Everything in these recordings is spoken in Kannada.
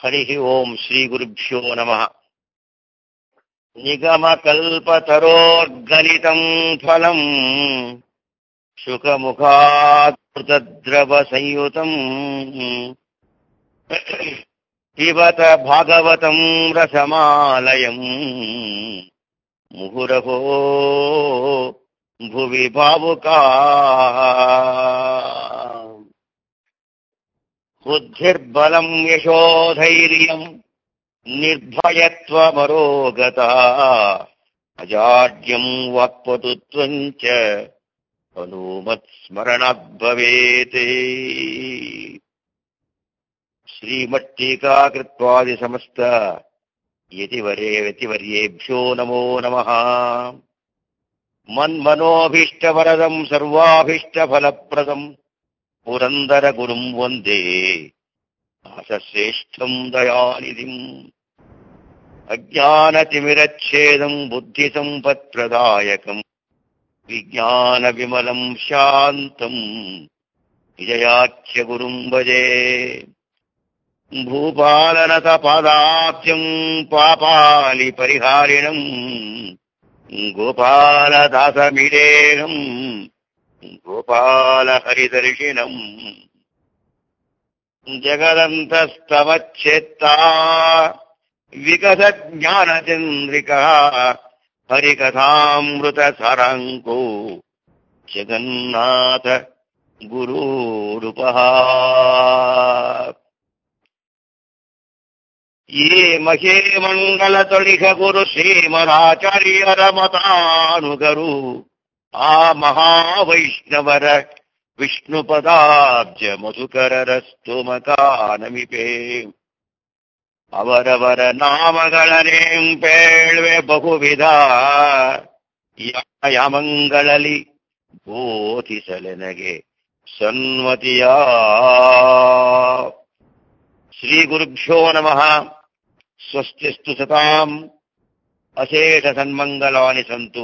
ಹರಿ ಓಂ ಶ್ರೀ ಗುರುಭ್ಯೋ ನಮಃ. ನಿಗಮಕಲ್ಪತರೋರ್ಗಲಿತಂ ಫಲಂ ಶುಕಮುಖಾದ್ಭುತದ್ರವ ಸಂಯುತಂ ಪಿಬತ ಭಾಗವತಂ ರಸಮಾಲಯಂ ಮುಹುರಹೋ ಭುವಿ ಭಾವುಕಾ. ಬುದ್ಧಿರ್ಬಲಂ ಯಶೋಧೈರ್ಯಂ ನಿರ್ಭಯತ್ವಮರೋಗತ ಅಜಾಡ್ಯಂ ವಾಕ್ಪಟುತ್ವಂಚ ಹನುಮತ್ಸ್ಮರಣಾತ್ ಭವೇತ್. ಶ್ರೀಮಟ್ಟೀಕಾಕೃತ್ವಾದಿ ಸಮಸ್ತ ಯತಿವರ್ಯೇಭ್ಯೋ ನಮೋ ನಮಃ. ಮನ್ಮನೋಭೀಷ್ಟವರದಂ ಸರ್ವಾಭೀಷ್ಟಫಲಪ್ರದಂ ಪುರಂದರ ಗುರುಂ ವಂದೇ ದಾಸಶ್ರೇಷ್ಠಂ ದಯಾನಿಧಿಂ. ಅಜ್ಞಾನತಿಮಿರಚ್ಛೇದಂ ಬುದ್ಧಿಸಂಪತ್ಪ್ರದಾಯಕಂ ವಿಜ್ಞಾನವಿಮಲಂ ಶಾಂತಂ ವಿಜಯಾಖ್ಯ ಗುರುಂ ಭಜೆ. ಭೂಪಾಲನತ ಪಾದಾಬ್ಜಂ ಪಾಪಾಲಿ ಪರಿಹಾರಿಣಂ ಗೋಪಾಲದಾಸಮಿರೇಹಂ ಗೋಪಾಲ ಹರಿದರ್ಶಿನಂ. ಜಗದಂತಸ್ತವಚ್ಛೇತ್ತಾ ವಿಕಸಜ್ಞಾನಚಂದ್ರಿಕಾ ಹರಿಕಥಾಮೃತ ಸಾರಾಂಕೋ ಜಗನ್ನಾಥ ಗುರುರೂಪಃ. ಯೇ ಮಹೇ ಮಂಗಲ ತೊಳಿಹ ಗುರು ಶ್ರೀಮದಾಚಾರ್ಯರ ಮತಾನುಗರು ಆ ಮಹಾವೈಷ್ಣವರ ವಿಷ್ಣುಪದಾಬ್ಜ ಮಧುಕರರಸ್ತು ಮಕಾನಮಿಪೆ. ಅವರವರ ನಾಮಗಳನ್ನೇಂಪೇಳ್ವೆ ಬಹುವಿಧ ಯಾಮಂಗಳಲಿ ಬೋಧಿಸಲೆನಗೆ ಸನ್ಮತಿಯ. ಶ್ರೀ ಗುರುಭ್ಯೋ ನಮಃ. ಸ್ವಸ್ತಿಸ್ತು ಸತಾಂ ಅಶೇಷ ಸನ್ಮಂಗಲಾನಿ ಸಂತು.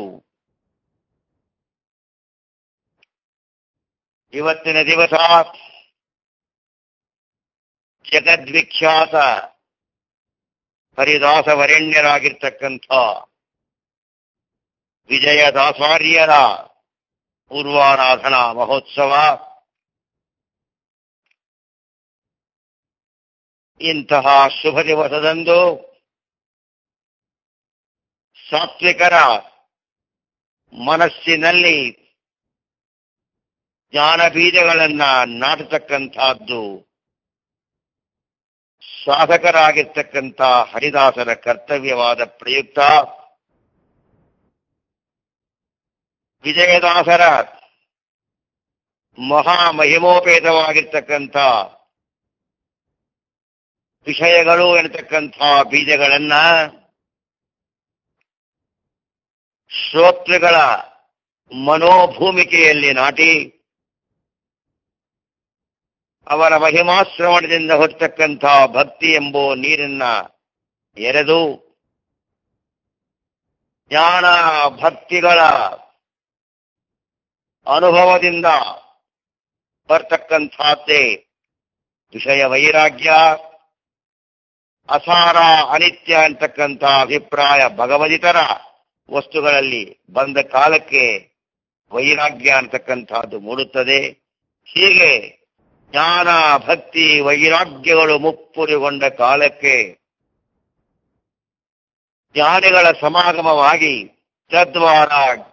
ಇವತ್ತಿನ ದಿವಸ ಜಗದ್ವಿಖ್ಯಾತ ಹರಿದಾಸವರೆಣ್ಯರಾಗಿರ್ತಕ್ಕಂಥ ವಿಜಯದಾಸಾರ್ಯರ ಪೂರ್ವಾರಾಧನಾ ಮಹೋತ್ಸವ. ಇಂತಹ ಶುಭ ದಿವಸದಂದು ಸಾತ್ವಿಕರ ಮನಸ್ಸಿನಲ್ಲಿ ಜ್ಞಾನ ಬೀಜಗಳನ್ನ ನಾಟತಕ್ಕಂಥದ್ದು ಸಾಧಕರಾಗಿರ್ತಕ್ಕಂಥ ಹರಿದಾಸರ ಕರ್ತವ್ಯವಾದ ಪ್ರಯುಕ್ತ ವಿಜಯದಾಸರ ಮಹಾಮಹಿಮೋಪೇತವಾಗಿರ್ತಕ್ಕಂಥ ವಿಷಯಗಳು ಎನ್ನತಕ್ಕಂಥ ಬೀಜಗಳನ್ನ ಶ್ರೋತೃಗಳ ಮನೋಭೂಮಿಕೆಯಲ್ಲಿ ನಾಟಿ ಅವರ ಮಹಿಮಾಶ್ರವಣದಿಂದ ಹೊರತಕ್ಕಂಥ ಭಕ್ತಿ ಎಂಬೋ ನೀರನ್ನ ಎರೆದು ಜ್ಞಾನ ಭಕ್ತಿಗಳ ಅನುಭವದಿಂದ ಬರ್ತಕ್ಕಂಥದ್ದೇ ವಿಷಯ ವೈರಾಗ್ಯ. ಅಸಾರ ಅನಿತ್ಯ ಅಂತಕ್ಕಂಥ ಅಭಿಪ್ರಾಯ ಭಗವದಿತರ ವಸ್ತುಗಳಲ್ಲಿ ಬಂದ ಕಾಲಕ್ಕೆ ವೈರಾಗ್ಯ ಅಂತಕ್ಕಂಥದ್ದು ಮೂಡುತ್ತದೆ. ಹೀಗೆ ಜ್ಞಾನ ಭಕ್ತಿ ವೈರಾಗ್ಯಗಳು ಮುಪ್ಪುರಿಗೊಂಡ ಕಾಲಕ್ಕೆ ಜ್ಞಾನಿಗಳ ಸಮಾಗಮವಾಗಿ ತದ್ವಾರ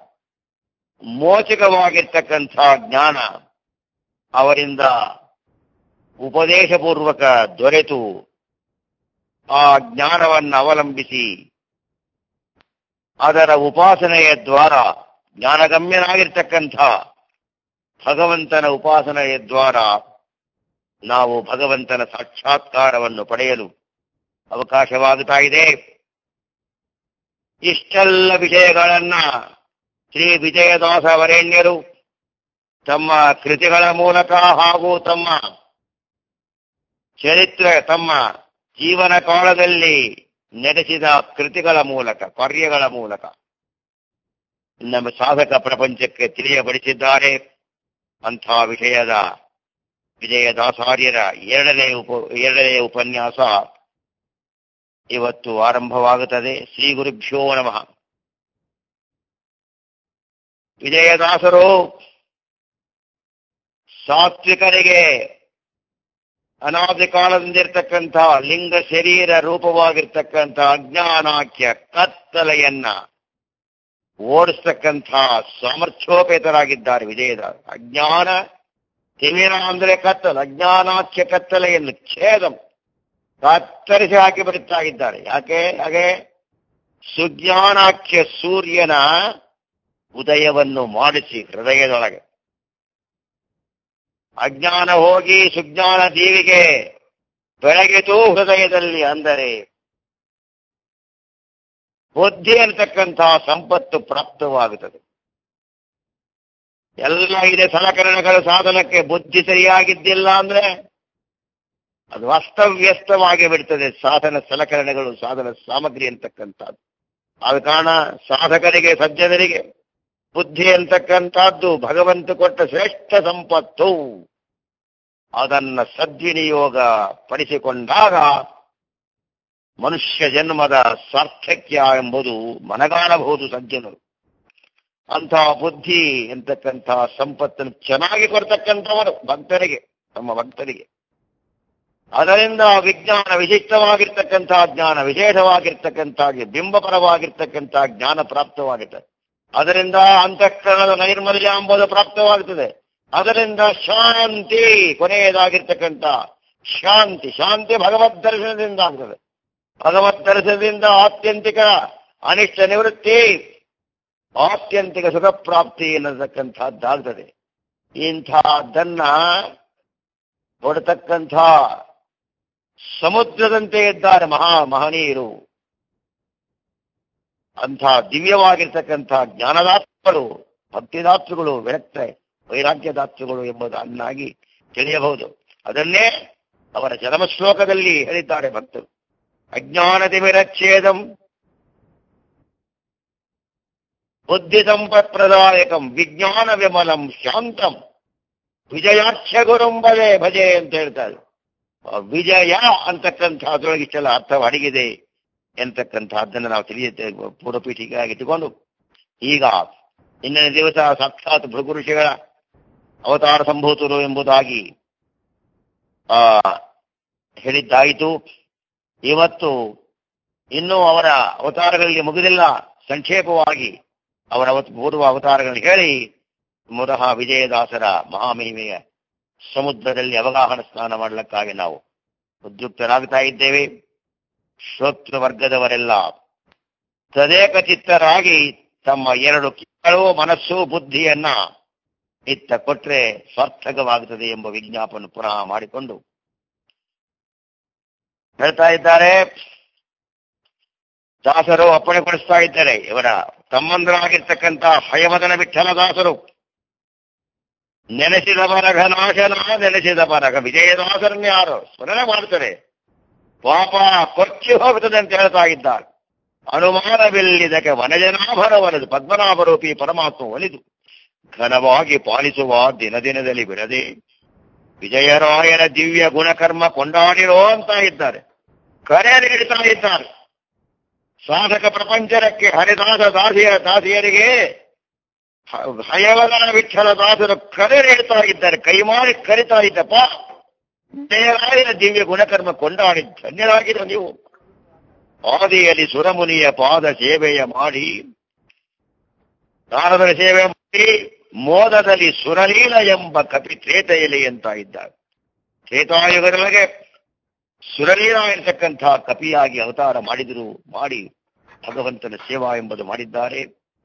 ಮೋಚಕವಾಗಿರ್ತಕ್ಕಂಥ ಜ್ಞಾನ ಅವರಿಂದ ಉಪದೇಶಪೂರ್ವಕ ದೊರೆತು ಆ ಜ್ಞಾನವನ್ನು ಅವಲಂಬಿಸಿ ಅದರ ಉಪಾಸನೆಯ ದ್ವಾರ ಜ್ಞಾನಗಮ್ಯನಾಗಿರ್ತಕ್ಕಂಥ ಭಗವಂತನ ಉಪಾಸನೆಯ ದ್ವಾರ ನಾವು ಭಗವಂತನ ಸಾಕ್ಷಾತ್ಕಾರವನ್ನು ಪಡೆಯಲು ಅವಕಾಶವಾಗುತ್ತಾ ಇದೆ. ಇಷ್ಟೆಲ್ಲ ವಿಷಯಗಳನ್ನ ಶ್ರೀ ವಿಜಯದಾಸ ವರೇಣ್ಯರು ತಮ್ಮ ಕೃತಿಗಳ ಮೂಲಕ ಹಾಗೂ ತಮ್ಮ ಚರಿತ್ರೆ ತಮ್ಮ ಜೀವನ ಕಾಲದಲ್ಲಿ ನಡೆಸಿದ ಕೃತಿಗಳ ಮೂಲಕ ಕಾರ್ಯಗಳ ಮೂಲಕ ನಮ್ಮ ಸಾಧಕ ಪ್ರಪಂಚಕ್ಕೆ ತಿಳಿಯಪಡಿಸಿದ್ದಾರೆ. ಅಂಥ ವಿಷಯದ ವಿಜಯದಾಸಾರ್ಯರ ಎರಡನೇ ಉಪನ್ಯಾಸ ಇವತ್ತು ಆರಂಭವಾಗುತ್ತದೆ. ಶ್ರೀ ಗುರುಭ್ಯೋ ನಮಃ. ವಿಜಯದಾಸರು ಸಾತ್ವಿಕರಿಗೆ ಅನಾದಿ ಕಾಲದಿಂದಿರ್ತಕ್ಕಂಥ ಲಿಂಗ ಶರೀರ ರೂಪವಾಗಿರ್ತಕ್ಕಂಥ ಅಜ್ಞಾನಾಖ್ಯ ಕತ್ತಲೆಯನ್ನ ಓಡಿಸ್ತಕ್ಕಂಥ ಸಾಮರ್ಥ್ಯೋಪೇತರಾಗಿದ್ದಾರೆ ವಿಜಯದಾಸ. ಅಜ್ಞಾನ ತಿಮಿರ ಅಂದ್ರೆ ಕತ್ತಲು, ಅಜ್ಞಾನಾಖ್ಯ ಕತ್ತಲೆಯನ್ನು ಛೇದಂ ಕತ್ತರಿಸಿ ಹಾಕಿ ಬರುತ್ತಾ ಇದ್ದಾರೆ. ಯಾಕೆ ಹಾಗೆ? ಸುಜ್ಞಾನಾಖ್ಯ ಸೂರ್ಯನ ಉದಯವನ್ನು ಮಾಡಿಸಿ ಹೃದಯದೊಳಗೆ ಅಜ್ಞಾನ ಹೋಗಿ ಸುಜ್ಞಾನ ದೀವಿಗೆ ಬೆಳಗಿತು ಹೃದಯದಲ್ಲಿ. ಅಂದರೆ ಬುದ್ಧಿ ಅಂತಕ್ಕಂತಹ ಸಂಪತ್ತು ಪ್ರಾಪ್ತವಾಗುತ್ತದೆ. ಎಲ್ಲ ಇದೆ ಸಲಕರಣೆಗಳ ಸಾಧನಕ್ಕೆ, ಬುದ್ಧಿ ಸರಿಯಾಗಿದ್ದಿಲ್ಲ ಅಂದ್ರೆ ಅದು ಅಸ್ತವ್ಯಸ್ತವಾಗಿ ಬಿಡ್ತದೆ. ಸಾಧನ ಸಲಕರಣೆಗಳು, ಸಾಧನ ಸಾಮಗ್ರಿ ಅಂತಕ್ಕಂಥದ್ದು. ಆದ ಕಾರಣ ಸಾಧಕರಿಗೆ, ಸಜ್ಜನರಿಗೆ ಬುದ್ಧಿ ಅಂತಕ್ಕಂಥದ್ದು ಭಗವಂತ ಕೊಟ್ಟ ಶ್ರೇಷ್ಠ ಸಂಪತ್ತು. ಅದನ್ನ ಸದ್ವಿನಿಯೋಗ ಪಡಿಸಿಕೊಂಡಾಗ ಮನುಷ್ಯ ಜನ್ಮದ ಸಾರ್ಥಕ್ಯ ಎಂಬುದು ಮನಗಾಣಬಹುದು ಸಜ್ಜನರು. ಅಂತಹ ಬುದ್ಧಿ ಎಂತಕ್ಕಂತಹ ಸಂಪತ್ತನ್ನು ಚೆನ್ನಾಗಿ ಕೊಡ್ತಕ್ಕಂಥವರು ಭಕ್ತರಿಗೆ, ತಮ್ಮ ಭಕ್ತರಿಗೆ. ಅದರಿಂದ ವಿಜ್ಞಾನ ವಿಶಿಷ್ಟವಾಗಿರ್ತಕ್ಕಂತಹ ಜ್ಞಾನ, ವಿಶೇಷವಾಗಿರ್ತಕ್ಕಂಥ ಬಿಂಬಪರವಾಗಿರ್ತಕ್ಕಂತಹ ಜ್ಞಾನ ಪ್ರಾಪ್ತವಾಗುತ್ತದೆ. ಅದರಿಂದ ಅಂತಃಕರಣದ ನೈರ್ಮಲ್ಯ ಎಂಬುದು ಪ್ರಾಪ್ತವಾಗುತ್ತದೆ. ಅದರಿಂದ ಶಾಂತಿ, ಕೊನೆಯದಾಗಿರ್ತಕ್ಕಂಥ ಶಾಂತಿ, ಶಾಂತಿ ಭಗವದ್ ದರ್ಶನದಿಂದ ಆಗ್ತದೆ. ಭಗವದ್ ದರ್ಶನದಿಂದ ಆತ್ಯಂತಿಕ ಅನಿಷ್ಟ ನಿವೃತ್ತಿ, ಆತ್ಯಂತಿಕ ಸುಖ ಪ್ರಾಪ್ತಿ ಎನ್ನತಕ್ಕಂಥದ್ದಾಗ್ತದೆ. ಇಂಥದ್ದನ್ನ ಕೊಡತಕ್ಕಂಥ ಸಮುದ್ರದಂತೆ ಇದ್ದಾರೆ ಮಹನೀಯರು. ಅಂಥ ದಿವ್ಯವಾಗಿರ್ತಕ್ಕಂಥ ಜ್ಞಾನದಾತೃಗಳು, ಭಕ್ತಿದಾತೃಗಳು, ವಿರಕ್ತ ವೈರಾಗ್ಯದಾತೃಗಳು ಎಂಬುದನ್ನಾಗಿ ತಿಳಿಯಬಹುದು. ಅದನ್ನೇ ಅವರ ಜನ್ಮಶ್ಲೋಕದಲ್ಲಿ ಹೇಳಿದ್ದಾರೆ ಭಕ್ತರು. ಅಜ್ಞಾನತಿಮಿರಚ್ಛೇದಂ ಬುದ್ಧಿ ಸಂಪತ್ಪ್ರದಾಯಕಂ ವಿಜ್ಞಾನ ವಿಮಲಂ ಶಾಂತಂ ವಿಜಯಾಖ್ಯ ಗುರುಂಬದೆ ಭಜೆ ಅಂತ ಹೇಳ್ತಾರೆ. ವಿಜಯ ಅಂತಕ್ಕಂಥದ್ರೊಳಗೆ ಇಷ್ಟೆಲ್ಲ ಅರ್ಥವ ಅಡಗಿದೆ ಎಂತಕ್ಕಂಥದ್ದನ್ನು ನಾವು ತಿಳಿಯುತ್ತೇವೆ ಪೂರ್ವಪೀಠಿಕೆಯಾಗಿಟ್ಟುಕೊಂಡು. ಈಗ ಇಂದಿನ ದಿವಸ ಸಾಕ್ಷಾತ್ ಭೃಗು ಋಷಿಗಳ ಅವತಾರ ಸಂಭೂತರು ಎಂಬುದಾಗಿ ಹೇಳಿದ್ದಾಯಿತು. ಇವತ್ತು ಇನ್ನೂ ಅವರ ಅವತಾರಗಳಿಗೆ ಮುಗಿದಿಲ್ಲ. ಸಂಕ್ಷೇಪವಾಗಿ ಅವರ ಪೂರ್ವ ಅವತಾರಗಳನ್ನು ಹೇಳಿ ಮುರಹ ವಿಜಯದಾಸರ ಮಹಾಮಹಿಮೆಯ ಸಮುದ್ರದಲ್ಲಿ ಅವಗಾಹನ ಸ್ನಾನ ಮಾಡಲಿಕ್ಕಾಗಿ ನಾವು ಉದ್ಯುಕ್ತರಾಗ್ತಾ ಇದ್ದೇವೆ. ಶ್ರೋತೃ ವರ್ಗದವರೆಲ್ಲ ತದೇಕ ಚಿತ್ತರಾಗಿ ತಮ್ಮ ಎರಡು ಕಿಗಳು, ಮನಸ್ಸು, ಬುದ್ಧಿಯನ್ನ ಇತ್ತ ಕೊಟ್ರೆ ಸಾರ್ಥಕವಾಗುತ್ತದೆ ಎಂಬ ವಿಜ್ಞಾಪನ ಪುನಃ ಮಾಡಿಕೊಂಡು ಹೇಳ್ತಾ ಇದ್ದಾರೆ. ದಾಸರು ಅಪ್ಪಣೆ ಕೊಡಿಸ್ತಾ ಇದ್ದಾರೆ. ಇವರ ತಮ್ಮಂದರಾಗಿರ್ತಕ್ಕಂಥ ಹಯವದನ ವಿಠ್ಠಲ ದಾಸರು ನೆನೆಸಿದ ಬರಗ ನಾಶನ, ನೆನೆಸಿದ ಬರಗ ವಿಜಯದಾಸರನ್ನೇ ಯಾರು ಸ್ಮರಣೆ ಮಾಡ್ತಾರೆ, ಪಾಪ ಕೊಚ್ಚಿ ಹೋಗುತ್ತದೆ ಅಂತ ಹೇಳ್ತಾ ಇದ್ದಾರೆ. ಅನುಮಾನವಿಲ್ಲಿದಕ್ಕೆ ವನಜನಾಭರವನದು ಪದ್ಮನಾಭರೂಪಿ ಪರಮಾತ್ಮ ಒಲಿದು ಘನವಾಗಿ ಪಾಲಿಸುವ ದಿನದಿನದಲ್ಲಿ ಬಿಡದೆ ವಿಜಯರಾಯನ ದಿವ್ಯ ಗುಣಕರ್ಮ ಕೊಂಡಾಡಿರೋ ಅಂತ ಇದ್ದಾರೆ. ಕರೆ ನೀಡ್ತಾ ಇದ್ದಾರೆ. ಸಾಧಕ ಪ್ರಪಂಚರಕ್ಕೆ ಹರಿದಾಸ ದಾಸಿಯರಿಗೆ ಹಯವದನ ವಿಠ್ಠಲ ದಾಸರು ಕರೆ ನೀಡ್ತಾ ಇದ್ದಾರೆ. ಕೈ ಮಾಡಿ ಕರಿತಾ ಇದ್ದಪ್ಪ, ವಿಜಯರಾಯನ ದಿವ್ಯ ಗುಣಕರ್ಮ ಕೊಂಡಾಡಿ ಧನ್ಯರಾಗಿರೋ ನೀವು. ಆದಿಯಲ್ಲಿ ಸುರಮುನಿಯ ಪಾದ ಸೇವೆಯ ಮಾಡಿ, ನಾರದರ ಸೇವೆ ಮಾಡಿ, ಮೋದದಲ್ಲಿ ಸುರಲೀಲ ಎಂಬ ಕಪಿ ತ್ರೇತೆಯಲ್ಲಿ ಅಂತ ಇದ್ದಾರೆ. ತ್ರೇತಾಯುಗದೊಳಗೆ ಸುರಲೀಲ ಇರತಕ್ಕಂಥ ಕಪಿಯಾಗಿ ಅವತಾರ ಮಾಡಿ ಭಗವಂತನ ಸೇವಾ ಎಂಬುದು ಮಾಡಿದ್ದಾರೆ.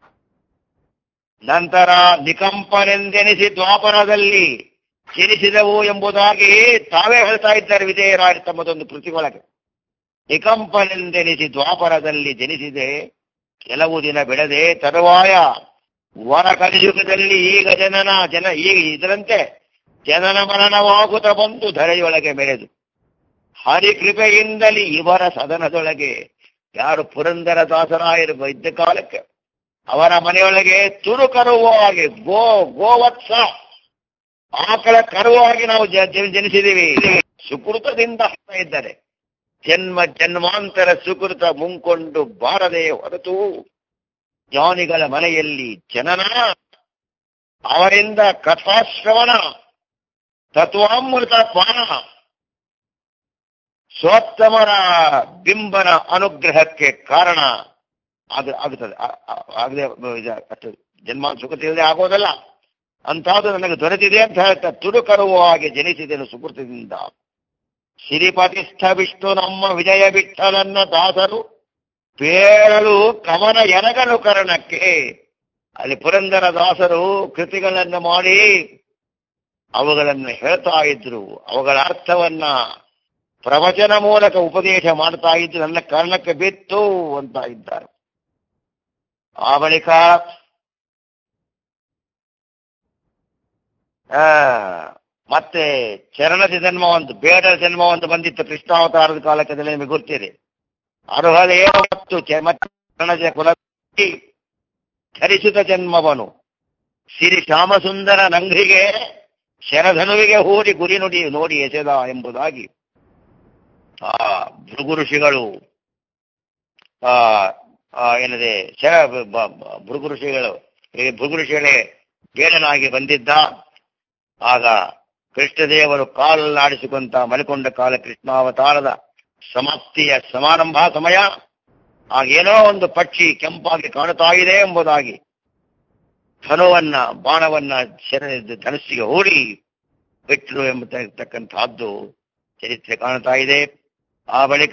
ನಂತರ ನಿಕಂಪನೆಂದೆನಿಸಿ ದ್ವಾಪರದಲ್ಲಿ ಜನಿಸಿದವು ಎಂಬುದಾಗಿ ತಾವೇ ಹೇಳ್ತಾ ಇದ್ದಾರೆ ವಿಜಯರಾಯ ತಮ್ಮದೊಂದು ಕೃತಿಗೊಳಗೆ. ನಿಕಂಪನೆಂದೆನಿಸಿ ದ್ವಾಪರದಲ್ಲಿ ಜನಿಸಿದೆ, ಕೆಲವು ದಿನ ಬೆಳೆದೆ ತರುವಾಯ ವರ ಕಲಿಯುಗದಲ್ಲಿ ಈಗ ಈಗ ಇದರಂತೆ ಜನನ ಮರಣವಾಗುತ್ತ ಬಂದು ಧರೆಯೊಳಗೆ ಮೆರೆದು ಹರಿಕೃಪೆಯಿಂದಲೇ ಇವರ ಸದನದೊಳಗೆ ಯಾರು ಪುರಂದರ ದಾಸರಾಯರು ಇದ್ದ ಕಾಲಕ್ಕೆ ಅವರ ಮನೆಯೊಳಗೆ ತುರು ಕರುವಾಗಿ ಗೋವತ್ಸ ಆಕಳ ಕರುವಾಗಿ ನಾವು ಜನಿಸಿದ್ದೀವಿ. ಸುಕೃತದಿಂದ ಇದ್ದಾರೆ. ಜನ್ಮ ಜನ್ಮಾಂತರ ಸುಕೃತ ಮುಂಕೊಂಡು ಬಾರದೆ ಹೊರತು ಜ್ಞಾನಿಗಳ ಮನೆಯಲ್ಲಿ ಜನನ, ಅವರಿಂದ ಕಥಾಶ್ರವಣ, ತತ್ವಾಮೃತ ಪಾನ, ಸ್ವೋತ್ತಮರ ಬಿಂಬನ ಅನುಗ್ರಹಕ್ಕೆ ಕಾರಣ ಆಗುತ್ತದೆ. ಆಗದೆ ಅಷ್ಟು ಜನ್ಮ ಸುಖ ತಿಳಿದೇ ಆಗೋದಲ್ಲ. ಅಂಥದ್ದು ನನಗೆ ದೊರೆತಿದೆ ಅಂತ ಹೇಳ್ತಾ ತುಡುಕರುವಾಗಿ ಜನಿಸಿದೆನು ಸುಕೃತದಿಂದ. ಸಿರಿಪತಿಷ್ಠ ವಿಷ್ಣು ನಮ್ಮ ವಿಜಯ ವಿಠಲನ್ನ ದಾಸರು ಪೇರಲು ಕವನ ಎನಗಲು ಕರ್ಣಕ್ಕೆ. ಅಲ್ಲಿ ಪುರಂದರ ದಾಸರು ಕೃತಿಗಳನ್ನು ಮಾಡಿ ಅವುಗಳನ್ನು ಹೇಳ್ತಾ ಇದ್ರು, ಅವುಗಳ ಅರ್ಥವನ್ನ ಪ್ರವಚನ ಮೂಲಕ ಉಪದೇಶ ಮಾಡ್ತಾ ಇದ್ರು. ನನ್ನ ಕರ್ಣಕ್ಕೆ ಬಿತ್ತು ಅಂತ ಇದ್ದಾರೆ. ಆ ಬಳಿಕ ಮತ್ತೆ ಚರಣದ ಜನ್ಮ ಒಂದು, ಬೇಡರ ಜನ್ಮ ಒಂದು ಬಂದಿತ್ತು ಕೃಷ್ಣಾವತಾರದ ಕಾಲಕ್ಕೆ, ನಿಮಗೆ ಗೊತ್ತಿದೆ. ಅರ್ಹದೇ ಮತ್ತು ಚರಣಜ ಕುಲ ಧರಿಸಿದ ಜನ್ಮವನು ಸಿರಿ ಶ್ಯಾಮಸುಂದರ ನಂಘ್ರಿಗೆ ಶರಧನುವಿಗೆ ಹೂಡಿ ಗುರಿ ನೋಡಿ ಎಸೆದ ಎಂಬುದಾಗಿ ಆ ಭೃಗು ಋಷಿಗಳು ಏನದೆ ಭೃಗು ಋಷಿಗಳೇ ಬೇಡನಾಗಿ ಬಂದಿದ್ದ. ಆಗ ಕೃಷ್ಣದೇವರು ಕಾಲಲ್ಲಾಡಿಸಿಕೊಂತ ಮಲಿಕೊಂಡ ಕಾಲ ಕೃಷ್ಣಾವತಾರದ ಸಮಾಪ್ತಿಯ ಸಮಾರಂಭ ಸಮಯ. ಆಗೇನೋ ಒಂದು ಪಕ್ಷಿ ಕೆಂಪಾಗಿ ಕಾಣುತ್ತಾ ಇದೆ ಎಂಬುದಾಗಿ ಬಾಣವನ್ನ ಧನಸ್ಸಿಗೆ ಹೂಡಿ ಬಿಟ್ಟರು ಎಂಬತಕ್ಕಂತಹದ್ದು ಚರಿತ್ರೆ ಕಾಣುತ್ತಾ ಇದೆ. ಆ ಬಳಿಕ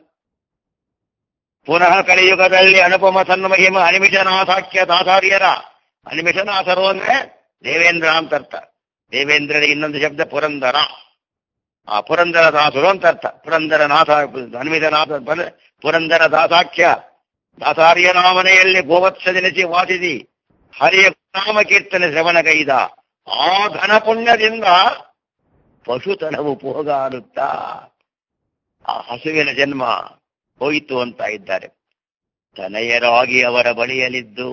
ಪುನಃ ಕಲಿಯುಗದಲ್ಲಿ ಅನುಪಮ ಸನ್ಮಹಿಮ ಅನಿಮಿಷನಾಥಾಖ್ಯ ದಾಸಾರ್ಯರ, ಅನಿಮಿಷನಾಥರು ಅಂದ್ರೆ ದೇವೇಂದ್ರ ಅಂತ ಅರ್ಥ. ದೇವೇಂದ್ರನಿಗೆ ಇನ್ನೊಂದು ಶಬ್ದ ಪುರಂದರ. ಆ ಪುರಂದರ ದಾಸರು ಅಂತ ಅರ್ಥ. ಪುರಂದರನಾಥ ಹನುಮಿತನಾಥ ಪುರಂದರ ದಾಸಾಖ್ಯ ದಾಸಾರ್ಯನ ಮನೆಯಲ್ಲಿ ಗೋವತ್ಸ ಜನಿಸಿ ವಾಸಿಸಿ ಹರಿಯ ನಾಮ ಕೀರ್ತನೆ ಶ್ರವಣಗೈದ ಆ ಘನ ಪುಣ್ಯದಿಂದ ಪಶುತನವು ಪೋಗಾಡುತ್ತಾ ಆ ಹಸುವಿನ ಜನ್ಮ ಹೋಯಿತು ಅಂತ ಇದ್ದಾರೆ. ತನಯರಾಗಿ ಅವರ ಬಳಿಯಲಿದ್ದು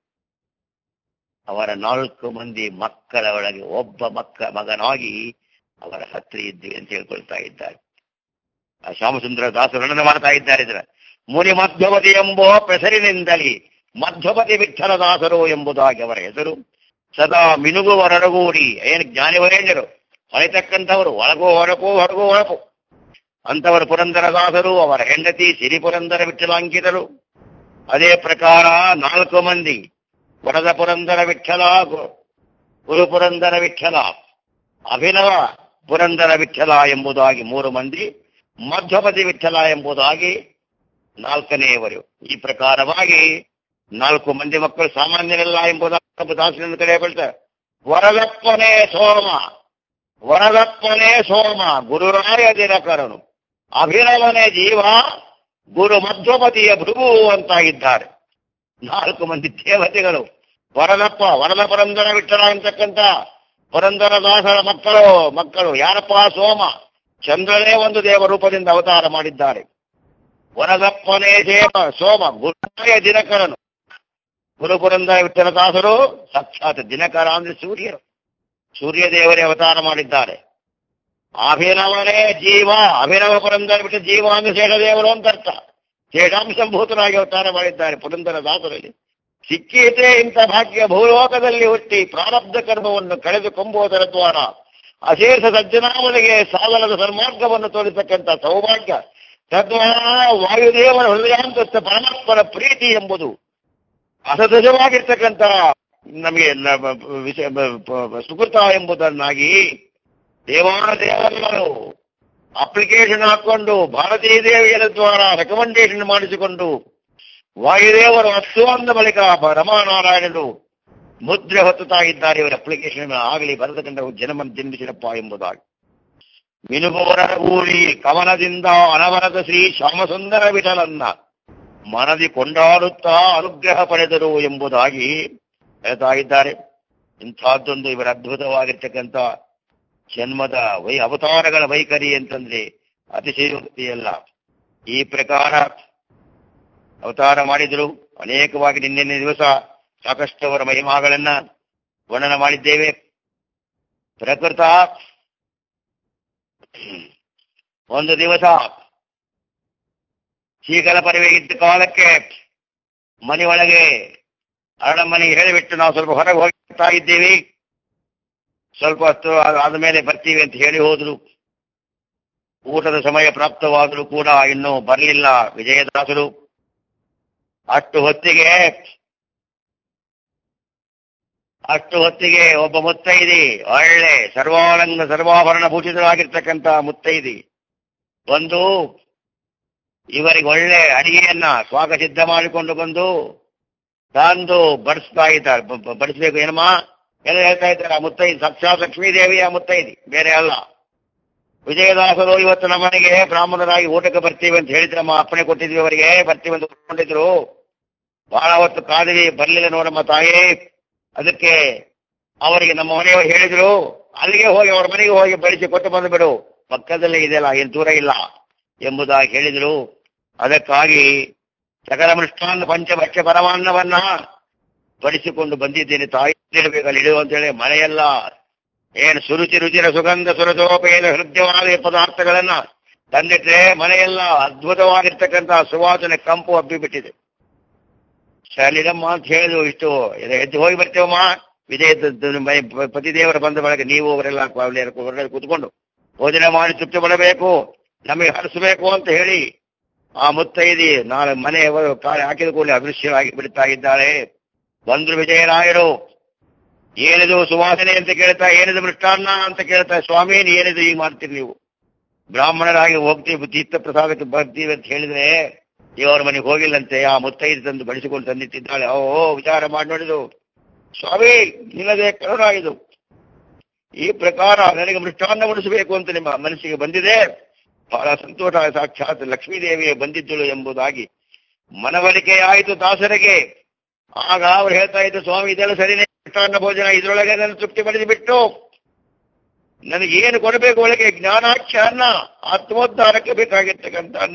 ಅವರ 4 ಮಂದಿ ಮಕ್ಕಳ ಒಳಗೆ ಒಬ್ಬ ಮಗನಾಗಿ ಅವರ ಹತ್ರ ಇದ್ವಿ ಅಂತ ಹೇಳ್ಕೊಳ್ತಾ ಇದ್ದಾರೆ. ಆ ಶ್ಯಾಮಸುಂದರ ದಾಸರು ವರ್ಣನೆ ಮಾಡ್ತಾ ಇದ್ದಾರೆ. ಇದರ ಮುನಿ ಮಧ್ಯವತಿ ಎಂಬೋ ಹೆಸರಿನಿಂದಲೇ ಮಧ್ವಪತಿ ವಿಠಲ ದಾಸರು ಎಂಬುದಾಗಿ ಅವರ ಹೆಸರು. ಸದಾ ಮಿನುಗುವರಗೂಡಿ, ಏನು ಜ್ಞಾನಿವರೇಣ್ಯರು ಹೊಳೆತಕ್ಕಂಥವರು, ಒಳಗೋ ಹೊರಗೋ ಅಂತವರು ಪುರಂದರ ದಾಸರು. ಅವರ ಹೆಂಡತಿ ಸಿರಿ ಪುರಂದರ ವಿಠಲಾಂಕಿತರು. ಅದೇ ಪ್ರಕಾರ 4 ಮಂದಿ ವರದ ಪುರಂದರ ವಿಠಲ, ಗುರು ಪುರಂದರ ವಿಠಲ, ಅಭಿನವ ಪುರಂದರ ವಿಠಲ ಎಂಬುದಾಗಿ 3 ಮಂದಿ, ಮಧ್ವಪತಿ ವಿಠಲ ಎಂಬುದಾಗಿ 4ನೇವರು. ಈ ಪ್ರಕಾರವಾಗಿ 4 ಮಂದಿ ಮಕ್ಕಳು ಸಾಮಾನ್ಯರಲ್ಲ ಎಂಬುದಾಗಿ ದಾಸನ ಕಡೆ ಹೇಳ್ತಾರೆ. ವರದಪ್ಪನೇ ಸೋಮ ಗುರುರಾಯ ದಿನಕರನು, ಅಭಿನವನೇ ಜೀವ, ಗುರು ಮಧ್ವಪತಿಯ ಭೃಗು ಅಂತ ಇದ್ದಾರೆ. 4 ಮಂದಿ ದೇವತೆಗಳು. ವರದ ಪುರಂದರ ವಿಠಲ ಅಂತಕ್ಕಂಥ ಪುರಂದರ ದಾಸರ ಮಕ್ಕಳು ಯಾರಪ್ಪ? ಸೋಮ, ಚಂದ್ರನೇ ಒಂದು ದೇವರೂಪದಿಂದ ಅವತಾರ ಮಾಡಿದ್ದಾರೆ. ವರದಪ್ಪನೇ ಸೋಮ ಗುರುರಾಯ ದಿನಕರನು. ಗುರು ಪುರಂದರ ವಿಠಲ ದಾಸರು ಸಾಕ್ಷಾತ್ ದಿನಕರ ಅಂದ್ರೆ ಸೂರ್ಯ ದೇವರೇ ಅವತಾರ ಮಾಡಿದ್ದಾರೆ. ಅಭಿನವನೇ ಜೀವ, ಅಭಿನವ ಪುರಂದರ ವಿಠಲ ಜೀವ ಅಂದ್ರೆ ಶೇಷದೇವರು ಅಂತ ಅರ್ಥ. ಶೇಷಾಂಶಭೂತನಾಗಿ ಅವತಾರ ಮಾಡಿದ್ದಾರೆ ಪುರಂದರ ದಾಸರಲ್ಲಿ. ಸಿಕ್ಕೀತೆ ಇಂಥ ಭಾಗ್ಯ ಭೂಲೋಕದಲ್ಲಿ ಹುಟ್ಟಿ ಪ್ರಾರಬ್ಧ ಕರ್ಮವನ್ನು ಕಳೆದುಕೊಂಬುವುದರ ದ್ವಾರ ಅಶೇಷ ಸಜ್ಜನಾವಳಿಗೆ ಸಾಧನದ ಸನ್ಮಾರ್ಗವನ್ನು ತೋರಿಸತಕ್ಕಂಥ ಸೌಭಾಗ್ಯ. ತದ್ವಾರ ವಾಯುದೇವರ ಹೃದಯಾಂತಸ್ಥ ಪರಮಾತ್ಮನ ಪ್ರೀತಿ ಎಂಬುದು ಅಸಹಜವಾಗಿರ್ತಕ್ಕಂಥ ನಮಗೆ ಸುಕೃತ ಎಂಬುದನ್ನಾಗಿ ದೇವಾನು ಅಪ್ಲಿಕೇಶನ್ ಹಾಕೊಂಡು ಭಾರತೀಯ ದೇವಿಯರ ದ್ವಾರ ರೆಕಮೆಂಡೇಶನ್ ಮಾಡಿಸಿಕೊಂಡು ವಾಯುದೇವರು ಅಷ್ಟು ಅಂದ ಬಳಿಕ ರಮಾನಾರಾಯಣರು ಮುದ್ರೆ ಹೊತ್ತುತ್ತಾ ಇದ್ದಾರೆ. ಇವರ ಅಪ್ಲಿಕೇಶನ್ ಆಗಲಿ ಬರೆದುಕೊಂಡ ಜನಮನ್ನು ಜನ್ಮಿಸಿರಪ್ಪ ಎಂಬುದಾಗಿ ಮಿನುಗೋರ ಊರಿ ಕವನದಿಂದ ಅನವರದ ಶ್ರೀ ಶ್ಯಾಮಸುಂದರ ವಿಠಲನ್ನ ಮನದಿ ಕೊಂಡಾಡುತ್ತಾ ಅನುಗ್ರಹ ಪಡೆದರು ಎಂಬುದಾಗಿ ಹೇಳ್ತಾ ಇದ್ದಾರೆ. ಇಂಥದ್ದೊಂದು ಇವರ ಅದ್ಭುತವಾಗಿರ್ತಕ್ಕಂಥ ಜನ್ಮದ ಅವತಾರಗಳ ವೈಖರಿ ಅಂತಂದ್ರೆ ಅತಿಶಯೋಕ್ತಿಯಲ್ಲ. ಈ ಪ್ರಕಾರ ಅವತಾರ ಮಾಡಿದ್ರು. ಅನೇಕವಾಗಿ ನಿನ್ನೆ ದಿವಸ ಸಾಕಷ್ಟು ಅವರ ಮಹಿಮಾಗಳನ್ನ ವರ್ಣನ ಮಾಡಿದ್ದೇವೆ. ಪ್ರಕೃತ ಒಂದು ದಿವಸ ಶೀಕಲ ಪರಿವೆ ಇದ್ದ ಕಾಲಕ್ಕೆ ಮನೆಯೊಳಗೆ ಅರಳಮನೆಗೆ ಹೇಳಿಬಿಟ್ಟು ನಾವು ಸ್ವಲ್ಪ ಹೊರಗೆ ಹೋಗ್ತಾ ಇದ್ದೀವಿ, ಸ್ವಲ್ಪ ಹೊತ್ತು ಆದ ಮೇಲೆ ಬರ್ತೀವಿ ಅಂತ ಹೇಳಿ ಹೋದ್ರು. ಊಟದ ಸಮಯ ಪ್ರಾಪ್ತವಾದರೂ ಕೂಡ ಇನ್ನೂ ಬರಲಿಲ್ಲ ವಿಜಯದಾಸರು. ಅಷ್ಟು ಹೊತ್ತಿಗೆ ಒಬ್ಬ ಮುತ್ತೈದಿ, ಒಳ್ಳೆ ಸರ್ವಾಭರಣ ಭೂಷಿತರಾಗಿರ್ತಕ್ಕಂಥ ಮುತ್ತೈದಿ ಬಂದು ಇವರಿಗೆ ಒಳ್ಳೆ ಅಡಿಗೆಯನ್ನ ಸ್ವಾಗ ಸಿದ್ಧ ಮಾಡಿಕೊಂಡು ಬಂದು ತಂದು ಬಡಿಸ್ತಾ ಇದ್ದಾರೆ. ಬಡಿಸ್ಬೇಕು ಏನಮ್ಮ ಎಲ್ಲ ಹೇಳ್ತಾ ಇದ್ದಾರೆ. ಆ ಮುತ್ತೈದಿ ಸಾಕ್ಷಾತ್ ಲಕ್ಷ್ಮೀದೇವಿಯ ಮುತ್ತೈದಿ, ಬೇರೆ ಅಲ್ಲ. ವಿಜಯದಾಸರು ಇವತ್ತು ನಮ್ಮನೆಗೆ ಬ್ರಾಹ್ಮಣರಾಗಿ ಊಟಕ್ಕೆ ಬರ್ತೀವಿ ಅಂತ ಹೇಳಿದ್ರಮ್ಮ, ಅಪ್ಪಣೆ ಕೊಟ್ಟಿದ್ವಿ ಅವರಿಗೆ, ಬರ್ತೀವಿ ಅಂತ ಕೊಂಡಿದ್ರು. ಬಹಳ ಹೊತ್ತು ಕಾದಿವಿ, ಬರ್ಲಿಲ್ಲ ನೋಡಮ್ಮ ತಾಯಿ. ಅದಕ್ಕೆ ಅವರಿಗೆ ನಮ್ಮ ಮನೆಯವರು ಹೇಳಿದ್ರು, ಅಲ್ಲಿಗೆ ಹೋಗಿ ಅವ್ರ ಮನೆಗೆ ಹೋಗಿ ಬಡಿಸಿ ಕೊಟ್ಟು ಬಂದು ಬಿಡು, ಪಕ್ಕದಲ್ಲೇ ಇದೆಯಲ್ಲ, ಏನು ದೂರ ಇಲ್ಲ ಎಂಬುದಾಗಿ ಹೇಳಿದ್ರು. ಅದಕ್ಕಾಗಿ ಸಕಲ ಮೃಷ್ಟಾನ್ನ ಪಂಚಭಕ್ಷ್ಯ ಪರಮಾನ್ನವನ್ನ ಬಡಿಸಿಕೊಂಡು ಬಂದಿದ್ದೇನೆ ತಾಯಿ, ಇಡಬೇಕಲ್ಲಿ ಇಡು ಅಂತೇಳಿ. ಮನೆಯೆಲ್ಲ ಏನು ಸುರುಚಿ ರುಚಿರ ಸುಗಂಧ ಸುರಸೋಪೇದ ಹೃದಯವಾದ ಪದಾರ್ಥಗಳನ್ನ ತಂದಿಟ್ರೆ ಮನೆಯೆಲ್ಲ ಅದ್ಭುತವಾಗಿರ್ತಕ್ಕಂಥ ಸುವಾಸನೆ ಕಂಪು ಹಬ್ಬಿಬಿಟ್ಟಿದೆ. ಸರಿದಮ್ಮ ಅಂತ ಹೇಳಿದ್ರು. ಇಷ್ಟು ಎದ್ದು ಹೋಗಿ ಬರ್ತೇವಮ್ಮ, ವಿಜಯ ಪತಿದೇವರ ಬಂದ ಬಳಕೆ ನೀವು ಅವರೆಲ್ಲ ಕೂತ್ಕೊಂಡು ಭೋಜನ ಮಾಡಿ ತೃಪ್ತಿ ಪಡಬೇಕು, ನಮಗೆ ಹರಿಸಬೇಕು ಅಂತ ಹೇಳಿ ಆ ಮುತ್ತೈದಿ ನಾಳೆ ಮನೆಯವರು ಕಾಳೆ ಹಾಕಿದ ಕೂಡಲೇ ಅದೃಶ್ಯವಾಗಿ ಬಿಡ್ತಾ ಇದ್ದಾಳೆ. ಬಂದ್ರು ವಿಜಯರಾಯರು. ಏನಿದು ಸುವಾಸನೆ ಅಂತ ಕೇಳ್ತಾ, ಏನಿದು ಮೃಷ್ಟಾನ್ನ ಅಂತ ಕೇಳ್ತಾ, ಸ್ವಾಮಿ ಏನಿದು ಈಗ ಮಾಡ್ತೀರಿ ನೀವು, ಬ್ರಾಹ್ಮಣರಾಗಿ ಹೋಗ್ತೀವಿ ತೀರ್ಥ ಪ್ರಸಾದಕ್ಕೆ ಬರ್ತೀವಿ ಅಂತ ಹೇಳಿದ್ರೆ ಇವರ ಮನೆಗೆ ಹೋಗಿಲ್ಲಂತೆ. ಆ ಮುತ್ತೈದು ತಂದು ಬಡಿಸಿಕೊಂಡು ತಂದಿಟ್ಟಿದ್ದಾಳೆ. ವಿಚಾರ ಮಾಡಿ ನೋಡಿದು, ಸ್ವಾಮಿ ನಿನ್ನದೇ ಕರುಣ ಇದು, ಈ ಪ್ರಕಾರ ನನಗೆ ಮೃಷ್ಟಾನ್ನ ಉಳಿಸಬೇಕು ಅಂತ ನಿಮ್ಮ ಮನಸ್ಸಿಗೆ ಬಂದಿದೆ, ಬಹಳ ಸಂತೋಷ, ಸಾಕ್ಷಾತ್ ಲಕ್ಷ್ಮೀದೇವಿಯೇ ಬಂದಿದ್ದಳು ಎಂಬುದಾಗಿ ಮನವರಿಕೆ ಆಯಿತು ದಾಸರಿಗೆ. ಆಗ ಅವ್ರು ಹೇಳ್ತಾ ಇದ್ರು, ಸ್ವಾಮಿ ಇದೆಲ್ಲ ಸರಿನೇ, ಮೃಷ್ಟಾನ್ನ ಭೋಜನ ಇದ್ರೊಳಗೆ ನನ್ನ ತೃಪ್ತಿ ಪಡೆದು ಬಿಟ್ಟು ನನಗೇನು ಕೊಡಬೇಕು, ಒಳಗೆ ಜ್ಞಾನಾಖ್ಯ ಅನ್ನ, ಆತ್ಮೋದ್ಧಾರಕ್ಕೆ ಬೇಕಾಗಿರ್ತಕ್ಕಂಥ ಅನ್ನ,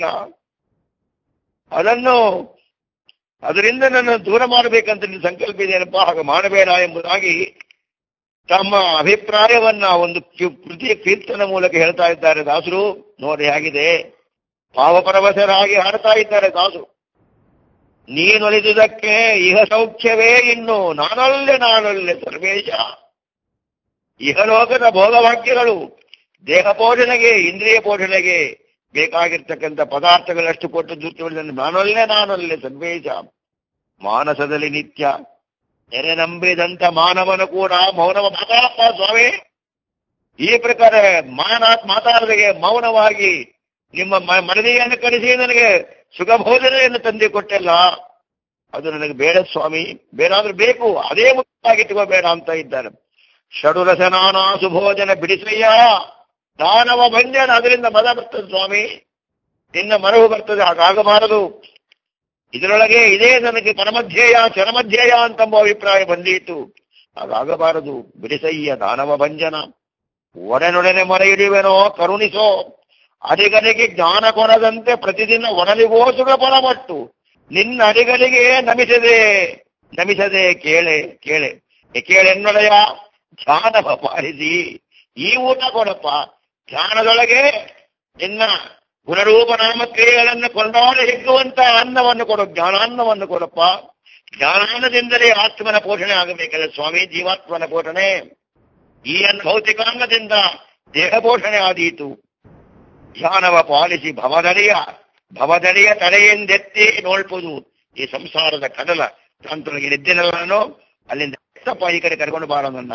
ಅದರಿಂದ ನನ್ನ ದೂರ ಮಾಡಬೇಕಂತ ನಿನ್ನ ಸಂಕಲ್ಪ ಇದೆಯೇನಪ್ಪ, ಹಾಗೆ ಮಾಡಬೇಡ ಎಂಬುದಾಗಿ ತಮ್ಮ ಅಭಿಪ್ರಾಯವನ್ನ ಒಂದು ಕೃತಿಯ ಕೀರ್ತನ ಮೂಲಕ ಹೇಳ್ತಾ ಇದ್ದಾರೆ ದಾಸರು. ನೋಡಿ ಹೇಗಿದೆ, ಭಾವಪರವಶರಾಗಿ ಹಾಡ್ತಾ ಇದ್ದಾರೆ ದಾಸರು. ನೀನೊಲಿದುದಕ್ಕೆ ಇಹ ಸೌಖ್ಯವೇ ಇನ್ನು ನಾನೊಲ್ಲೆ ಸರ್ವೇಶ. ಇಹಲೋಕದ ಭೋಗವಾಕ್ಯಗಳು ದೇಹ ಪೋಷಣೆಗೆ, ಇಂದ್ರಿಯ ಪೋಷಣೆಗೆ ಬೇಕಾಗಿರ್ತಕ್ಕಂಥ ಪದಾರ್ಥಗಳಷ್ಟು ಕೊಟ್ಟು ದುರ್ತಿಳಿದ ನಾನೊಲ್ಲೆ ಸರ್ವೇಶ. ಮಾನಸದಲ್ಲಿ ನಿತ್ಯ ನೆರೆ ನಂಬಿದಂತ ಮಾನವನು ಕೂಡ ಮೌನವ ಮಾತಾಡಪ್ಪ ಸ್ವಾಮಿ. ಈ ಪ್ರಕಾರ ಮಾತಾಡದೆ ಮೌನವಾಗಿ ನಿಮ್ಮ ಮನವಿಯನ್ನು ಕಳಿಸಿ ನನಗೆ ಸುಖ ಭೋಜನೆಯನ್ನು ತಂದು ಕೊಟ್ಟೆಲ್ಲ, ಅದು ನನಗೆ ಬೇಡ ಸ್ವಾಮಿ, ಬೇಡಾದ್ರೂ ಬೇಕು, ಅದೇ ಮುಖ್ಯವಾಗಿಟ್ಟುಕೋಬೇಡ ಅಂತ ಇದ್ದಾರೆ. ಷಡುರಸನಾನ ಸುಭೋಜನ ಬಿಡಿಸಯ್ಯ ದಾನವ ಭಂಜನ, ಅದರಿಂದ ಮದ ಬರ್ತದೆ ಸ್ವಾಮಿ, ನಿನ್ನ ಮನವು ಬರ್ತದೆ, ಹಾಗಾಗಬಾರದು. ಇದರೊಳಗೆ ಇದೇ ನನಗೆ ಪರಮಧ್ಯೇಯ ಚರಮಧ್ಯೇಯ ಅಂತಂಬ ಅಭಿಪ್ರಾಯ ಬಂದಿತ್ತು, ಹಾಗಾಗಬಾರದು. ಬಿಡಿಸಯ್ಯ ದಾನವ ಭಂಜನ, ಒಡನೊಡನೆ ಮೊರೆ ಇಡುವೆನೋ ಕರುಣಿಸೋ, ಅಡಿಗನಿಗೆ ಜ್ಞಾನ ಕೊಡದಂತೆ ಪ್ರತಿದಿನ ಒಡಲಿಗೋ ಸುಖ ಫಲಮಟ್ಟು, ನಿನ್ನ ಅಡಿಗನಿಗೆ ನಮಿಸದೆ ಕೇಳೆನ್ನೊಡೆಯ ಧ್ಯಾನವ ಪಾಲಿಸಿ. ಈ ಊಟ ಕೊಡಪ್ಪ, ಧ್ಯಾನದೊಳಗೆ ನಿನ್ನ ಗುಣರೂಪ ನಾಮಕ್ರಿಯೆಗಳನ್ನು ಕೊಂಡಾಡಿ ಹಿಗ್ಗುವಂತ ಅನ್ನವನ್ನು ಕೊಡು, ಜ್ಞಾನಾನ್ನವನ್ನು ಕೊಡಪ್ಪ. ಜ್ಞಾನಾನ್ನದಿಂದಲೇ ಆತ್ಮನ ಪೋಷಣೆ ಆಗಬೇಕಲ್ಲ ಸ್ವಾಮಿ, ಜೀವಾತ್ಮನ ಪೋಷಣೆ. ಈ ಭೌತಿಕಾಂಗದಿಂದ ದೇಹ ಪೋಷಣೆ ಆದೀತು. ಧ್ಯಾನವ ಪಾಲಿಸಿ ಭವದಡಿಯ ತಡೆಯೆಂದೆತ್ತಿ ನೋಡ್ಬೋದು. ಈ ಸಂಸಾರದ ಕಡಲ ತಾಂತೊಳಗೆ ನಿದ್ದೆನಲ್ಲ ನಾನು, ಅಲ್ಲಿಂದ ಈ ಕಡೆ ಕರ್ಕೊಂಡು ಬಾರನನ್ನ.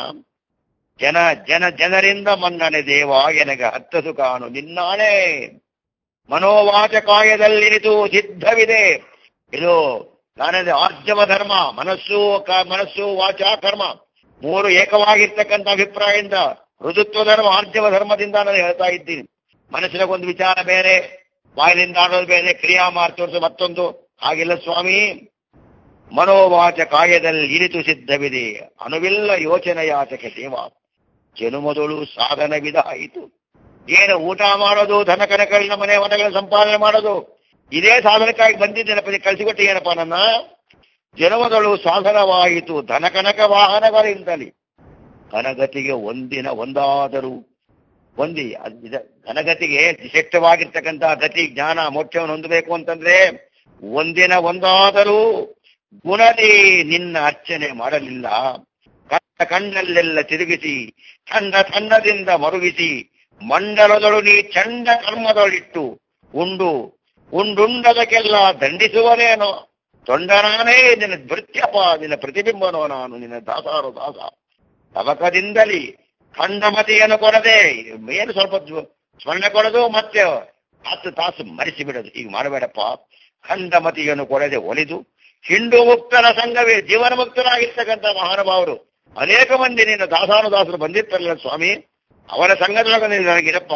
ಜನರಿಂದ ಮನ್ನಣೆ ದೇವ ಎನಗ ಹತ್ತದು ಕಾಣು ನಿನ್ನಾಣೆ. ಮನೋವಾಚ ಕಾಯದಲ್ಲಿರಿತು ಸಿದ್ಧವಿದೆ. ಇದು ನಾನೇ ಆರ್ಜವ ಧರ್ಮ, ಮನಸ್ಸು ವಾಚ ಕರ್ಮ ಮೂರು ಏಕವಾಗಿರ್ತಕ್ಕಂಥ ಅಭಿಪ್ರಾಯದಿಂದ ಋಜುತ್ವ ಧರ್ಮ ಆರ್ಜವ ಧರ್ಮದಿಂದ ನಾನು ಹೇಳ್ತಾ ಇದ್ದೀನಿ. ಮನಸ್ಸಿನಾಗೊಂದು ವಿಚಾರ ಬೇರೆ, ಬಾಯಿನಿಂದ ಆಡೋದು ಬೇರೆ, ಕ್ರಿಯಾ ಮಾರ್ತೋರ್ಸು ಮತ್ತೊಂದು, ಹಾಗಿಲ್ಲ ಸ್ವಾಮಿ. ಮನೋವಾಚ ಕಾಯದಲ್ಲಿ ಇರಿತು ಸಿದ್ಧವಿದೆ, ಅನುವಿಲ್ಲ ಯೋಚನೆಯಾಚಕ ದೇವ. ಜನುಮದೊಳು ಸಾಧನವಿದಾಯಿತು. ಏನು ಊಟ ಮಾಡೋದು, ಧನ ಕನಕಗಳಿನ ಮನೆ ಮನೆಗಳ ಸಂಪಾದನೆ ಮಾಡೋದು, ಇದೇ ಸಾಧನಕ್ಕಾಗಿ ಬಂದಿದ್ದೇನಪ್ಪ, ಕಳಿಸಿಕೊಟ್ಟು ಏನಪ್ಪ ನನ್ನ. ಜನುಮದೊಳು ಸಾಧನವಾಯಿತು ಧನ ಕನಕ ವಾಹನಗಳಿಂದಲೇ, ಕನಗತಿಗೆ ಒಂದಾದರೂ ಹೊಂದಿ ಘನಗತಿಗೆ ಶ್ರೇಷ್ಠವಾಗಿರ್ತಕ್ಕಂತಹ ಗತಿ ಜ್ಞಾನ ಮೋಕ್ಷವನ್ನು ಹೊಂದಬೇಕು ಅಂತಂದ್ರೆ ಒಂದಿನ ಒಂದಾದರೂ ಗುಣದಿ ನಿನ್ನ ಅರ್ಚನೆ ಮಾಡಲಿಲ್ಲ. ಕಣ್ಣಲ್ಲೆಲ್ಲ ತಿರುಗಿಸಿ ಥಂಡದಿಂದ ಮರುಗಿಸಿ ಮಂಡಲದೊಳು ನೀ ಚಂಡ ಕರ್ಮದೊಳಿಟ್ಟು ಉಂಡುಂಡದಕ್ಕೆಲ್ಲ ದಂಡಿಸುವನೇನೋ ತೊಂಡನಾನೇ ನಿನ್ನ ಭೃತ್ಯಪ ನಿನ್ನ ಪ್ರತಿಬಿಂಬನೋ ನಾನು ನಿನ್ನ ದಾಸಾರು ದಾಸ ತವಕದಿಂದಲಿ ಖಂಡಮತಿಯನ್ನು ಕೊಡದೆ ಏನು ಸ್ವಲ್ಪ ಸ್ಮರಣೆ ಕೊಡೋದು ಮತ್ತೆ 10 ತಾಸು ಮರೆಸಿ ಬಿಡೋದು. ಈಗ ಮಾಡಬೇಡಪ್ಪ. ಖಂಡಮತಿಯನ್ನು ಕೊಡದೆ ಒಲಿದು ಹಿಂಡು ಮುಕ್ತರ ಸಂಘವೇ ಜೀವನ ಮುಕ್ತರಾಗಿರ್ತಕ್ಕಂಥ ಮಹಾನುಭಾವರು ಅನೇಕ ಮಂದಿ ನಿನ್ನ ದಾಸಾನುದಾಸರು ಬಂದಿರ್ತಾರಲ್ಲ ಸ್ವಾಮಿ, ಅವರ ಸಂಘದೊಳಗೆ ನನಗಿರಪ್ಪ.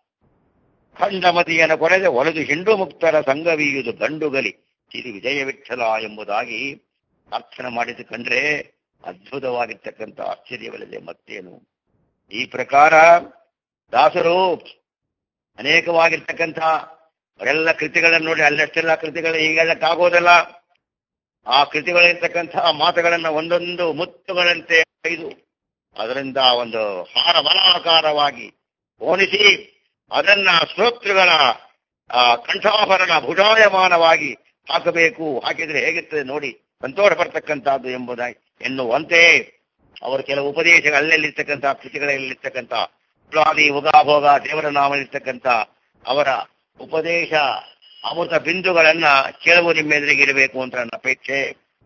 ಖಂಡಮತಿಯನ್ನು ಕೊಡದೆ ಒಲಿದು ಹಿಂಡು ಮುಕ್ತರ ಸಂಘವೀಯುವುದು ಗಂಡುಗಲಿ ಶ್ರೀ ವಿಜಯ ವಿಠಲ ಎಂಬುದಾಗಿ ಅರ್ಥನ ಮಾಡಿದ್ದು ಕಂಡ್ರೆ ಅದ್ಭುತವಾಗಿರ್ತಕ್ಕಂಥ ಆಶ್ಚರ್ಯವಲ್ಲದೆ ಮತ್ತೇನು. ಈ ಪ್ರಕಾರ ದಾಸರು ಅನೇಕವಾಗಿರ್ತಕ್ಕಂಥ ಅವರೆಲ್ಲ ಕೃತಿಗಳನ್ನು ನೋಡಿ ಅಲ್ಲಷ್ಟೆಲ್ಲ ಕೃತಿಗಳು ಹೀಗೆಲ್ಲಕ್ಕಾಗೋದಲ್ಲ. ಆ ಕೃತಿಗಳಿರ್ತಕ್ಕಂತಹ ಮಾತುಗಳನ್ನ ಒಂದೊಂದು ಮುತ್ತುಗಳಂತೆ ಒಯ್ದು ಅದರಿಂದ ಒಂದು ಹಾರಬಲಾಕಾರವಾಗಿ ಹೋಲಿಸಿ ಅದನ್ನ ಸ್ತೋತ್ರಗಳ ಕಂಠಾಭರಣ ಭುಜಾಯಮಾನವಾಗಿ ಹಾಕಬೇಕು. ಹಾಕಿದ್ರೆ ಹೇಗಿರ್ತದೆ ನೋಡಿ, ಸಂತೋಷ ಪಡ್ತಕ್ಕಂಥದ್ದು ಎಂಬುದಾಗಿ ಎನ್ನುವಂತೆ ಅವರು ಕೆಲವು ಉಪದೇಶಗಳು ಅಲ್ಲೆಲ್ಲಿರ್ತಕ್ಕಂಥ ಕೃತಿಗಳಲ್ಲಿರ್ತಕ್ಕಂಥ ಪ್ಲಾದಿ ಉಗಾಭೋಗ ದೇವರ ನಾಮಲ್ಲಿರ್ತಕ್ಕಂಥ ಅವರ ಉಪದೇಶ ಅಮೃತ ಬಿಂದುಗಳನ್ನ ಕೆಲವು ನಿಮ್ಮೆದುರಿಗೆ ಇರಬೇಕು ಅಂತ ನನ್ನ ಅಪೇಕ್ಷೆ.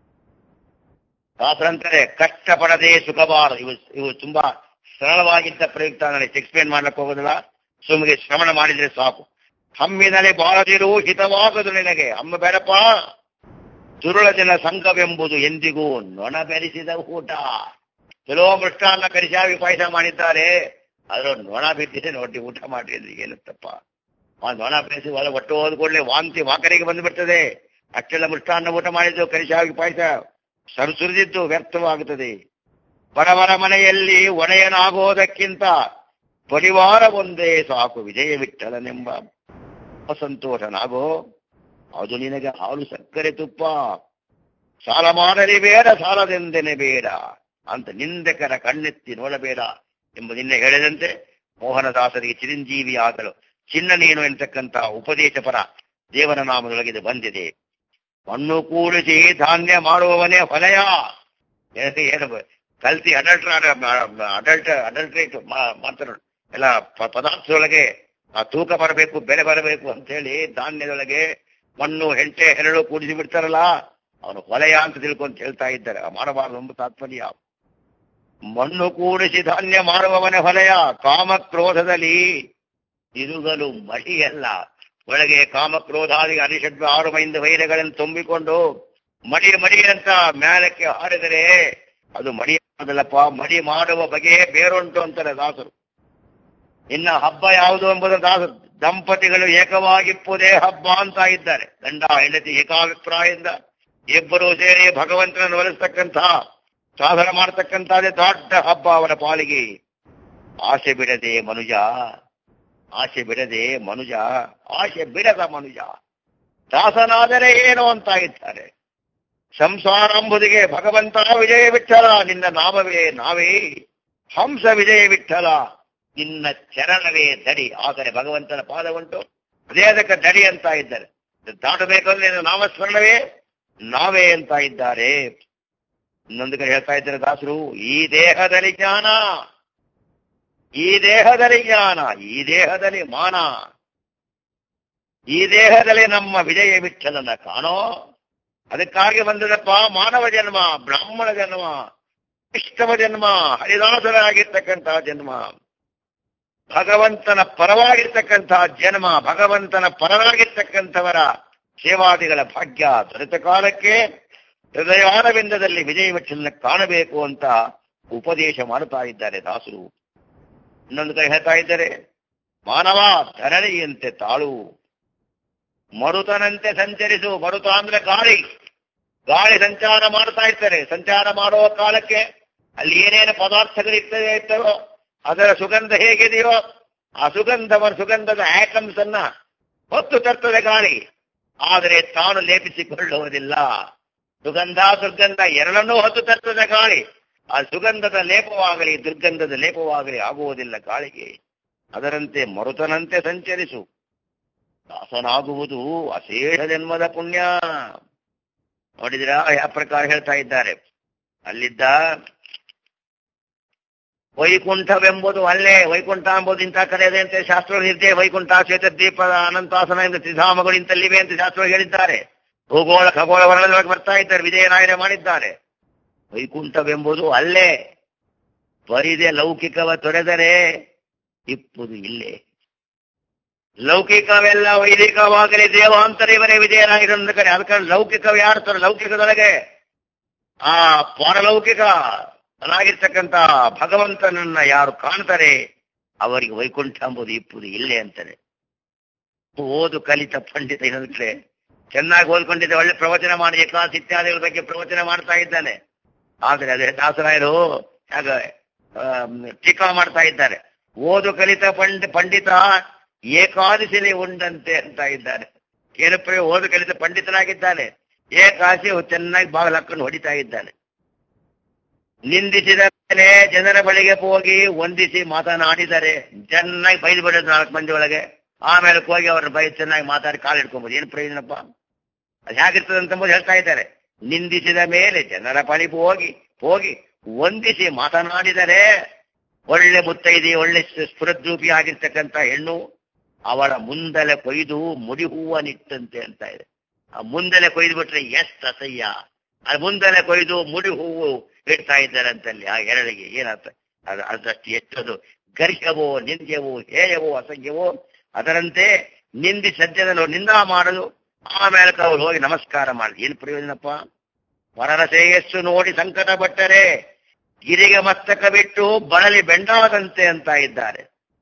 ದಾಸರಂತಾರೆ ಕಷ್ಟಪಡದೆ ಸುಖಬಾರದು. ಇವು ತುಂಬಾ ಸರಳವಾಗಿದ್ದ ಪ್ರಯುಕ್ತ ನನಗೆ ಎಕ್ಸ್ಪ್ಲೇನ್ ಮಾಡ್ಲಿಕ್ಕೆ ಹೋಗೋದಿಲ್ಲ, ಸುಮ್ಮಿಗೆ ಶ್ರವಣ ಮಾಡಿದ್ರೆ ಸಾಕು. ಹಮ್ಮಿನಲೆ ಬಾಳದಿರು ಹಿತವಾಗದು ನಿನಗೆ. ಅಮ್ಮ ಬೇಡಪ್ಪ. ದುರುಳ ಜನ ಸಂಘವೆಂಬುದು ಎಂದಿಗೂ ನೊಣ ಬೆರೆಸಿದ ಊಟ. ಕೆಲವು ಮೃಷ್ಟಾನ್ನ ಕರಿಸಾವಿ ಪಾಯಸ ಮಾಡಿದ್ದಾರೆ, ಅದ್ರ ನೊಣ ಬಿದ್ದಿದೆ ನೋಡಿ ಊಟ ಮಾಡ್ರಿ ಅಂದ್ರೆ ಏನತ್ತಪ್ಪ. ಆ ನೊಣ ಬೆರೆಸಿ ಒಟ್ಟು ಹೋದ್ಕೊಳ್ಳೆ ವಾಂತಿ ವಾಕರಿಗೆ ಬಂದುಬಿಡ್ತದೆ. ಅಷ್ಟೆಲ್ಲ ಮೃಷ್ಟಾನ್ನ ಊಟ ಮಾಡಿದ್ದು ಕರಿಸಾವಿ ಪಾಯಸ ಸುರಿದಿದ್ದು ವ್ಯರ್ಥವಾಗುತ್ತದೆ. ಬಡವರ ಮನೆಯಲ್ಲಿ ಒಡೆಯನಾಗೋದಕ್ಕಿಂತ ಪರಿವಾರ ಒಂದೇ ಸಾಕು ವಿಜಯ ವಿಠಲನೆಂಬ ಸಂತೋಷನಾಗೋ. ಅದು ನಿನಗೆ ಹಾಲು ಸಕ್ಕರೆ ತುಪ್ಪ. ಸಾಲ ಮಾಡಲಿ ಬೇಡ ಸಾಲದೆಂದೆನೆ ಬೇಡ ಅಂತ ನಿಂದಕರ ಕಣ್ಣೆತ್ತಿ ನೋಡಬೇಡ ಎಂಬ ನಿನ್ನೆ ಹೇಳಿದಂತೆ ಮೋಹನದಾಸರಿಗೆ ಚಿರಂಜೀವಿ ಆಗಲು ಚಿನ್ನ ನೀನು ಎಂತಕ್ಕಂಥ ಉಪದೇಶ ಪರ ದೇವರ ನಾಮದೊಳಗೆ ಬಂದಿದೆ. ಮಣ್ಣು ಕೂಡಿಸಿ ಧಾನ್ಯ ಮಾಡುವವನೇ ಹೊಲೆಯ. ಏನು ಕಲ್ತಿ ಅಡಲ್ಟ್ರೇಟ್ ಮಾಡ್ತಾರೆ ಎಲ್ಲ ಪದಾರ್ಥದೊಳಗೆ ಆ ತೂಕ ಬರಬೇಕು ಬೆಲೆ ಬರಬೇಕು ಅಂತ ಹೇಳಿ ಧಾನ್ಯದೊಳಗೆ ಮಣ್ಣು ಹೆಂಟೆ ಹೆರಳು ಕೂಡಿಸಿ ಬಿಡ್ತಾರಲ್ಲ, ಅವನು ಹೊಲೆಯ ಅಂತ ತಿಳ್ಕೊಂತ ಹೇಳ್ತಾ ಇದ್ದಾರೆ. ಮಾಡಬಾರದು ಎಂಬ ತಾತ್ಪರ್ಯ. ಮಣ್ಣು ಕೂಡಿಸಿ ಧಾನ್ಯ ಮಾಡುವವನೇ ಹೊಲೆಯ. ಕಾಮಕ್ರೋಧದಲ್ಲಿ ತಿರುಗಲು ಮಡಿಯಲ್ಲ. ಒಳಗೆ ಕಾಮಕ್ರೋಧಾದಿ ಅರಿಷಡ್ವ 6 ಮೈಂದ ವೈರಗಳನ್ನು ತುಂಬಿಕೊಂಡು ಮಡಿ ಅಂತ ಮೇಲಕ್ಕೆ ಹಾರಿದರೆ ಅದು ಮಡಿ ಆಗಲ್ಲಪ್ಪ. ಮಡಿ ಮಾಡುವ ಬಗೆಯೇ ಬೇರುಂಟು ಅಂತಾರೆ ದಾಸರು. ಇನ್ನ ಹಬ್ಬ ಯಾವುದು ಎಂಬುದು ದಾಸರು ದಂಪತಿಗಳು ಏಕವಾಗಿಪ್ಪುದೇ ಹಬ್ಬ ಅಂತ ಇದ್ದಾರೆ. ಗಂಡ ಹೆಂಡತಿ ಏಕಾಭಿಪ್ರಾಯದಿಂದ ಇಬ್ಬರು ಸೇರಿ ಭಗವಂತನನ್ನು ಒಲಿಸ್ತಕ್ಕಂಥ ಸಾಧನ ಮಾಡತಕ್ಕಂಥದ್ದೇ ದೊಡ್ಡ ಹಬ್ಬ ಅವರ ಪಾಲಿಗೆ. ಆಸೆ ಬಿಡದೆ ಮನುಜ ಆಸೆ ಬಿಡದ ಮನುಜ ದಾಸನಾದರೆ ಏನು ಅಂತ ಇದ್ದಾರೆ. ಸಂಸಾರ ಎಂಬುದಿಗೆ ಭಗವಂತ ವಿಜಯ ವಿಠಲ ನಿನ್ನ ನಾಮವೇ ನಾವೇ. ಹಂಸ ವಿಜಯ ವಿಠಲ ನಿನ್ನ ಚರಣವೇ ದಡಿ. ಆದರೆ ಭಗವಂತನ ಪಾದ ಉಂಟು, ಅದೇ ಅದಕ್ಕೆ ದಡಿ ಅಂತ ಇದ್ದಾರೆ. ದಾಟಬೇಕಂದ್ರೆ ನಾಮಸ್ಮರಣವೇ ನಾವೇ ಅಂತ ಇದ್ದಾರೆ. ಇನ್ನೊಂದು ಕಡೆ ಹೇಳ್ತಾ ಇದ್ದಾರೆ ದಾಸರು, ಈ ದೇಹದಲ್ಲಿ ಜ್ಞಾನ, ಈ ದೇಹದಲ್ಲಿ ಮಾನ, ಈ ದೇಹದಲ್ಲಿ ನಮ್ಮ ವಿಜಯ ವಿಠಲನ ಕಾಣೋ. ಅದಕ್ಕಾಗಿ ಬಂದದಪ್ಪ ಮಾನವ ಜನ್ಮ, ಬ್ರಾಹ್ಮಣ ಜನ್ಮ, ಇಷ್ಟವ ಜನ್ಮ, ಹರಿದಾಸರಾಗಿರ್ತಕ್ಕಂತಹ ಜನ್ಮ, ಭಗವಂತನ ಪರವಾಗಿರ್ತಕ್ಕಂತಹ ಜನ್ಮ, ಭಗವಂತನ ಪರವಾಗಿರ್ತಕ್ಕಂಥವರ ಸೇವಾದಿಗಳ ಭಾಗ್ಯ ದೊರೆತ ಕಾಲಕ್ಕೆ ಹೃದಯಾನವಿಂದದಲ್ಲಿ ವಿಜಯ ವಿಠಲನ ಕಾಣಬೇಕು ಅಂತ ಉಪದೇಶ ಮಾಡುತ್ತಾ ಇದ್ದಾರೆ ದಾಸರು. ಇನ್ನೊಂದು ಕಡೆ ಹೇಳ್ತಾ ಇದ್ದಾರೆ, ಮಾನವ ಧರಣಿಯಂತೆ ತಾಳು, ಮರುತನಂತೆ ಸಂಚರಿಸು. ಮರುತ ಅಂದ್ರೆ ಗಾಳಿ ಸಂಚಾರ ಮಾಡ್ತಾ ಇರ್ತಾರೆ. ಸಂಚಾರ ಮಾಡುವ ಕಾಲಕ್ಕೆ ಅಲ್ಲಿ ಏನೇನು ಪದಾರ್ಥಗಳಿರ್ತವೋ ಅದರ ಸುಗಂಧ ಹೇಗಿದೆಯೋ ಆ ಸುಗಂಧದ ಆಟಮ್ಸ್ ಅನ್ನ ಹೊತ್ತು ತರ್ತದೆ ಗಾಳಿ. ಆದರೆ ತಾನು ಲೇಪಿಸಿಕೊಳ್ಳುವುದಿಲ್ಲ. ಸುಗಂಧ ದುರ್ಗಂಧ ಎರಡನ್ನೂ ಹೊತ್ತು ತರ್ತದೆ ಗಾಳಿ. ಆ ಸುಗಂಧದ ಲೇಪವಾಗಲಿ ದುರ್ಗಂಧದ ಲೇಪವಾಗಲಿ ಆಗುವುದಿಲ್ಲ ಗಾಳಿಗೆ. ಅದರಂತೆ ಮರುತನಂತೆ ಸಂಚರಿಸು. ದಾಸನಾಗುವುದು ಅಶೇಷ ಜನ್ಮದ ಪುಣ್ಯ. ನೋಡಿದಿರಾ ಯಾವ ಪ್ರಕಾರ ಹೇಳ್ತಾ ಇದ್ದಾರೆ. ಅಲ್ಲಿದ್ದ ವೈಕುಂಠವೆಂಬುದು ಅಲ್ಲೇ, ವೈಕುಂಠ ಎಂಬುದು ಇಂಥ ಕರೆಯದೆ ಅಂತ ಶಾಸ್ತ್ರಗಳು ಇರ್ತೇ. ವೈಕುಂಠ, ಶ್ವೇತದ್ವೀಪ, ಅನಂತಾಸನ ಎಂದು ತ್ರಿಧಾಮಗಳು ಇಂತಲ್ಲಿವೆ ಅಂತ ಶಾಸ್ತ್ರಗಳು ಹೇಳಿದ್ದಾರೆ. ಭೂಗೋಳ ಖಗೋಳ ವರ್ಣದೊಳಗೆ ಬರ್ತಾ ಇದ್ದಾರೆ, ವಿಜಯನಾಯನ ಮಾಡಿದ್ದಾರೆ. ವೈಕುಂಠವೆಂಬುದು ಅಲ್ಲೇ, ಬರಿದೆ ಲೌಕಿಕವ ತೊರೆದರೆ ಇಪ್ಪುದು ಇಲ್ಲೇ. ಲೌಕಿಕವೆಲ್ಲ ವೈದಿಕವಾಗಲಿ ದೇವಾಂತರ ಇವರೇ ವಿಜಯನಾಗಿರೋ ಕಡೆ. ಅದಕ್ಕೆ ಲೌಕಿಕವ ಯಾರು ತೊರೆ? ಲೌಕಿಕದೊಳಗೆ ಆ ಪಾರಲೌಕಿಕ ಅನಾಗಿರ್ತಕ್ಕಂಥ ಭಗವಂತನನ್ನ ಯಾರು ಕಾಣ್ತಾರೆ ಅವರಿಗೆ ವೈಕುಂಠ ಎಂಬುದು ಇಪ್ಪುದು ಇಲ್ಲೇ ಅಂತಾರೆ. ಓದು ಕಲಿತ ಪಂಡಿತ ಇನ್ನೊಂದು ಚೆನ್ನಾಗಿ ಓದ್ಕೊಂಡಿದ್ದೆ, ಒಳ್ಳೆ ಪ್ರವಚನ ಮಾಡಿ ಏಕಾದಶಿ ಇತ್ಯಾದಿಗಳ ಬಗ್ಗೆ ಪ್ರವಚನ ಮಾಡ್ತಾ ಇದ್ದಾನೆ. ಆದ್ರೆ ಅದೇ ದಾಸರಾಯರು ಹಾಗ ಟೀಕಾ ಮಾಡ್ತಾ ಇದ್ದಾರೆ. ಓದು ಕಲಿತ ಪಂಡಿತ ಏಕಾದಶಿಲಿ ಉಂಡಂತೆ ಅಂತ ಇದ್ದಾರೆ. ಏನಪ್ಪ ಓದು ಕಲಿತ ಪಂಡಿತನಾಗಿದ್ದಾನೆ, ಏಕಾದಶಿ ಚೆನ್ನಾಗಿ ಬಾಗಿಲಕ್ಕನ್ನು ಹೊಡಿತಾ ಇದ್ದಾನೆ. ನಿಂದಿಸಿದ ಮೇಲೆ ಜನರ ಬಳಿಗೆ ಹೋಗಿ ವಂದಿಸಿ ಮಾತನಾಡಿದರೆ ಚೆನ್ನಾಗಿ ಬೈದು ಬಿಡೋದು 4 ಮಂದಿ ಒಳಗೆ. ಆಮೇಲೆ ಹೋಗಿ ಅವ್ರನ್ನ ಬೈದು ಚೆನ್ನಾಗಿ ಮಾತಾಡಿ ಕಾಲು ಹಿಡ್ಕೊಂಬೋದು. ಏನು ಪ್ರಯೋಜನಪ್ಪ? ಅದು ಹೇಗಿರ್ತದೆ ಅಂತಂಬುದು ಹೇಳ್ತಾ ಇದ್ದಾರೆ. ನಿಂದಿಸಿದ ಮೇಲೆ ಜನರ ಬಳಿಗೆ ಹೋಗಿ ವಂದಿಸಿ ಮಾತನಾಡಿದರೆ ಒಳ್ಳೆ ಮುತ್ತೈದೆ, ಒಳ್ಳೆ ಸ್ಫುರದ್ರೂಪಿ ಆಗಿರ್ತಕ್ಕಂಥ ಹೆಣ್ಣು ಅವಳ ಮುಂದಲೆ ಕೊಯ್ದು ಮುಡಿ ಹೂವ ನಿಟ್ಟಂತೆ ಅಂತ ಇದೆ. ಆ ಮುಂದಲೆ ಕೊಯ್ದು ಬಿಟ್ರೆ ಎಷ್ಟು ಅಸಹ್ಯ. ಅದು ಮುಂದಲೆ ಕೊಯ್ದು ಮುಡಿ ಹೂವು ಇಡ್ತಾ ಇದ್ದಾರೆ ಅಂತಲ್ಲಿ ಆ ಎರಳಿಗೆ. ಏನಂತ ಅದಷ್ಟು ಎಷ್ಟದು ಗರ್ಹವೋ, ನಿಂದ್ಯವೋ, ಹೇಯವೋ, ಅಸಹ್ಯವೋ. ಅದರಂತೆ ನಿಂದಿ ಸಜ್ಜನರು ನಿಂದಾ ಮಾಡಲು, ಆಮೇಲೆ ಅವ್ರು ಹೋಗಿ ನಮಸ್ಕಾರ ಮಾಡಿ ಏನು ಪ್ರಯೋಜನಪ್ಪ? ವರರ ಶ್ರೇಯಸ್ಸು ನೋಡಿ ಸಂಕಟ ಪಟ್ಟರೆ ಗಿರಿಗೆ ಮಸ್ತಕ ಬಿಟ್ಟು ಬಳಲಿ ಬೆಂಡಾದಂತೆ ಅಂತ ಇದ್ದಾರೆ.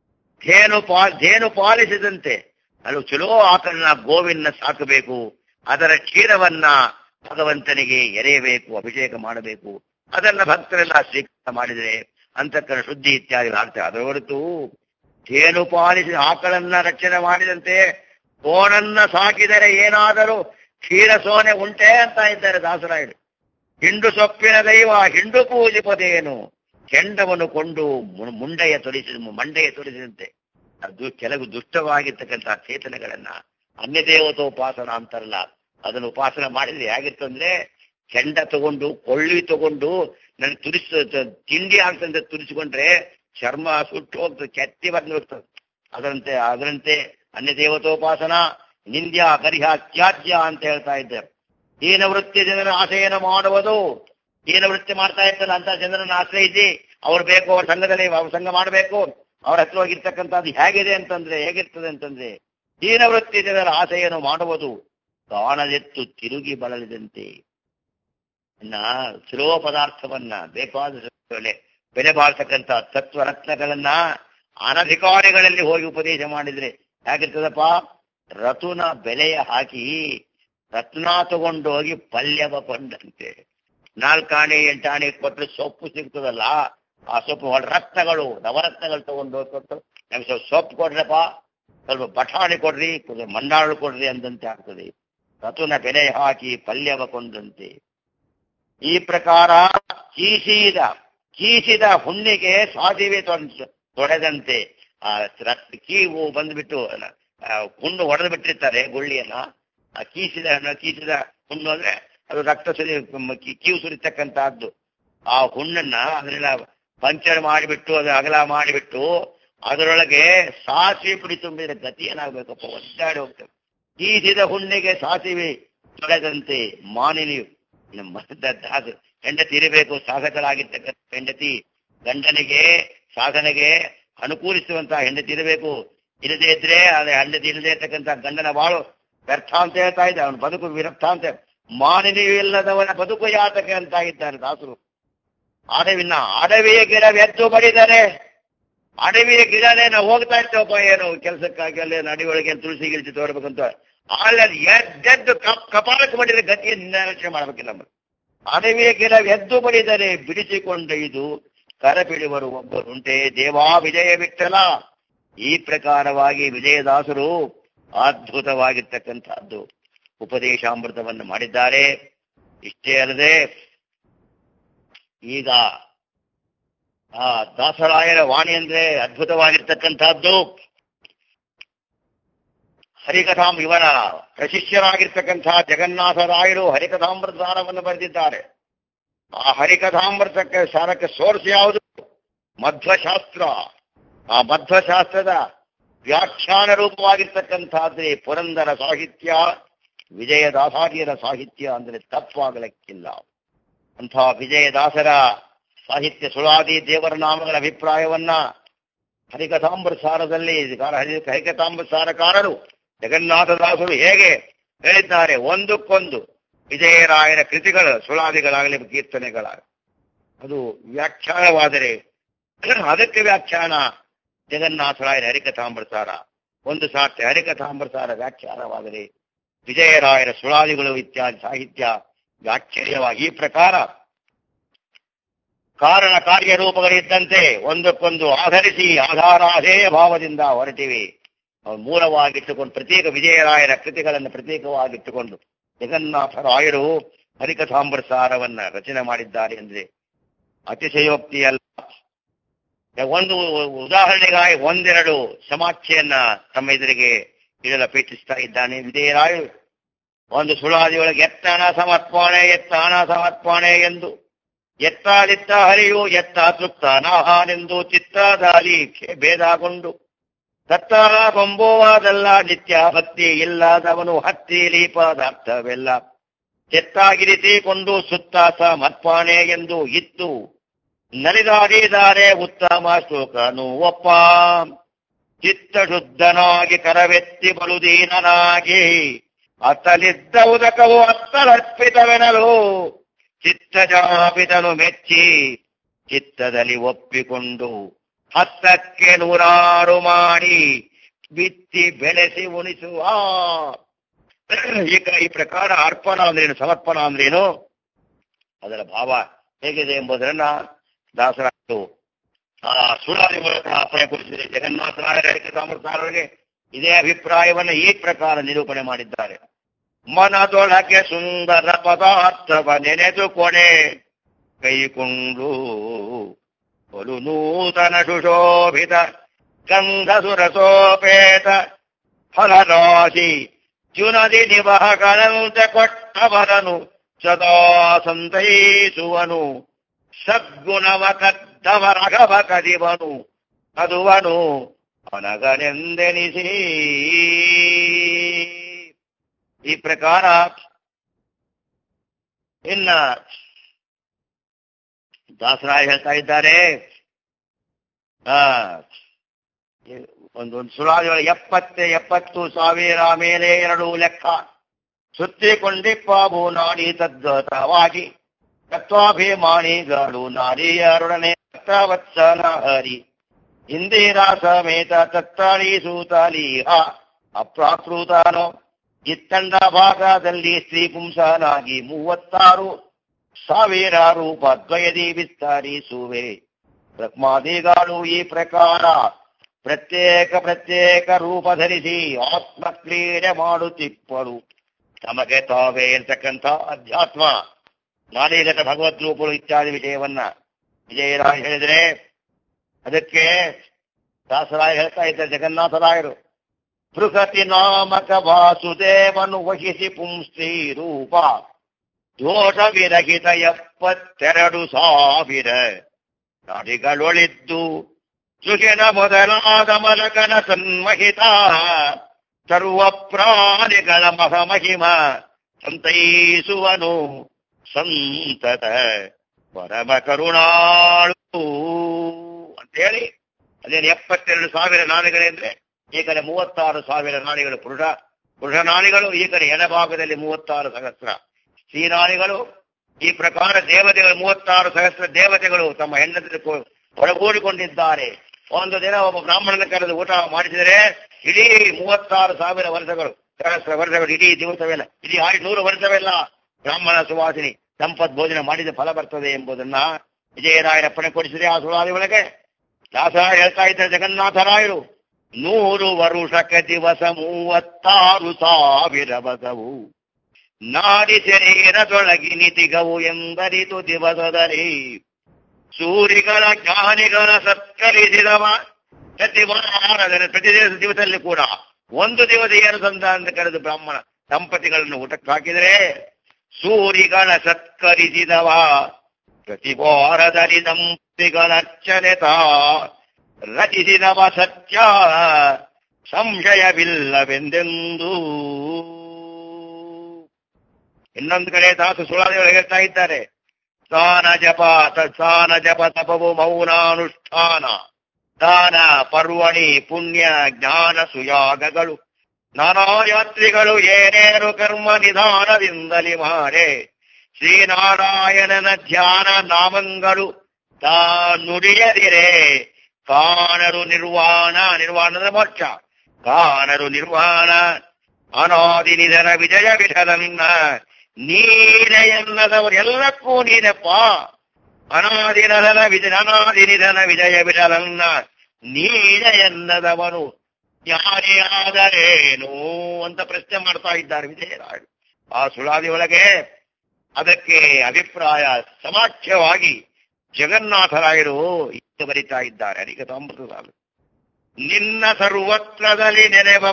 ಧೇನು ಪಾಲಿಸಿದಂತೆ ಅದು ಚಲೋ ಆಕಳನ್ನ ಗೋವಿನ ಸಾಕಬೇಕು, ಅದರ ಕ್ಷೀರವನ್ನ ಭಗವಂತನಿಗೆ ಎರೆಯಬೇಕು, ಅಭಿಷೇಕ ಮಾಡಬೇಕು. ಅದನ್ನ ಭಕ್ತರೆಲ್ಲ ಸ್ವೀಕಾರ ಮಾಡಿದರೆ ಅಂತಕ್ಕನ ಶುದ್ಧಿ ಇತ್ಯಾದಿ ಆಗ್ತದೆ. ಅದರ ಹೊರತು ಧೇನು ಪಾಲಿಸಿ ಆಕಳನ್ನ ರಕ್ಷಣೆ ಮಾಡಿದಂತೆ ಸೋನನ್ನ ಸಾಕಿದರೆ ಏನಾದರೂ ಕ್ಷೀರ ಸೋನೆ ಉಂಟೆ ಅಂತ ಇದ್ದಾರೆ ದಾಸರಾಯರು. ಹಿಂಡು ಸೊಪ್ಪಿನ ದೈವ ಹಿಂಡು ಪೂಜಿಪದೇನು, ಕೆಂಡವನ್ನು ಕೊಂಡು ಮಂಡೆಯ ತೊಡಿಸಿದಂತೆ. ಅದು ಕೆಲವು ದುಷ್ಟವಾಗಿರ್ತಕ್ಕಂಥ ಚೇತನಗಳನ್ನ ಅನ್ಯದೇವತೋಪಾಸನ ಅಂತಾರಲ್ಲ, ಅದನ್ನು ಉಪಾಸನ ಮಾಡಿದ್ರೆ ಹೇಗಿರ್ತಂದ್ರೆ ಕೆಂಡ ತಗೊಂಡು ಕೊಳ್ಳಿ ತಗೊಂಡು ನನಗೆ ತಿಂಡಿ ಆಗ್ತಂದ್ರೆ ತುರಿಸಿಕೊಂಡ್ರೆ ಚರ್ಮ ಸುಟ್ಟು ಹೋಗ್ತದೆ, ಕೆತ್ತಿ ಬಂದು ಹೋಗ್ತದೆ. ಅದರಂತೆ ಅನ್ಯದೇವತೋಪಾಸನ ನಿಂದ್ಯ ಗರಿಹ ತ್ಯಾಜ್ಯ ಅಂತ ಹೇಳ್ತಾ ಇದ್ದಾರೆ. ದೀನವೃತ್ತಿ ಜನರ ಆಶೆಯನ್ನು ಮಾಡುವುದು. ದೀನವೃತ್ತಿ ಮಾಡ್ತಾ ಇರ್ತಾರೆ ಅಂತ ಜನರನ್ನು ಆಶ್ರಯಿಸಿ ಅವ್ರು ಬೇಕು, ಅವ್ರ ಸಂಘದಲ್ಲಿ ಅವ್ರ ಸಂಘ ಮಾಡಬೇಕು, ಅವ್ರ ಹತ್ರ ಹೋಗಿರ್ತಕ್ಕಂಥದ್ದು ಹೇಗಿರ್ತದೆ ಅಂತಂದ್ರೆ ದೀನವೃತ್ತಿ ಜನರ ಆಶೆಯನ್ನು ಮಾಡುವುದು ಕಾಣದೆತ್ತು ತಿರುಗಿ ಬಳಲಿದಂತೆ. ಸುಲಭ ಪದಾರ್ಥವನ್ನ ಬೇಕಾದ ಬೆಲೆ ಬಾಳ್ತಕ್ಕಂಥ ತತ್ವರತ್ನಗಳನ್ನ ಅನಧಿಕಾರಿಗಳಲ್ಲಿ ಹೋಗಿ ಉಪದೇಶ ಮಾಡಿದ್ರೆ ಹೇಗಿರ್ತದಪ್ಪ? ರತುನ ಬೆಲೆಯ ಹಾಕಿ ರತ್ನ ತಗೊಂಡು ಹೋಗಿ ಪಲ್ಯವ ಕೊಂಡಂತೆ. 4 ಆಣೆ 8 ಆಣೆ ಕೊಟ್ಟರೆ ಸೊಪ್ಪು ಸಿಗ್ತದಲ್ಲ, ಆ ಸೊಪ್ಪು ರತ್ನಗಳು ನವರತ್ನಗಳು ತಗೊಂಡು ಹೋಗಿ ಕೊಟ್ಟು ನಮ್ಗೆ ಸ್ವಲ್ಪ ಸೊಪ್ಪು ಕೊಡ್ರಪ್ಪ, ಸ್ವಲ್ಪ ಬಟಾಣಿ ಕೊಡ್ರಿ, ಮಂಡಾಳು ಕೊಡ್ರಿ ಅಂದಂತೆ ಆಗ್ತದೆ. ರತುನ ಬೆಲೆ ಹಾಕಿ ಪಲ್ಯವ ಕೊಂಡಂತೆ. ಈ ಪ್ರಕಾರ ಕೀಸಿದ ಹುಣ್ಣಿಗೆ ಸಾಧಿವೆ ತೊಡೆದಂತೆ. ಆ ಕೀವು ಬಂದ್ಬಿಟ್ಟು ಹುಣ್ಣು ಹೊಡೆದು ಬಿಟ್ಟಿರ್ತಾರೆ ಗುಳ್ಳಿಯನ್ನ. ಆ ಕೀಸಿದ ಹುಣ್ಣು ಅಂದ್ರೆ ಅದು ರಕ್ತ ಕೀವು ಸುರಿತಕ್ಕಂತಹದ್ದು. ಆ ಹುಣ್ಣನ್ನ ಅದನ್ನೆಲ್ಲ ಪಂಚರ್ ಮಾಡಿಬಿಟ್ಟು ಅದು ಅಗಲ ಮಾಡಿಬಿಟ್ಟು ಅದರೊಳಗೆ ಸಾಸಿವೆ ಪುಡಿ ತುಂಬಿದ್ರೆ ಗತಿ ಏನಾಗ್ಬೇಕಪ್ಪ? ಒದ್ದಾಡಿ ಹೋಗ್ತೇವೆ. ಕೀಸಿದ ಹುಣ್ಣಿಗೆ ಸಾಸಿವೆ ತೊಳೆದಂತೆ ಮಾನಿನಿಯು ಹೆಂಡತಿ ಇರಬೇಕು, ಸಾಧಕಳಾಗಿರ್ತಕ್ಕಂಥ ಹೆಂಡತಿ, ಗಂಡನಿಗೆ ಸಾಧನೆಗೆ ಅನುಕೂಲಿಸುವಂತಹ ಹೆಂಡತಿ ಇರಬೇಕು. ಇಲ್ಲದೆ ಇದ್ರೆ ಅದೇ ಹೆಂಡತಿ ಇಲ್ಲದೆ ಇರ್ತಕ್ಕಂಥ ಗಂಡನ ಬಾಳು ವ್ಯರ್ಥ ಅಂತ ಹೇಳ್ತಾ ಇದ್ದ, ಅವನ ಬದುಕು ವಿರಕ್ತ ಅಂತ. ಮಾನಿನಿಯು ಇಲ್ಲದವನ ಬದುಕು ಯಾತಕ ಅಂತ ಇದ್ದಾರೆ ದಾಸರು. ಅಡವಿಯ ಗಿಡವೆದ್ದು ಬಡಿದರೆ, ಅಡವಿಯ ಗಿಡನೇ ನಾವು ಹೋಗ್ತಾ ಇರ್ತೇವಪ್ಪ ಏನು ಕೆಲಸಕ್ಕಾಗಿ ಅಲ್ಲೇ ನಡಿ ಒಳಗೆ ತುಳಸಿ ಗಿಳಿಸಿ ತೋರ್ಬೇಕಂತ ಅಲ್ಲಿ ಎದ್ದು ಕಪಾಲಕ್ಕೆ ಬಡಿದ್ರೆ ಗತಿಯನ್ನು ನಿರ್ಲಕ್ಷ್ಯ ಮಾಡ್ಬೇಕಿಲ್ಲ. ಅಡವಿಯ ಗಿಡವೆದ್ದು ಬಡಿದರೆ ಬಿಡಿಸಿಕೊಂಡೊಯ್ದು ಕರಪಿಡುವರು ಒಬ್ಬರುಂಟೆ ದೇವಾ ವಿಜಯ ವಿಠಲ. ಈ ಪ್ರಕಾರವಾಗಿ ವಿಜಯದಾಸರು ಅದ್ಭುತವಾಗಿರ್ತಕ್ಕಂಥದ್ದು ಉಪದೇಶಾಮೃತವನ್ನು ಮಾಡಿದ್ದಾರೆ. ಇಷ್ಟೇ ಅಲ್ಲದೆ ಈಗ ಆ ದಾಸರಾಯರ ವಾಣಿ ಅಂದ್ರೆ ಅದ್ಭುತವಾಗಿರ್ತಕ್ಕಂಥದ್ದು. ಇವನ ಪ್ರಶಿಷ್ಯರಾಗಿರ್ತಕ್ಕಂತಹ ಜಗನ್ನಾಥರಾಯರು ಹರಿಕಥಾಮೃತ ಸಾರವನ್ನು ಬರೆದಿದ್ದಾರೆ. ಆ ಹರಿಕಥಾಮೃತಕ್ಕೆ ಸಾರಕ್ಕೆ ಸೋರ್ಸ್ ಯಾವುದು? ಮಧ್ವಶಾಸ್ತ್ರ. ಆ ಮಧ್ವಶಾಸ್ತ್ರದ ವ್ಯಾಖ್ಯಾನ ರೂಪವಾಗಿರ್ತಕ್ಕಂಥದ್ದೇ ಪುರಂದರ ಸಾಹಿತ್ಯ, ವಿಜಯದಾಸಾರ್ಯರ ಸಾಹಿತ್ಯ ಅಂದ್ರೆ ತಪ್ಪಾಗಲಿಕ್ಕಿಲ್ಲ. ಅಂತಹ ವಿಜಯದಾಸರ ಸಾಹಿತ್ಯ ಸುಳಾದಿ ದೇವರ ನಾಮಗಳ ಅಭಿಪ್ರಾಯವನ್ನ ಹರಿಕಥಾಮೃತ ಸಾರದಲ್ಲಿ ಹರಿಕಥಾಮೃತ ಸಾರಕಾರರು ಜಗನ್ನಾಥದಾಸರು ಹೇಗೆ ಹೇಳಿದ್ದಾರೆ, ಒಂದಕ್ಕೊಂದು ವಿಜಯರಾಯರ ಕೃತಿಗಳು ಸುಳಾದಿಗಳಾಗಲಿ ಕೀರ್ತನೆಗಳಾಗಲಿ ಅದು ವ್ಯಾಖ್ಯಾನವಾದರೆ ಅದಕ್ಕೆ ವ್ಯಾಖ್ಯಾನ ಜಗನ್ನಾಥರಾಯರ ಹರಿಕಥಾಮೃತ ಸಾರ. ಒಂದು ಸಾರ್ಥ ಹರಿಕಥಾಮೃತ ಸಾರ ವ್ಯಾಖ್ಯಾನವಾದರೆ ವಿಜಯರಾಯರ ಸುಳಾದಿಗಳು ಇತ್ಯಾದಿ ಸಾಹಿತ್ಯ ವ್ಯಾಖ್ಯಾನವಾಗಿ ಈ ಪ್ರಕಾರ ಕಾರಣ ಕಾರ್ಯ ರೂಪಗಳಿದ್ದಂತೆ ಒಂದಕ್ಕೊಂದು ಆಧರಿಸಿ ಆಧಾರಾಧೇಯ ಭಾವದಿಂದ ಹೊರಟಿವೆ. ಮೂಲವಾಗಿಟ್ಟುಕೊಂಡು ಪ್ರತ್ಯೇಕ ವಿಜಯರಾಯರ ಕೃತಿಗಳನ್ನು ಪ್ರತ್ಯೇಕವಾಗಿಟ್ಟುಕೊಂಡು ಜಗನ್ನಾಥರಾಯರು ಹರಿಕಥಾಮೃತ ಸಾರವನ್ನ ರಚನೆ ಮಾಡಿದ್ದಾರೆ ಅಂದ್ರೆ ಅತಿಶಯೋಕ್ತಿಯಲ್ಲ. ಒಂದು ಉದಾಹರಣೆಗಾಗಿ ಒಂದೆರಡು ಸಮಾಖ್ಯೆಯನ್ನ ತಮ್ಮ ಎದುರಿಗೆ ಇಡಲು ಅಪೇಕ್ಷಿಸ್ತಾ ಇದ್ದಾನೆ. ವಿಜಯರಾಯರು ಒಂದು ಸುಳಾದಿಯೊಳಗೆ ಎತ್ತಾನ ಸಮರ್ಪಣೆ ಎಂದು ಎತ್ತಾದಿತ್ತ ಹರಿಯು ಎತ್ತ ತೃಪ್ತ ನಾಹಾನೆಂದು ಚಿತ್ತಾದಾಲಿ ಭೇದಗೊಂಡು ತತ್ತಾರ ಕೊಂಬೋವಾದಲ್ಲ ನಿತ್ಯ ಭಕ್ತಿ ಇಲ್ಲದವನು ಹತ್ತಿಲಿ ಪದಾರ್ಥವೆಲ್ಲ ಚೆತ್ತಾಗಿರಿಸಿಕೊಂಡು ಸುತ್ತ ಸಮರ್ಪಣೆ ಎಂದು ಇತ್ತು ನಲಿದಾಡಿದ್ದಾರೆ ಉತ್ತಮ ಶ್ಲೋಕನು ಒಪ್ಪ ಚಿತ್ತ ಶುದ್ಧನಾಗಿ ಕರವೆತ್ತಿ ಬಲುದೀನನಾಗಿ ಅತ್ತಲಿದ್ದ ಉದಕವು ಅತ್ತಲರ್ಪಿತವೆನಲು ಚಿತ್ತಜಾಪಿತನು ಮೆಚ್ಚಿ ಚಿತ್ತದಲ್ಲಿ ಒಪ್ಪಿಕೊಂಡು ಹತ್ತಕ್ಕೆ 100 ಮಾಡಿ ಬಿತ್ತಿ ಬೆಳೆಸಿ ಉಣಿಸುವ. ಈಗ ಈ ಪ್ರಕಾರ ಅರ್ಪಣ ಅಂದ್ರೇನು, ಸಮರ್ಪಣ ಅಂದ್ರೇನು, ಅದರ ಭಾವ ಹೇಗಿದೆ ಎಂಬುದನ್ನ ದಾಸರಾಯರು ಸುಳಾದಿ ಮೂಲಕ ಅರ್ಪಣೆ ಕುರಿಸಿದೆ. ಜಗನ್ನಾಥರಾಯರ ಹರಿಕಥಾಮೃತರಿಗೆ ಇದೇ ಅಭಿಪ್ರಾಯವನ್ನು ಈ ಪ್ರಕಾರ ನಿರೂಪಣೆ ಮಾಡಿದ್ದಾರೆ. ಮನದೊಳಗೆ ಸುಂದರ ಪದಾರ್ಥವ ನೆನೆದು ಕೊಡೆ ಕೈಕೊಂಡು ಬಲು ನೂತನ ಸುಶೋಭಿತ ಗಂಧ ಸುರಸೋಪೇತ ಫಲರಾಶಿ ಜುನದಿ ನಿವಾಹಗಳಂತೆ ಕೊಟ್ಟವರನು ಸದಾ ಸಂತೈಸುವನು ಸದ್ಗುಣವ ಕದ್ದವ ರಘವ ಕದಿವನು ಕದುವನು ಅನಗನೆಂದೆನಿಸಿ. ಈ ಪ್ರಕಾರ ಇನ್ನ ದಾಸರಾಯ ಹೇಳ್ತಾ ಇದ್ದಾರೆ, ಒಂದು ಸುಳಾದಿಗಳ 70,000 ಮೇಲೆ 2 ಲೆಕ್ಕ ಸುತ್ತಿಕೊಂಡಿಪ್ಪ ಭೂನಾಡಿ ತದ್ಗತವಾಗಿ ತತ್ವಾಭಿಮಾನಿಗಳು ನಾರಿಯರೊಡನೆ ವತ್ಸನ ಹರಿ ಇಂದಿರಾ ಸಮೇತ ತತ್ತಾಳಿ ಸೂತಾಲೀಹ ಅಪ್ರಾಕೃತನೋ ಇತ್ತಂಡ ಭಾಗದಲ್ಲಿ ಸ್ತ್ರೀ ಪುಂಸನಾಗಿ 36,000 ರೂಪ ದ್ವಯದಿ ವಿಸ್ತರಿಸುವೆ. ಬ್ರಹ್ಮಾದಿಗಳು ಈ ಪ್ರಕಾರ ಪ್ರತ್ಯೇಕ ರೂಪ ಧರಿಸಿ ಆತ್ಮಕ್ರೀಡೆ ಮಾಡುತ್ತಿಪ್ಪರು. ತಮಗೆ ತಾವೇ ಇರ್ತಕ್ಕಂಥ ಅಧ್ಯಾತ್ಮ ನಾಲಿಗತ ಭಗವದ್ ರೂಪಗಳು ಇತ್ಯಾದಿ ವಿಷಯವನ್ನ ವಿಜಯರಾಯ ಹೇಳಿದರೆ ಅದಕ್ಕೆ ದಾಸರಾಯ ಹೇಳ್ತಾ ಇದ್ದಾರೆ ಜಗನ್ನಾಥರಾಯರು ಬೃಹತಿ ನಾಮಕ ವಾಸುದೇವನು ವಹಿಸಿ ಪುಂಸ್ತ್ರೀ ರೂಪ ದೋಷ ವಿರಹಿತ 72,000 ನಾಡಿಗಳೊಳಿದ್ದು ಸುಖಿನ ಮೊದಲಾದ ಮಲಕನ ಸನ್ಮಹಿತ ಸರ್ವ ಪ್ರಾಣಿಗಳ ಮಹಿಮ ಸಂತೈಸುವನು ಸಂತತ ಪರಮ ಕರುಣಾಳು ಅಂತೇಳಿ ಅದೇನು 72,000 ನಾಡಿಗಳಂದ್ರೆ ಈ ಕಡೆ 36,000 ನಾಡಿಗಳು ಪುರುಷ ನಾಡಿಗಳು, ಈ ಕಡೆ ಎಡಭಾಗದಲ್ಲಿ 36,000 ಸ್ತ್ರೀ ನಾಡಿಗಳು. ಈ ಪ್ರಕಾರ ದೇವತೆಗಳು 36,000 ದೇವತೆಗಳು ತಮ್ಮ ಹೆಂಡತಿ ಒಳಗೂಡಿಕೊಂಡಿದ್ದಾರೆ. ಒಂದು ದಿನ ಒಬ್ಬ ಬ್ರಾಹ್ಮಣನ ಕರೆದು ಊಟ ಮಾಡಿಸಿದರೆ ಇಡೀ 36,000 ವರ್ಷಗಳು ಇಡೀ ದಿವಸವೆಲ್ಲ, ಇಡೀ 100 ವರ್ಷವೆಲ್ಲ ಬ್ರಾಹ್ಮಣ ಸುವಾಸಿನಿ ಸಂಪತ್ ಭೋಜನ ಮಾಡಿದ ಫಲ ಬರ್ತದೆ ಎಂಬುದನ್ನ ವಿಜಯರಾಯರ ಅಪ್ಪಣೆ ಕೊಡಿಸಿದೆ. ಆ ಸುಳಾದಿ ಒಳಗೆ ದಾಸರಾಯ ಹೇಳ್ತಾ ಇದ್ದಾರೆ ಜಗನ್ನಾಥರಾಯರು 100 ವರುಷಕ್ಕೆ ದಿವಸ 36,000 ಬಸವು ನಾಡಿ ಶರೀರದೊಳಗಿ ನಿತಿಗವು ಎಂಬರಿತು ದಿವಸದಲ್ಲಿ ಸೂರಿಗಳ ಜ್ಞಾನಿಗಳ ಸತ್ಕರಿಸಿದವ ಪ್ರತಿ ದಿವಸದಲ್ಲಿ ಕೂಡ ಒಂದು ದಿವಸ ಏನು ಸಂತ ಅಂತ ಕರೆದು ಬ್ರಾಹ್ಮಣ ದಂಪತಿಗಳನ್ನು ಊಟಕ್ಕೆ ಹಾಕಿದರೆ ಸೂರಿಗಳ ಸತ್ಕರಿಸಿದವ ಪ್ರತಿ ವಾರದಲ್ಲಿ ದಂಪತಿಗಳರ್ಚನೆತ ರಚಿಸಿದವ ಸತ್ಯ ಸಂಶಯವಿಲ್ಲವೆಂದೆಂದು. ಇನ್ನೊಂದು ಕಡೆ ದಾಸು ಸುಳಾದಿಗಳು ಹೇಳ್ತಾ ಇದ್ದಾರೆ, ಸ್ನಾನ ಜಪ ತಪವು ಮೌನಾನುಷ್ಠಾನ ದಾನ ಪರ್ವಣಿ ಪುಣ್ಯ ಜ್ಞಾನ ಸುಯಾಗಗಳು ನಾನಾ ಯಾತ್ರಿಗಳು ಏನೇನು ಕರ್ಮ ನಿಧಾನದಿಂದಲಿ ಮಾಡೆ ಶ್ರೀನಾರಾಯಣನ ಧ್ಯಾನ ನಾಮಂಗಳು ತಾ ನುಡಿಯದಿರೆ ಕಾಣರು ನಿರ್ವಾಣದ ಮೋಕ್ಷ ಕಾಣರು ನಿರ್ವಾಣ ಅನಾದಿ ನಿಧನ ವಿಜಯ ವಿಠಲನ್ನ ನೀನೆ ಎನ್ನದವರು ಎಲ್ಲಕ್ಕೂ ನೀನಪ್ಪ ಅನಾದಿ ನಿಧನ ವಿಜಯ ವಿಠಲನ್ನ ನೀನೆ ಎನ್ನದವನು ಜ್ಞಾನಿಯಾದರೇನು ಅಂತ ಪ್ರಶ್ನೆ ಮಾಡ್ತಾ ಇದ್ದಾರೆ ವಿಜಯರಾಯರು. ಆ ಸುಳಾದಿ ಒಳಗೆ ಅದಕ್ಕೆ ಅಭಿಪ್ರಾಯ ಸಮಾಖ್ಯವಾಗಿ ಜಗನ್ನಾಥರಾಯರು ಇತ್ತು ಬರಿತಾ ಇದ್ದಾರೆ. ಅರಿಕತಾಮೃತದಲ್ಲಿ ನಿನ್ನ ಸರ್ವತ್ರದಲ್ಲಿ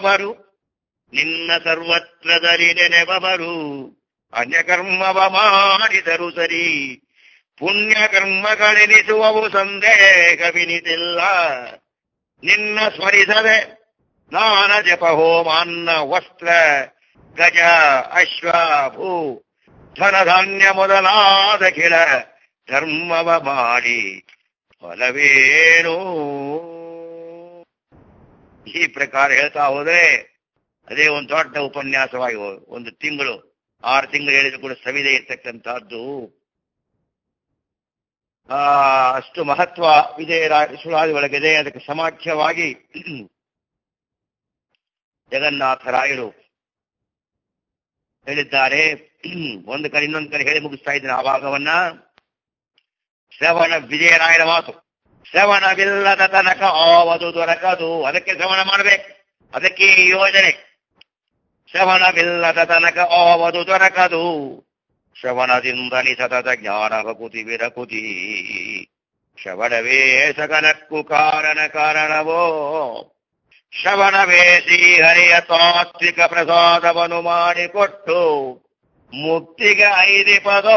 ನೆನೆಬವರು ಅನ್ಯಕರ್ಮವ ಮಾಡಿದರು ಸರಿ ಪುಣ್ಯಕರ್ಮಗಳೆನಿಸುವವು ಸಂದೇಹವಿನಿತಿಲ್ಲ. ನಿನ್ನ ಸ್ಮರಿಸದೆ ನಾನ ಜಪ ಹೋಮಾನ್ನ ವಸ್ತ್ರ ಗಜ ಅಶ್ವ ಭೂ ಧನಧಾನ್ಯ ಮೊದಲಾದ ಕಿಳ ಧರ್ಮವ ಮಾಡಿ ಫಲವೇನು. ಈ ಪ್ರಕಾರ ಹೇಳ್ತಾ ಹೋದ್ರೆ ಅದೇ ಒಂದು ದೊಡ್ಡ ಉಪನ್ಯಾಸವಾಗಿ ಒಂದು ತಿಂಗಳು 6 ತಿಂಗಳು ಹೇಳಿದ್ರು ಕೂಡ ಸವಿದೆ ಇರ್ತಕ್ಕಂಥದ್ದು. ಅಷ್ಟು ಮಹತ್ವ ವಿಜಯರಾಯ ಸುಳಾದಿ ಒಳಗಿದೆ. ಅದಕ್ಕೆ ಸಮಾಖ್ಯವಾಗಿ ಜಗನ್ನಾಥರಾಯರು ಹೇಳಿದ್ದಾರೆ. ಒಂದು ಕಡೆ ಇನ್ನೊಂದು ಕಡೆ ಹೇಳಿ ಮುಗಿಸ್ತಾ ಇದ್ದೇನೆ ಆ ಭಾಗವನ್ನ. ಶ್ರವಣ ವಿಜಯರಾಯರ ಮಾತು, ಶ್ರವಣವಿಲ್ಲದ ತನಕ ಆವದು ದೊರಕದು. ಅದಕ್ಕೆ ಶ್ರವಣ ಮಾಡಬೇಕು, ಅದಕ್ಕೆ ಈ ಯೋಜನೆ. ಶ್ರವಣವಿಲ್ಲದ ತನಕ ಆವದು ದೊರಕದು, ಶ್ರವಣದಿಂದಲಿ ಸತತ ಜ್ಞಾನ ಭಕುತಿ ವಿರಕುತಿ. ಶ್ರವಣವೇ ಸಕಲಕ್ಕೂ ಕಾರಣವೋ, ಶ್ರವಣವೇ ಶ್ರೀಹರಿಯ ತಾತ್ವಿಕ ಪ್ರಸಾದವನ್ನು ಮಾಡಿಕೊಟ್ಟು ಮುಕ್ತಿಗೆ ಐದಿಪದೋ.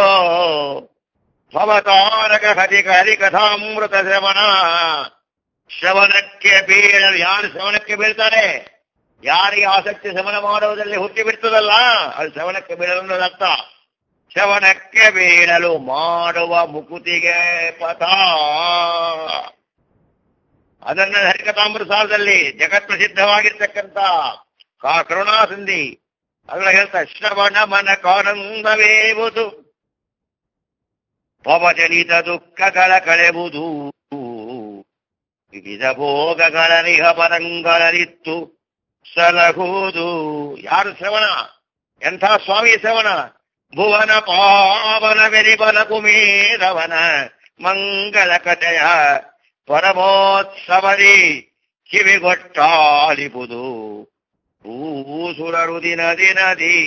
ಭವತಾರಕ ಹರಿಕಥಾಮೃತ ಶ್ರವಣ. ಶ್ರವಣಕ್ಕೆ ಬೀಳಲು ಯಾರು ಶ್ರವಣಕ್ಕೆ ಬೀಳ್ತಾರೆ, ಯಾರಿಗೆ ಆಸಕ್ತಿ ಶ್ರವಣ ಮಾಡುವುದರಲ್ಲಿ ಹುಟ್ಟಿ ಬಿಡ್ತದಲ್ಲ ಅದು ಶ್ರವಣಕ್ಕೆ ಬೀಳಲು ಅರ್ಥ. ಶ್ರವಣಕ್ಕೆ ಬೀಳಲು ಮಾಡುವ ಮುಕುತಿಗೆ ಪಥ. ಅದನ್ನ ಹರಿಕಥಾಮೃತ ಸಾರದಲ್ಲಿ ಜಗತ್ ಪ್ರಸಿದ್ಧವಾಗಿರ್ತಕ್ಕಂಥ ಕರುಣಾಸಂಧಿ ಅದನ್ನ ಹೇಳ್ತಾ, ಶ್ರವಣ ಮನ ಕಾನಂದವೇವುದು ಭವಜನಿತ ದುಃಖಗಳ ಕಳೆವುದು, ವಿವಿಧ ಭೋಗಗಳ ನಿಹ ಪರಂಗಳಲಿತ್ತು ಸಲಹುವುದು. ಯಾರು ಶ್ರವಣ, ಎಂಥ ಸ್ವಾಮಿ ಶ್ರವಣ. ಭುವನ ಪಾವನ ಬೆರಿಬಲ ಕುಮೇರವನ ಮಂಗಳ ಕಥೆಯ ಪರಮೋತ್ಸವದಿ ಕಿವಿಗೊಟ್ಟಾಲಿಪುದು ಭೂಸುರರು ದಿನದಿ.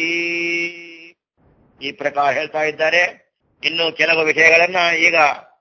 ಈ ಪ್ರಕಾರ ಹೇಳ್ತಾ ಇದ್ದಾರೆ. ಇನ್ನು ಕೆಲವು ವಿಷಯಗಳನ್ನ ಈಗ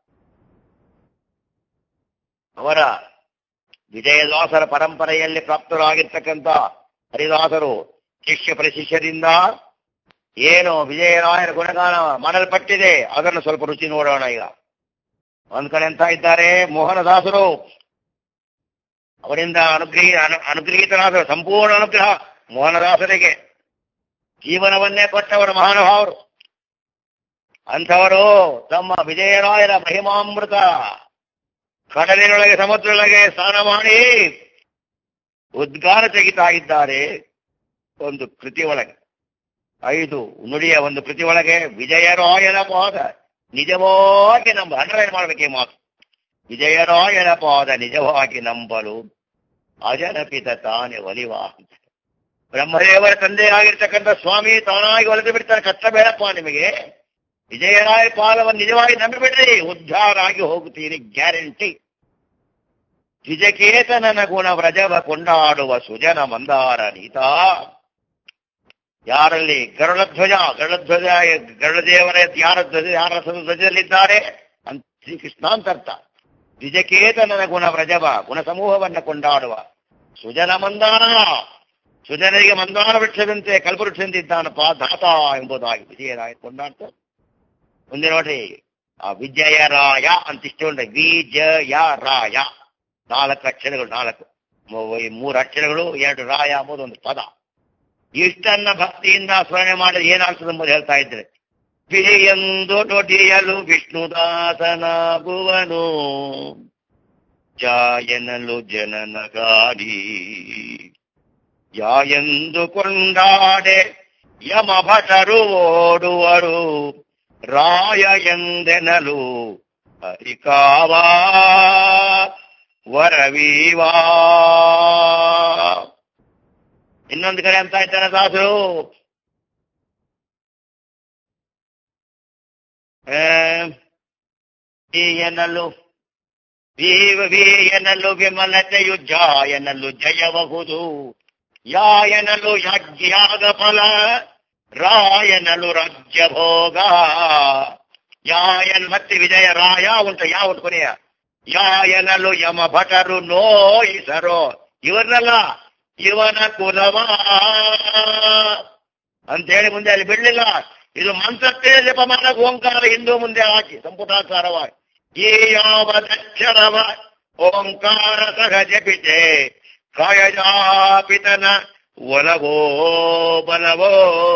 ಅವರ ವಿಜಯದಾಸರ ಪರಂಪರೆಯಲ್ಲಿ ಪ್ರಾಪ್ತರಾಗಿರ್ತಕ್ಕಂಥ ಹರಿದಾಸರು ಶಿಷ್ಯ ಪ್ರಶಿಷ್ಯರಿಂದ ಏನು ವಿಜಯರಾಯರ ಗುಣಗಾನ ಮಾಡಲ್ಪಟ್ಟಿದೆ ಅದನ್ನು ಸ್ವಲ್ಪ ರುಚಿ ನೋಡೋಣ. ಈಗ ಒಂದ್ ಕಡೆ ಅಂತ ಇದ್ದಾರೆ ಮೋಹನದಾಸರು, ಅವರಿಂದ ಅನುಗ್ರಹೀತನಾದ ಸಂಪೂರ್ಣ ಅನುಗ್ರಹ ಮೋಹನದಾಸರಿಗೆ ಜೀವನವನ್ನೇ ಕೊಟ್ಟವರು ಮಹಾನುಭಾವರು. ಅಂಥವರು ತಮ್ಮ ವಿಜಯರಾಯರ ಮಹಿಮಾಮೃತ ಕಡಲಿನೊಳಗೆ ಸಮುದ್ರದೊಳಗೆ ಸ್ನಾನ ಮಾಡಿ ಉದ್ಗಾರ ತೆಗಿತಾ ಇದ್ದಾರೆ. ಒಂದು ಕೃತಿ ಒಳಗೆ 5 ನುಡಿಯ ಒಂದು ಕೃತಿ ಒಳಗೆ ವಿಜಯರಾಯನ ಪಾದ ನಿಜವಾಗಿ ಅಂಡರ್ಲೈನ್ ಮಾಡ್ಬೇಕು ಈ ಮಾತು. ವಿಜಯರಾಯನ ಪಾದ ನಿಜವಾಗಿ ನಂಬಲು ಅಜನಪಿತ ತಾನೇ ಒಲಿವ. ಬ್ರಹ್ಮದೇವರ ತಂದೆಯಾಗಿರ್ತಕ್ಕಂಥ ಸ್ವಾಮಿ ತಾನಾಗಿ ಒಲಿದು ಬಿಡ್ತಾರೆ. ಕಷ್ಟ ಬೇಡಪ್ಪ ನಿಮಗೆ, ವಿಜಯರಾಯ ಪಾದವನ್ನು ನಿಜವಾಗಿ ನಂಬಿಬಿಡ್ರಿ, ಉದ್ಧಾರ ಆಗಿ ಹೋಗುತ್ತೀರಿ ಗ್ಯಾರಂಟಿ. ದ್ವಿಜಕೇತನನ ಗುಣ ವ್ರಜವ ಕೊಂಡಾಡುವ ಸುಜನ ಮಂದಾರ ನೀತ. ಯಾರಲ್ಲಿ ಗರುಡಧ್ವಜ ಗರುಡದೇವರ ಯಾರ ಧ್ವಜದಲ್ಲಿದ್ದಾರೆ ಅಂತ ಶ್ರೀಕೃಷ್ಣ ಅಂತ ಅರ್ಥ. ದ್ವಿಜಕೇತನನ ಗುಣ ವ್ರಜವ, ಗುಣ ಸಮೂಹವನ್ನ ಕೊಂಡಾಡುವ ಸುಜನ ಮಂದಾರ, ಸುಜನರಿಗೆ ಮಂದಾರ ವೃಕ್ಷದಂತೆ ಕಲ್ಪವೃಕ್ಷದಂತೆ ಇದ್ದಾನಪ್ಪ ದಾತ ಎಂಬುದಾಗಿ ವಿಜಯರಾಯ ಕೊಂಡಾಡ್ತಾರೆ. ಮುಂದೆ ನೋಡ್ರಿ, ಆ ವಿಜಯರಾಯ ಅಂತ ಇಷ್ಟೊಂಡ್ರೆ ವಿಜಯರಾಯ 4 ಅಕ್ಷರಗಳು, 3 ಅಕ್ಷರಗಳು 2 ರಾಯ ಎಂಬುದು ಒಂದು ಪದ. ಇಷ್ಟನ್ನ ಭಕ್ತಿಯಿಂದ ಸ್ಮರಣೆ ಮಾಡಿದ್ರೆ ಏನಾಗ್ತದೆ ಎಂಬುದು ಹೇಳ್ತಾ ಇದ್ರೆ, ಎಂದು ನುಡಿಯಲು ವಿಷ್ಣುದಾಸನಾಗುವನು, ಜಾಯನಲು ಜನನ ಗಾಡಿ ಎಂದು ಕೊಂಡಾಡೆ ಯಮ ಭಟರು ಓಡುವರು, ರಾಯ ಎಂದೆನಲು ಹರಿಕಾವಾ ವರವೀವಾ. ಇನ್ನೊಂದು ಕಡೆ ಅಂತ ಇದ್ದಾನೆ ದಾಸರು, ಎನ್ನಲು ಎನ್ನಲು ವಿಮಲತೆಯು ಜಾಯನಲು ಜಯಬಹುದು, ಯಾಯನಲು ಯಜ್ಞಾಗ ಫಲ ರಾಯನಲು ರಾಜ್ಯ ಭೋಗ. ಯಾಯನ್ ಮತ್ತೆ ವಿಜಯ ರಾಯ ಉಂಟು, ಯಾವ ಉಂಟು ಕೊನೆಯ ಯಾಯನಲು ಯಮ ಭಟರು ನೋಯಿಸರೋ, ಇವರಲ್ಲ ಇವನ ಕುಲವ ಅಂತೇಳಿ ಮುಂದೆ ಅಲ್ಲಿ ಬಿಡ್ಲಿಲ್ಲ. ಇದು ಮಂತ್ರತ್ತೇ ಜಪ ಮಾಡಕ್ಕೆ ಓಂಕಾರ ಹಿಂದೂ ಮುಂದೆ ಹಾಕಿ ಸಂಪುಟಾಕಾರವಾಗಿ ಈ ಯಾವದಕ್ಷರವ ಓಂಕಾರ ಸಹ ಜಪಿತೆ ಕಾಯಜಾಪಿತನ ಒಲವೋ ಬಲವೋ.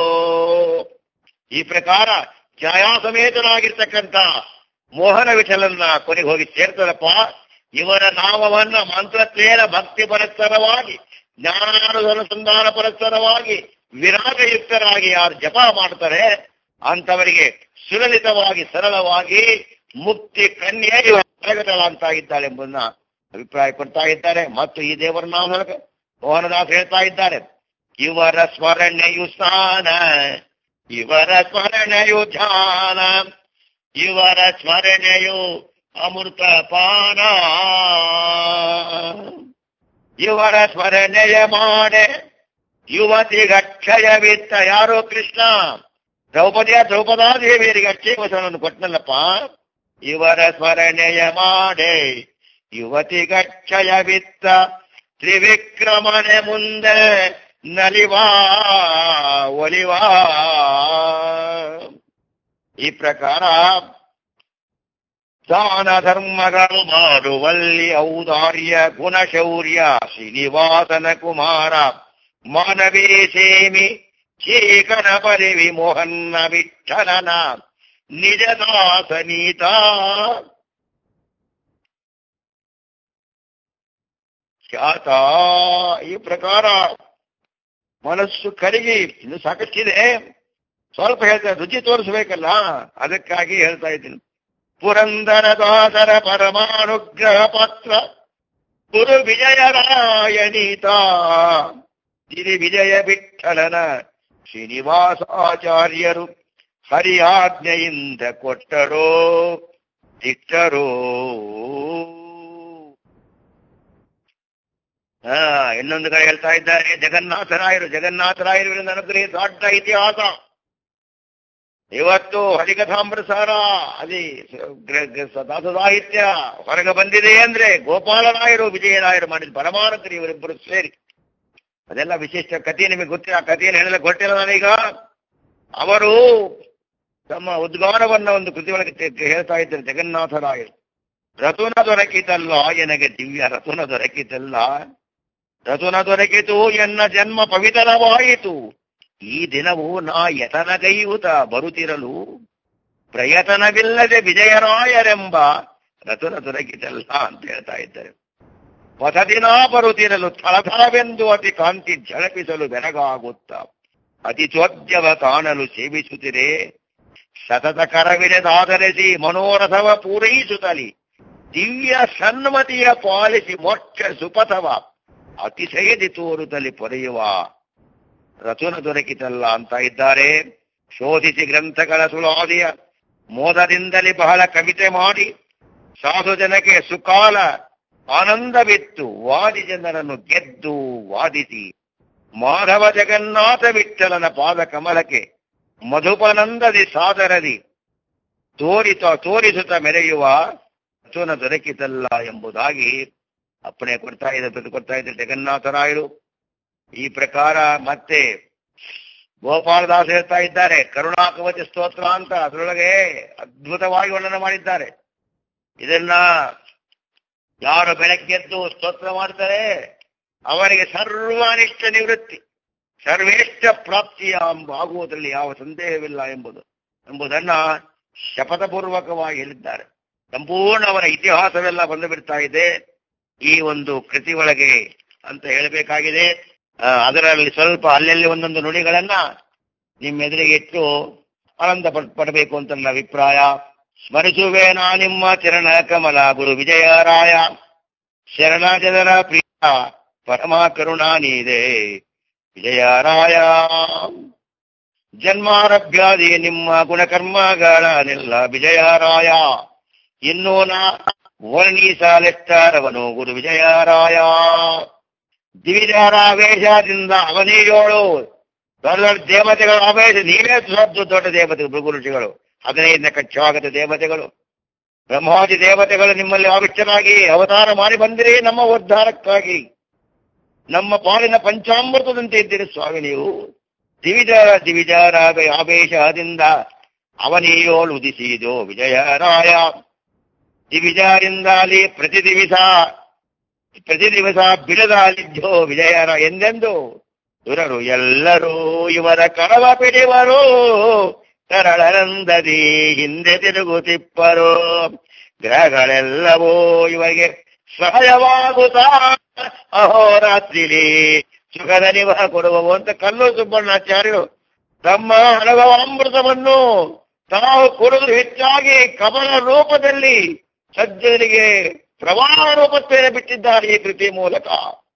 ಈ ಪ್ರಕಾರ ಛಾಯಾ ಸಮೇತನಾಗಿರ್ತಕ್ಕಂಥ ಮೋಹನ ವಿಠಲನ್ನ ಕೊನೆಗೆ ಹೋಗಿ ಸೇರ್ತದಪ್ಪ. ಇವರ ನಾಮವನ್ನ ಮಂತ್ರತ್ವೇನ ಭಕ್ತಿ ಪರಸ್ಪರವಾಗಿ ಜ್ಞಾನಾನುಸಂಧಾನ ಪರಸ್ಪರವಾಗಿ ವಿರಾಗಯುಕ್ತರಾಗಿ ಯಾರು ಜಪ ಮಾಡ್ತಾರೆ ಅಂತವರಿಗೆ ಸುಲಲಿತವಾಗಿ ಸರಳವಾಗಿ ಮುಕ್ತಿ ಕನ್ಯೆಯು ಪ್ರಗಟಳಾಗ್ತಾ ಇದ್ದಾಳೆ ಎಂಬುದನ್ನ ಅಭಿಪ್ರಾಯ ಪಡ್ತಾ ಇದ್ದಾರೆ. ಮತ್ತು ಈ ದೇವರ ನಾಮ ಮೋಹನದಾಸ್ ಹೇಳ್ತಾ ಇದ್ದಾರೆ, ಇವರ ಸ್ಮರಣೆಯು ಸ್ನಾನ, ಇವರ ಸ್ಮರಣೆಯು ಧ್ಯಾನ, ಇವರ ಸ್ಮರಣೆಯು ಅಮೃತ ಪಾನ, ಇವರ ಸ್ಮರಣೆಯ ಮಾಡೆ ಯುವತಿಗಕ್ಷಯವಿತ್ತ. ಯಾರೋ ಕೃಷ್ಣ ದ್ರೌಪದಾದೇವಿಯರಿಗೆ ಅಕ್ಷಯ ವಚನವನ್ನು ಕೊಟ್ಟನಲ್ಲಪ್ಪ. ಇವರ ಸ್ಮರಣೆಯ ಮಾಡೆ ಯುವತಿಗಕ್ಷಯವಿತ್ತ, ತ್ರಿವಿಕ್ರಮನೆ ಮುಂದೆ ನಲಿವಾ ಒಲಿವಾ. ಈ ಪ್ರಕಾರ ದಾನ ಧರ್ಮಗಳು ಮಾಡುವಲ್ಲಿ ಔದಾರ್ಯ ಗುಣಶೌರ್ಯ ಶ್ರೀನಿವಾಸನ ಕುಮಾರ, ಮಾನವೇ ಸೇಮಿ ಚೇಕನ ಪರಿವಿ ಮೋಹನ್ನ ವಿಠಲನ ನಿಜದಾಸನೀತ. ಖ್ಯಾತ. ಈ ಪ್ರಕಾರ ಮನಸ್ಸು ಕರಗಿ, ಇನ್ನು ಸಾಕಷ್ಟಿದೆ, ಸ್ವಲ್ಪ ಹೇಳ್ತಾರೆ, ರುಚಿ ತೋರಿಸ್ಬೇಕಲ್ಲ, ಅದಕ್ಕಾಗಿ ಹೇಳ್ತಾ ಇದ್ದೀನಿ. ಪುರಂದರ ದಾಸರ ಪರಮಾನುಗ್ರಹ ಪಾತ್ರ ಗುರು ವಿಜಯರಾಯಣೀತ, ಶ್ರೀ ವಿಜಯ ವಿಠಲನ ಶ್ರೀನಿವಾಸಾಚಾರ್ಯರು ಹರಿಯಾಜ್ಞೆಯಿಂದ ಕೊಟ್ಟರೋ ದಿಟ್ಟರೋ. ಇನ್ನೊಂದು ಕಡೆ ಹೇಳ್ತಾ ಇದ್ದಾರೆ, ಜಗನ್ನಾಥರಾಯರು ಅನುಗ್ರಹ ದೊಡ್ಡ ಇತಿಹಾಸ. ಇವತ್ತು ಹರಿಕಥಾಮೃತಸಾರ ಅದೇ ದಾಸ ಸಾಹಿತ್ಯ ಹೊರಗೆ ಬಂದಿದೆ ಅಂದ್ರೆ ಗೋಪಾಲರಾಯರು ವಿಜಯರಾಯರು ಮಾಡಿದ ಪರಮಾನಂದರು ಇವರಿಬ್ಬರು ಸೇರಿ. ಅದೆಲ್ಲ ವಿಶಿಷ್ಟ ಕಥೆ ನಿಮಗೆ ಗೊತ್ತಿಲ್ಲ, ಆ ಕಥೆಯನ್ನು ಹೇಳಲಿಕ್ಕೆ ಗೊತ್ತಿಲ್ಲ ನಾನೀಗ. ಅವರು ತಮ್ಮ ಉದ್ಗಾರವನ್ನ ಒಂದು ಕೃತಿ ಒಳಗೆ ಹೇಳ್ತಾ ಇದ್ದಾರೆ. ಜಗನ್ನಾಥರಾಯರು, ರತುನ ದೊರಕಿತಲ್ಲ ಎನಗೆ ದಿವ್ಯ ರತುನ ದೊರಕಿತಲ್ಲ, ರತುನ ದೊರಕಿತು ಎನ್ನ ಜನ್ಮ ಪವಿತ್ರವಾಯಿತು, ಈ ದಿನವೂ ನಾ ಯತನಗೈಯುತ ಬರುತ್ತಿರಲು ಪ್ರಯತನವಿಲ್ಲದೆ ವಿಜಯರಾಯರೆಂಬ ರತುನ ದೊರಕಿತಲ್ಲ ಅಂತ ಹೇಳ್ತಾ ಇದ್ದಾರೆ. ಪಥದಿನ ಬರುತ್ತಿರಲು ಥಳಥಳವೆಂದು ಅತಿ ಕಾಂತಿ ಝಳಪಿಸಲು ಬೆರಗಾಗುತ್ತ ಅತಿ ಚೋದ್ಯವ ಕಾಣಲು ಸೇವಿಸುತ್ತಿರೆ, ಸತತ ಕರವಿರೆದಾಧರಿಸಿ ಮನೋರಥವ ಪೂರೈಸುತ್ತಲಿ ದಿವ್ಯ ಸನ್ಮತಿಯ ಪಾಲಿಸಿ ಮೋಕ್ಷ ಸುಪಥವ ಅತಿಶಯದಿ ತೋರುತ್ತಲಿ ಪೊರೆಯುವ ರತುನ ದೊರಕಿತಲ್ಲ ಅಂತ ಇದ್ದಾರೆ. ಶೋಧಿಸಿ ಗ್ರಂಥಗಳ ಸುಳಾದಿಯ ಮೋದದಿಂದಲೇ ಬಹಳ ಕವಿತೆ ಮಾಡಿ ಸಾಧು ಜನಕ್ಕೆ ಸುಕಾಲ ಆನಂದವಿತ್ತು, ವಾದಿ ಜನರನ್ನು ಗೆದ್ದು ವಾದಿಸಿ ಮಾಧವ ಜಗನ್ನಾಥ ವಿಠಲನ ಪಾದ ಕಮಲಕ್ಕೆ ಮಧುಪನಂದದಿ ಸಾದರದಿ ತೋರಿಸುತ್ತ ಮೆರೆಯುವ ಅರ್ಜುನ ದೊರಕಿತಲ್ಲ ಎಂಬುದಾಗಿ ಅಪ್ಪಣೆ ಕೊಡ್ತಾ ಇದ್ದಾರೆ ಜಗನ್ನಾಥರಾಯರು. ಈ ಪ್ರಕಾರ ಮತ್ತೆ ಗೋಪಾಲದಾಸ್ ಹೇಳ್ತಾ ಇದ್ದಾರೆ, ಕರುಣಾಕವಚ ಸ್ತೋತ್ರ ಅಂತ ಅದರೊಳಗೆ ಅದ್ಭುತವಾಗಿ ವರ್ಣನೆ ಮಾಡಿದ್ದಾರೆ. ಇದನ್ನ ಯಾರು ಬೆಳಗ್ಗೆದ್ದು ಸ್ತೋತ್ರ ಮಾಡ್ತಾರೆ ಅವರಿಗೆ ಸರ್ವಾನಿಷ್ಟ ನಿವೃತ್ತಿ, ಸರ್ವೇಷ್ಟ ಪ್ರಾಪ್ತಿಯ ಆಗುವುದರಲ್ಲಿ ಯಾವ ಸಂದೇಹವಿಲ್ಲ ಎಂಬುದನ್ನ ಶಪಥಪೂರ್ವಕವಾಗಿ ಹೇಳಿದ್ದಾರೆ. ಸಂಪೂರ್ಣ ಅವರ ಇತಿಹಾಸವೆಲ್ಲ ಬಂದು ಬಿಡ್ತಾ ಇದೆ ಈ ಒಂದು ಕೃತಿ ಒಳಗೆ ಅಂತ ಹೇಳಬೇಕಾಗಿದೆ. ಅದರಲ್ಲಿ ಸ್ವಲ್ಪ ಅಲ್ಲೆಲ್ಲಿ ಒಂದೊಂದು ನುಡಿಗಳನ್ನ ನಿಮ್ಮೆದುರಿಗೆ ಇಟ್ಟು ಆನಂದ ಪಡಬೇಕು ಅಂತ ನನ್ನ ಅಭಿಪ್ರಾಯ. ಸ್ಮರಿಸುವೆ ನಾ ನಿಮ್ಮ ಚರಣ ಕಮಲ ಗುರು ವಿಜಯರಾಯ, ಶರಣ ಜನರ ಪ್ರಿಯ ಪರಮ ಕರುಣಾ ನೀದೆ ವಿಜಯರಾಯ. ಜನ್ಮಾರಭ್ಯಾದಿ ನಿಮ್ಮ ಗುಣಕರ್ಮಗಳನ್ನೆಲ್ಲ ವಿಜಯರಾಯ, ಇನ್ನೂ ನಾ ವರ್ಣಿಸಲೆತ್ತಾರವನು ಗುರು ವಿಜಯರಾಯ. ದಿವಿಜಾರಾವೇಶದಿಂದ ಅವನಿಯೋಳು ದೊಡ್ಡ ದೇವತೆಗಳು ಆವೇಶ, ನೀವೇ ದೊಡ್ಡ ದೇವತೆಗಳು, ಭೃಗು ಋಷಿಗಳು 15 ಕಚ್ಚಾಗತ ದೇವತೆಗಳು, ಬ್ರಹ್ಮಾದಿ ದೇವತೆಗಳು ನಿಮ್ಮಲ್ಲಿ ಆವಿಷ್ಟರಾಗಿ ಅವತಾರ ಮಾಡಿ ಬಂದಿರಿ ನಮ್ಮ ಉದ್ಧಾರಕ್ಕಾಗಿ. ನಮ್ಮ ಪಾಲಿನ ಪಂಚಾಮೃತದಂತೆ ಇದ್ದೀರಿ ಸ್ವಾಮಿ ನೀವು. ದಿವಿಜಾರ ಆವೇಶದಿಂದ ಅವನಿಯೋಳು ಉದಿಸಿದೋ ವಿಜಯರಾಯ. ದಿವಿಜಾರಿಂದಾಲಿ ಪ್ರತಿ ದಿವಸ ಬಿಡದಾಲಿದ್ದೋ ವಿಜಯರ ಎಂದೆಂದು ದುರರು ಎಲ್ಲರೂ ಇವರ ಕರವ ಪಿಡಿವರು, ತರಳನಂದದಿ ಹಿಂದೆ ತಿರುಗುತ್ತಿಪ್ಪರು. ಗ್ರಹಗಳೆಲ್ಲವೂ ಇವರಿಗೆ ಸಹಾಯವಾಗುತ್ತಾ ಅಹೋರಾತ್ರಿಲಿ ಸುಖದ ನಿವಹ ಕೊಡುವವು ಅಂತ ಕಲ್ಲು ಸುಬ್ಬಣ್ಣಾಚಾರ್ಯರು ತಮ್ಮ ಅನುಭವಾಮೃತವನ್ನು ತಾವು ಕುಡಿದು ಹೆಚ್ಚಾಗಿ ಕಮಲ ರೂಪದಲ್ಲಿ ಸಜ್ಜನಿಗೆ ಪ್ರವಾಹ ರೂಪತ್ವೇನೆ ಬಿಟ್ಟಿದ್ದಾರೆ ಈ ಕೃತಿ ಮೂಲಕ.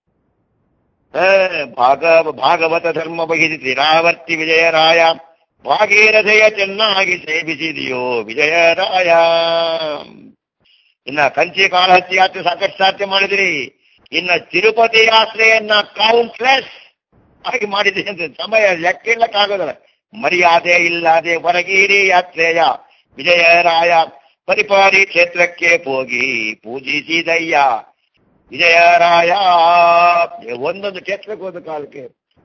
ಭಾಗವತ ಧರ್ಮ ಬಹಿಸಿ ತಿರಾವರ್ತಿ ವಿಜಯರಾಯ, ಭಾಗೀರಥೆಯ ಚೆನ್ನಾಗಿ ಸೇವಿಸಿದೆಯೋ ವಿಜಯರಾಯ. ಇನ್ನ ಕಂಚಿ ಕಾಳಹಸ್ತಿ ಯಾತ್ರೆ ಸಾಕಷ್ಟು ಸಾಧ್ಯ ಮಾಡಿದಿರಿ, ಇನ್ನ ತಿರುಪತಿ ಯಾತ್ರೆಯನ್ನ ಕೌಂಟ್ಲೆಸ್ ಆಗಿ ಮಾಡಿದ್ರಿ ಅಂತ ಸಮಯ ಲೆಕ್ಕಿಲ್ಲಕ್ಕಾಗೋದಲ್ಲ. ಮರ್ಯಾದೆ ಇಲ್ಲದೆ ಹೊರಗೀರಿ ಯಾತ್ರೆಯ ವಿಜಯರಾಯ, ಪರಿಪಾರಿ ಕ್ಷೇತ್ರಕ್ಕೆ ಹೋಗಿ ಪೂಜಿಸಿದಯ್ಯ ವಿಜಯರಾಯ. ಒಂದೊಂದು ಕ್ಷೇತ್ರಕ್ಕೆ ಹೋದ ಕಾಲಕ್ಕೆ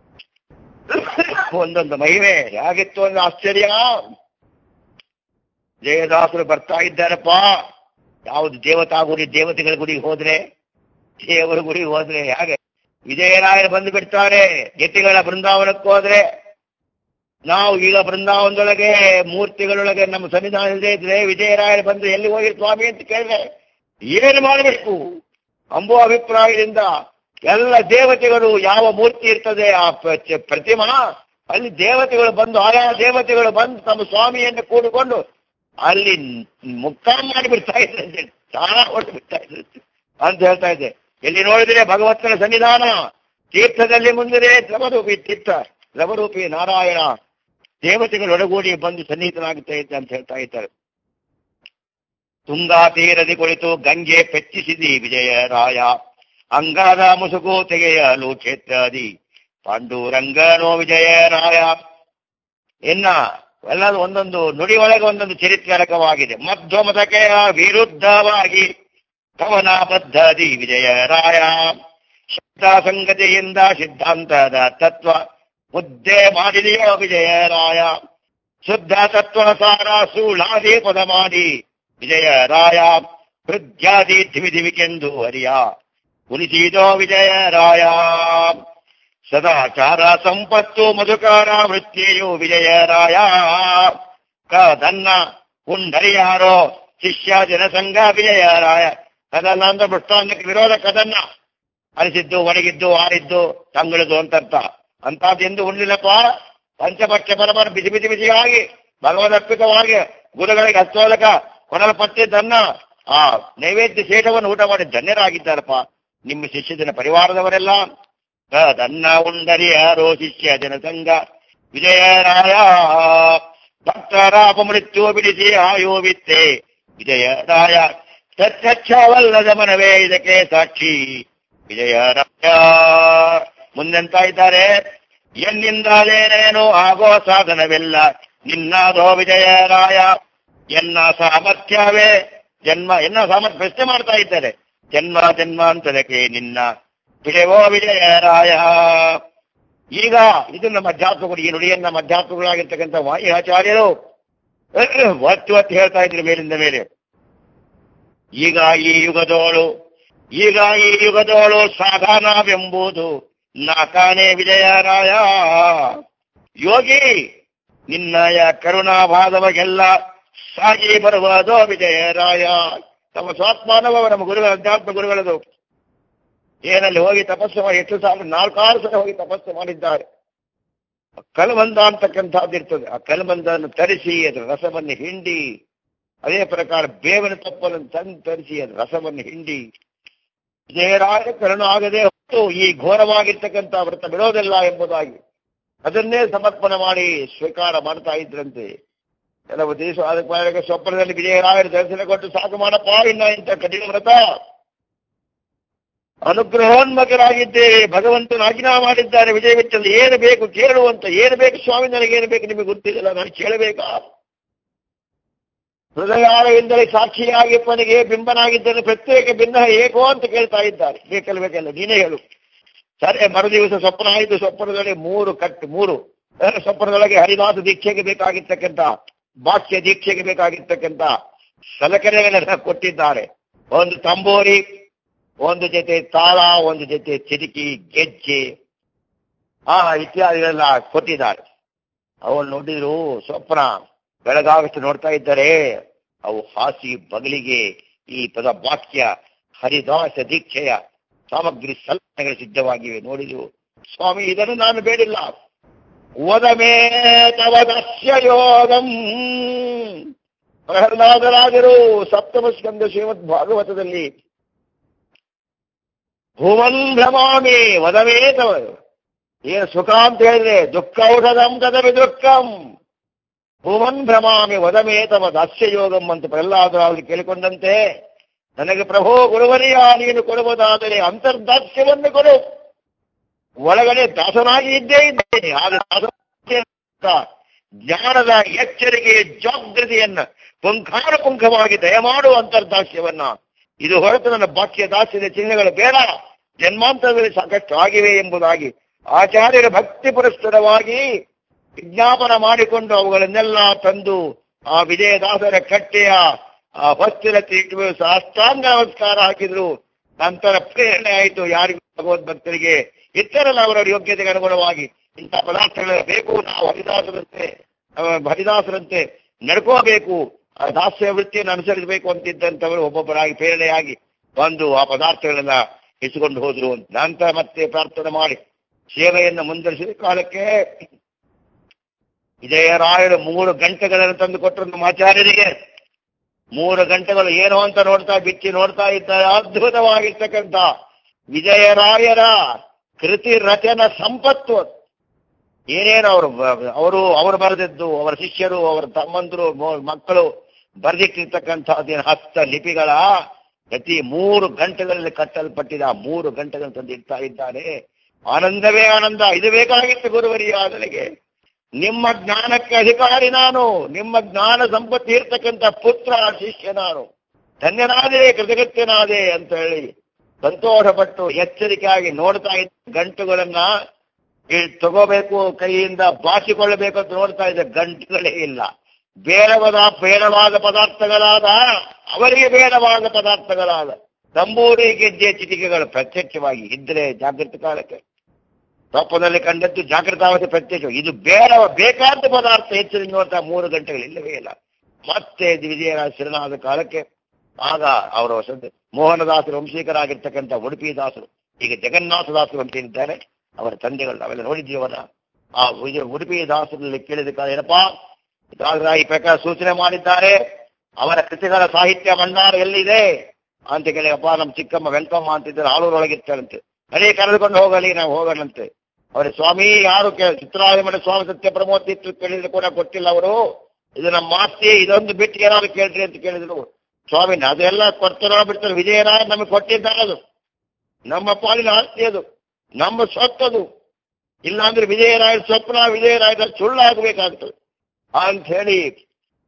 ಒಂದೊಂದು ಮಹಿಮೆ ಹೇಗಿತ್ತು ಒಂದು ಆಶ್ಚರ್ಯ. ಜಯದಾಸರು ಬರ್ತಾ ಇದ್ದಾರಪ್ಪ, ಯಾವುದು ದೇವತೆಗಳ ಗುಡಿಗೆ ಹೋದ್ರೆ, ದೇವರ ಗುಡಿಗೆ ಹೋದ್ರೆ ಹಾಗೆ ವಿಜಯರಾಯರು ಬಂದು ಬಿಡ್ತಾರೆ. ಯತಿಗಳ ಬೃಂದಾವನಕ್ಕೆ ಹೋದ್ರೆ, ನಾವು ಈಗ ಬೃಂದಾವನದೊಳಗೆ ಮೂರ್ತಿಗಳೊಳಗೆ ನಮ್ಮ ಸನ್ನಿಧಾನ ಇದ್ರೆ ವಿಜಯರಾಯರು ಬಂದು ಎಲ್ಲಿ ಹೋಗಿ ಸ್ವಾಮಿ ಅಂತ ಕೇಳಿದ್ರೆ ಏನು ಮಾಡಬೇಕು ಅಂಬೋ ಅಭಿಪ್ರಾಯದಿಂದ ಎಲ್ಲ ದೇವತೆಗಳು ಯಾವ ಮೂರ್ತಿ ಇರ್ತದೆ ಆ ಪ್ರತಿಮಾ ಅಲ್ಲಿ ದೇವತೆಗಳು ಬಂದು ಆಯಾ ದೇವತೆಗಳು ಬಂದು ತಮ್ಮ ಸ್ವಾಮಿಯನ್ನು ಕೂಡಿಕೊಂಡು ಅಲ್ಲಿ ಮುಕ್ತಾಯ ಮಾಡಿಬಿಡ್ತಾ ಇದ್ದಂತೆ, ಚಾಣ ಹೊಟ್ಟು ಬಿಡ್ತಾ ಇದ್ದಂತೆ ಅಂತ ಹೇಳ್ತಾ ಇದ್ದೆ. ಎಲ್ಲಿ ನೋಡಿದ್ರೆ ಭಗವಂತನ ಸನ್ನಿಧಾನ, ತೀರ್ಥದಲ್ಲಿ ಮುಂದೆ ದ್ರವರೂಪಿ ತೀರ್ಥ, ದ್ರವರೂಪಿ ನಾರಾಯಣ ದೇವತೆಗಳು ಒಡಗೂಡಿ ಬಂದು ಸನ್ನಿಹಿತನಾಗುತ್ತಾ ಇದ್ದ ಅಂತ ಹೇಳ್ತಾ ಇದ್ದಾರೆ. ತುಂಗಾ ತೀರದಿ ಕುಳಿತು ಗಂಗೆ ಪೆಚ್ಚಿಸಿದಿ ವಿಜಯರಾಯ, ಅಂಗಾದ ಮುಸುಕು ತೆಗೆಯಲು ಕ್ಷೇತ್ರದಿ ಪಾಂಡುರಂಗನೋ ವಿಜಯರಾಯ. ಇನ್ನ ಎಲ್ಲರೂ ಒಂದೊಂದು ನುಡಿ ಒಳಗೆ ಒಂದೊಂದು ಚರಿತ್ರಾರಕವಾಗಿದೆ. ಮಧ್ವಮತಕ್ಕೆ ವಿರುದ್ಧವಾಗಿ ಕವನಬದ್ಧದಿ ವಿಜಯರಾಯ, ಶಬ್ದ ಸಂಗತಿಯಿಂದ ಸಿದ್ಧಾಂತದ ತತ್ವ ಮುದ್ದೆ ಮಾಡಿದೆಯೋ ವಿಜಯರಾಯ. ಶುದ್ಧ ತತ್ವಸಾರ ಸುಳಾದಿ ಪದ ಮಾಡಿ ವಿಜಯರಾಯ, ಹೃದ್ಯಾದಿ ದಿವಿದಿವಿಕೆಂದು ಹರಿಯ ಉಳಿಸಿದೋ ವಿಜಯರಾಯ. ಸದಾಚಾರ ಸಂಪತ್ತು ಮಧುಕಾರ ವೃತ್ತಿಯು ವಿಜಯರಾಯ. ಕದನ್ನ ಪುಂಡರಿಯಾರೋ ಶಿಷ್ಯ ಜನಸಂಘ ವಿಜಯರಾಯ. ಕದನ್ನ ಅಂದ್ರೆ ಭ್ರಷ್ಟಾನ್ನಕ್ಕೆ ವಿರೋಧ, ಕದನ್ನ ಅರಿಸಿದ್ದು ಒಣಗಿದ್ದು ಆರಿದ್ದು ತಂಗಳದು ಅಂತರ್ಥ. ಅಂತದ್ದೆಂದು ಉಣ್ಲಿಲ್ಲಪ್ಪ. ಪಂಚಪಕ್ಷ ಪರಮರ ಬಿಸಿ ಬಿಸಿ ಬಿಸಿಯಾಗಿ ಭಗವದರ್ಪಿತವಾಗಿ ಗುರುಗಳಿಗೆ ಹಸ್ತೋಲಕ ಕೊಡಲ್ಪಟ್ಟಿದ್ದನ್ನ ಆ ನೈವೇದ್ಯ ಶೇಷವನ್ನು ಊಟ ಮಾಡಿ ಧನ್ಯರಾಗಿದ್ದಾರಪ್ಪ ನಿಮ್ಮ ಶಿಷ್ಯಜನ ಪರಿವಾರದವರೆಲ್ಲ. ಕದನ್ನ ಉಂಡರಿಯಾರೋ ಶಿಷ್ಯ ಜನಸಂಘ ವಿಜಯರಾಯ. ಭಕ್ತರ ಅಪಮೃತ್ಯು ಬಿಡಿಸಿ ಆಯೋವಿತ್ತೆ ವಿಜಯರಾಯ. ಸತ್ಯಚ್ಛವಲ್ಲದ ಮನವೇ ಇದಕ್ಕೆ ಸಾಕ್ಷಿ ವಿಜಯರಾಯ. ಮುಂದೆಂತ ಇದ್ದಾರೆ, ಎನ್ನಿಂದಲೇನೇನು ಆಗೋ ಸಾಧನವೆಲ್ಲ ನಿನ್ನಾದೋ ವಿಜಯರಾಯ. ಎನ್ನ ಸಾಮರ್ಥ್ಯವೇ ಎನ್ನ ಸಾಮರ್ಥ್ಯ ಪ್ರಶ್ನೆ ಮಾಡ್ತಾ ಇದ್ದಾರೆ. ಜನ್ಮ ಜನ್ಮಾಂತರಕ್ಕೆ ನಿನ್ನ ಬಿಡೆವೋ ವಿಜಯರಾಯ. ಈಗ ಇದು ನಮ್ಮ ಅಧ್ಯಾತ್ಮಗಳು, ಈ ನುಡಿಯನ್ನ ನಮ್ಮ ಅಧ್ಯಾತ್ಮಗಳಾಗಿರ್ತಕ್ಕಂಥ ವಾಯುಆಚಾರ್ಯರು ಒತ್ತು ಹೇಳ್ತಾ ಇದ್ರು ಮೇಲಿಂದ ಮೇಲೆ. ಈಗ ಈ ಯುಗದೋಳು ಸಾಧನವೆಂಬುದು ನಾಕಾನೆ ವಿಜಯರಾಯ. ಯೋಗಿ ನಿನ್ನಯ ಕರುಣಾಭಾದವಗೆಲ್ಲ ಸಾಗಿ ಬರುವುದೋ ವಿಜಯರಾಯ. ತಮ್ಮ ಸ್ವಾತ್ಮಾನವ ನಮ್ಮ ಗುರುಗಳ ಅಧ್ಯಾತ್ಮ ಗುರುಗಳದು ಏನಲ್ಲಿ ಹೋಗಿ ತಪಸ್ಸು ಮಾಡಿ ಎಷ್ಟು ಸಾಲ 4-6 ಸಲ ಹೋಗಿ ತಪಸ್ಸು ಮಾಡಿದ್ದಾರೆ. ಕಲ್ಬಂಧ ಅಂತಕ್ಕಂಥದ್ದು ಇರ್ತದೆ. ಆ ಕಲ್ಬಂಧವನ್ನು ತರಿಸಿ ಅದರ ರಸವನ್ನು ಹಿಂಡಿ, ಅದೇ ಪ್ರಕಾರ ಬೇವಿನ ತಪ್ಪಲನ್ನು ತಂದು ತರಿಸಿ ಅದರ ರಸವನ್ನು ಹಿಂಡಿ ವಿಜಯರಾಯ ಕರುಣ ಆಗದೆ ಹೊತ್ತು ಈ ಘೋರವಾಗಿರ್ತಕ್ಕಂಥ ವ್ರತ ಬಿಡೋದಿಲ್ಲ ಎಂಬುದಾಗಿ ಅದನ್ನೇ ಸಮರ್ಪಣೆ ಮಾಡಿ ಸ್ವೀಕಾರ ಮಾಡ್ತಾ ಇದ್ರಂತೆ. ಕೆಲವು ದಿವಸ ಅದಕ್ಕೆ ಸ್ವಪ್ನದಲ್ಲಿ ವಿಜಯರಾಯರ ದರ್ಶನ ಕೊಟ್ಟು ಸಾಕು ಮಾಡಪ್ಪ, ಇನ್ನ ಇಂಥ ಕಠಿಣ ವ್ರತ ಅನುಗ್ರಹೋನ್ಮುಖರಾಗಿದ್ದೇವೆ, ಭಗವಂತನ ಆಜ್ಞಾ ಮಾಡಿದ್ದಾರೆ ವಿಜಯ ವಿಠಲ, ಏನು ಬೇಕು ಕೇಳುವಂತ, ಏನು ಬೇಕು ಸ್ವಾಮಿ, ನನಗೇನು ಬೇಕು ನಿಮಗೆ ಗೊತ್ತಿಲ್ಲ, ನಾನು ಕೇಳಬೇಕಾ? ಹೃದಯಾಳವಿಂದಲೇ ಸಾಕ್ಷಿಯಾಗಿ ಪನಿಗೆ ಬಿಂಬನಾಗಿದ್ದರೆ ಪ್ರತ್ಯೇಕ ಭಿನ್ನ ಏಕೋ ಅಂತ ಕೇಳ್ತಾ ಇದ್ದಾರೆ. ಬೇಕಲ್ಲ ನೀನೇ ಹೇಳು. ಸರಿ, ಮರುದಿವಸ ಸ್ವಪ್ನ ಆಯಿತು. ಸ್ವಪ್ನದೊಳಗೆ ಮೂರು ಸ್ವಪ್ನದೊಳಗೆ ಹರಿದಾಸ ದೀಕ್ಷೆಗೆ ಬೇಕಾಗಿರ್ತಕ್ಕಂಥ, ಬಾಕ್ಯ ದೀಕ್ಷೆಗೆ ಬೇಕಾಗಿರ್ತಕ್ಕಂಥ ಸಲಕರಣೆಗಳನ್ನ ಕೊಟ್ಟಿದ್ದಾರೆ. ಒಂದು ತಂಬೋರಿ, ಒಂದು ಜೊತೆ ತಾಳ, ಒಂದು ಜೊತೆ ಚಿಟಕಿ, ಗೆಜ್ಜೆ ಇತ್ಯಾದಿಗಳೆಲ್ಲ ಕೊಟ್ಟಿದ್ದಾರೆ. ಅವನು ನೋಡಿದ್ರು ಸ್ವಪ್ನ ಬೆಳಗಾಗಷ್ಟು ನೋಡ್ತಾ ಇದ್ದಾರೆ. ಅವು ಹಾಸಿ ಬಗಲಿಗೆ ಈ ಪದ ವಾಕ್ಯ ಹರಿದಾಸ ದೀಕ್ಷೆಯ ಸಾಮಗ್ರಿ ಸಲಕರಣೆಗಳು ಸಿದ್ಧವಾಗಿವೆ. ನೋಡಿದ್ರು ಸ್ವಾಮಿ, ಇದನ್ನು ನಾನು ಬೇಡಿಲ್ಲ. ವದಮೇ ತವ ದಸ್ಯ ಯೋಗಂ. ಪ್ರಹ್ಲಾದರಾಜರು ಸಪ್ತಮ ಸ್ಕಂದ ಶ್ರೀಮದ್ ಭಾಗವತದಲ್ಲಿ ಭುವನ್ ಭ್ರಮಾಮಿ ವದಮೇ ತವ, ಏನು ಸುಖ ಅಂತ ಹೇಳಿದ್ರೆ ದುಃಖೌಷಧಂ ತದಪಿ ದುಃಖಂ, ಭುವನ್ ಭ್ರಮಾಮಿ ವದಮೇ ತವ ದಾಸ್ಯ ಯೋಗಂ ಅಂತ ಪ್ರಹ್ಲಾದರಾಜರು ಕೇಳಿಕೊಂಡಂತೆ, ನನಗೆ ಪ್ರಭೋ ಗುರುವರಿಯ ನೀನು ಕೊಡುವುದಾದರೆ ಅಂತರ್ದಾಸ್ಯವನ್ನು ಕೊಡು. ಒಳಗಡೆ ದಾಸನಾಗಿ ಇದ್ದೇ ಇದ್ದೇನೆ, ಆದರೆ ಜ್ಞಾನದ ಎಚ್ಚರಿಕೆಯ ಜಾಗೃತಿಯನ್ನ ಪುಂಖಾನುಪುಂಖವಾಗಿ ದಯಮಾಡು ಅಂತರ್ದಾಸ್ಯವನ್ನ. ಇದು ಹೊರತು ನನ್ನ ಬಾಕ್ಯ ದಾಸ್ಯದ ಚಿಹ್ನೆಗಳು ಬೇಡ, ಜನ್ಮಾಂತರದಲ್ಲಿ ಸಾಕಷ್ಟು ಆಗಿವೆ ಎಂಬುದಾಗಿ ಆಚಾರ್ಯರ ಭಕ್ತಿ ಪುರಸ್ಕರವಾಗಿ ವಿಜ್ಞಾಪನ ಮಾಡಿಕೊಂಡು ಅವುಗಳನ್ನೆಲ್ಲ ತಂದು ಆ ವಿಜಯದಾಸರ ಕಟ್ಟೆಯ ಆ ಹೊಸ್ತಿನ ಇಟ್ಟು ಸಾಷ್ಟಾಂಗ ನಮಸ್ಕಾರ ಹಾಕಿದ್ರು. ನಂತರ ಪ್ರೇರಣೆ ಆಯಿತು ಯಾರಿಗೂ ಭಗವದ್ ಭಕ್ತರಿಗೆ ಇತರಲ್ಲ ಅವರ ಯೋಗ್ಯತೆಗೆ ಅನುಗುಣವಾಗಿ ಇಂಥ ಪದಾರ್ಥಗಳು ಬೇಕು, ನಾವು ಹರಿದಾಸರಂತೆ ನಡ್ಕೋಬೇಕು, ಆ ದಾಸ್ಯ ವೃತ್ತಿಯನ್ನು ಅನುಸರಿಸಬೇಕು ಅಂತಿದ್ದಂಥವರು ಒಬ್ಬೊಬ್ಬರಾಗಿ ಪ್ರೇರಣೆಯಾಗಿ ಬಂದು ಆ ಪದಾರ್ಥಗಳನ್ನ ಇಸ್ಕೊಂಡು ಹೋದ್ರು. ನಂತರ ಮತ್ತೆ ಪ್ರಾರ್ಥನೆ ಮಾಡಿ ಸೇವೆಯನ್ನು ಮುಂದುವರಿಸಿದ ಕಾಲಕ್ಕೆ ವಿಜಯರಾಯರು 3 ಗಂಟೆಗಳನ್ನು ತಂದು ಕೊಟ್ಟರು ನಮ್ಮ ಆಚಾರ್ಯರಿಗೆ. 3 ಗಂಟೆಗಳು ಏನೋ ಅಂತ ಬಿಚ್ಚಿ ನೋಡ್ತಾ ಇದ್ದಾರೆ. ಅದ್ಭುತವಾಗಿರ್ತಕ್ಕಂಥ ವಿಜಯರಾಯರ ಕೃತಿ ರಚನ ಸಂಪತ್ತು. ಏನೇನು ಅವರು ಬರೆದಿದ್ದು, ಅವರ ಶಿಷ್ಯರು, ಅವರ ತಮ್ಮಂದರು, ಮಕ್ಕಳು ಬರೆದಿಟ್ಟಿರ್ತಕ್ಕಂಥದ್ದೇನು ಹಸ್ತ ಲಿಪಿಗಳ ಪ್ರತಿ 3 ಗಂಟೆಗಳಲ್ಲಿ ಕಟ್ಟಲ್ಪಟ್ಟಿದ 3 ಗಂಟೆಗಳನ್ನು ತಂದು ಇಡ್ತಾ ಇದ್ದಾರೆ. ಆನಂದವೇ ಆನಂದ. ಇದು ಬೇಕಾಗಿತ್ತು ಗುರುವರಿಯ ನನಗೆ. ನಿಮ್ಮ ಜ್ಞಾನಕ್ಕೆ ಅಧಿಕಾರಿ ನಾನು, ನಿಮ್ಮ ಜ್ಞಾನ ಸಂಪತ್ತಿ ಇರ್ತಕ್ಕಂಥ ಪುತ್ರ ಶಿಷ್ಯ ನಾನು, ಧನ್ಯನಾದೆ, ಕೃತಜ್ಞನಾದೆ ಅಂತ ಹೇಳಿ ಸಂತೋಷಪಟ್ಟು ಎಚ್ಚರಿಕೆಯಾಗಿ ನೋಡ್ತಾ ಇದ್ದ ಗಂಟುಗಳನ್ನ ತಗೋಬೇಕು, ಕೈಯಿಂದ ಬಾಚಿಕೊಳ್ಳಬೇಕು ಅಂತ ನೋಡ್ತಾ ಇದ್ದ ಗಂಟುಗಳೇ ಇಲ್ಲ. ಬೇಡವಾದ ಪದಾರ್ಥಗಳಾದ, ಅವರಿಗೆ ಬೇಡವಾದ ಪದಾರ್ಥಗಳಾದ ತಂಬೂರಿ, ಗೆಜ್ಜೆ, ಚಿಟಿಕೆಗಳು ಪ್ರತ್ಯಕ್ಷವಾಗಿ ಇದ್ರೆ ಜಾಗೃತ ಕಾಲಕ್ಕೆ, ಸ್ವಪ್ನದಲ್ಲಿ ಕಂಡದ್ದು ಜಾಗೃತಾವಸ್ಥೆ ಪ್ರತ್ಯಕ್ಷ. ಇದು ಬೇಕಾದ ಪದಾರ್ಥ ಹೆಚ್ಚು ನೋಡ್ತಾ 3 ಗಂಟೆಗಳು ಇಲ್ಲವೇ ಇಲ್ಲ. ಮತ್ತೆ ವಿಜಯರಾಜ ಶರಣಾದ ಕಾಲಕ್ಕೆ ಆಗ ಅವರ ಮೋಹನದಾಸರು ವಂಶೀಕರಾಗಿರ್ತಕ್ಕಂಥ ಉಡುಪಿ ದಾಸರು, ಈಗ ಜಗನ್ನಾಥದಾಸರು ಅಂತ ಏನಿದ್ದಾರೆ ಅವರ ತಂದೆಗಳು, ನಾವೆಲ್ಲ ನೋಡಿದ್ದೀವಲ್ಲ. ಆ ಉಡುಪಿ ದಾಸರಲ್ಲಿ ಕೇಳಿದ ಕಾಲ ಏನಪ್ಪಾ ಈ ಪ್ರಕಾರ ಸೂಚನೆ ಮಾಡಿದ್ದಾರೆ, ಅವರ ಕೃತಿಗಳ ಸಾಹಿತ್ಯ ಭಂಡಾರ ಎಲ್ಲಿದೆ ಅಂತ ಕೇಳಿ, ಅಪ್ಪ ನಮ್ಮ ಚಿಕ್ಕಮ್ಮ ವೆಂಕಮ್ಮ ಅಂತಿದ್ದಾರೆ, ಆಳೂರೊಳಗಿರ್ತಾರಂತೆ. ಅದೇ ಕರೆದುಕೊಂಡು ಹೋಗಲಿ, ನಾವು ಹೋಗೋಣಂತೆ. ಅವರ ಸ್ವಾಮಿ ಯಾರು ಚಿತ್ರಾಯಮಠ ಸ್ವಾಮಿ ಸತ್ಯ ಪ್ರಮೋದ್ ಕೇಳಿದ್ರು ಕೂಡ ಕೊಟ್ಟಿಲ್ಲ ಅವರು. ಇದು ನಮ್ಮ ಮಾಸ್ತಿ, ಇದೊಂದು ಬಿಟ್ಟು ಏನಾದ್ರು ಕೇಳ್ರಿ ಅಂತ ಕೇಳಿದ್ರು. ಸ್ವಾಮಿ ಅದೆಲ್ಲ ಕೊಡ್ತಾರೋ ಬಿಡ್ತಾರೆ, ವಿಜಯರಾಯ ನಮಗೆ ಕೊಟ್ಟಿದ್ದಾರೆ, ಅದು ನಮ್ಮ ಪಾಲಿನ ಆಸ್ತಿ, ಅದು ನಮ್ಮ ಸ್ವತ್ತದು. ಇಲ್ಲಾಂದ್ರೆ ವಿಜಯರಾಯರ ಸ್ವಪ್ನ, ವಿಜಯರಾಯರ ಸುಳ್ಳಾಗಬೇಕಾಗ್ತದೆ ಅಂತ ಹೇಳಿ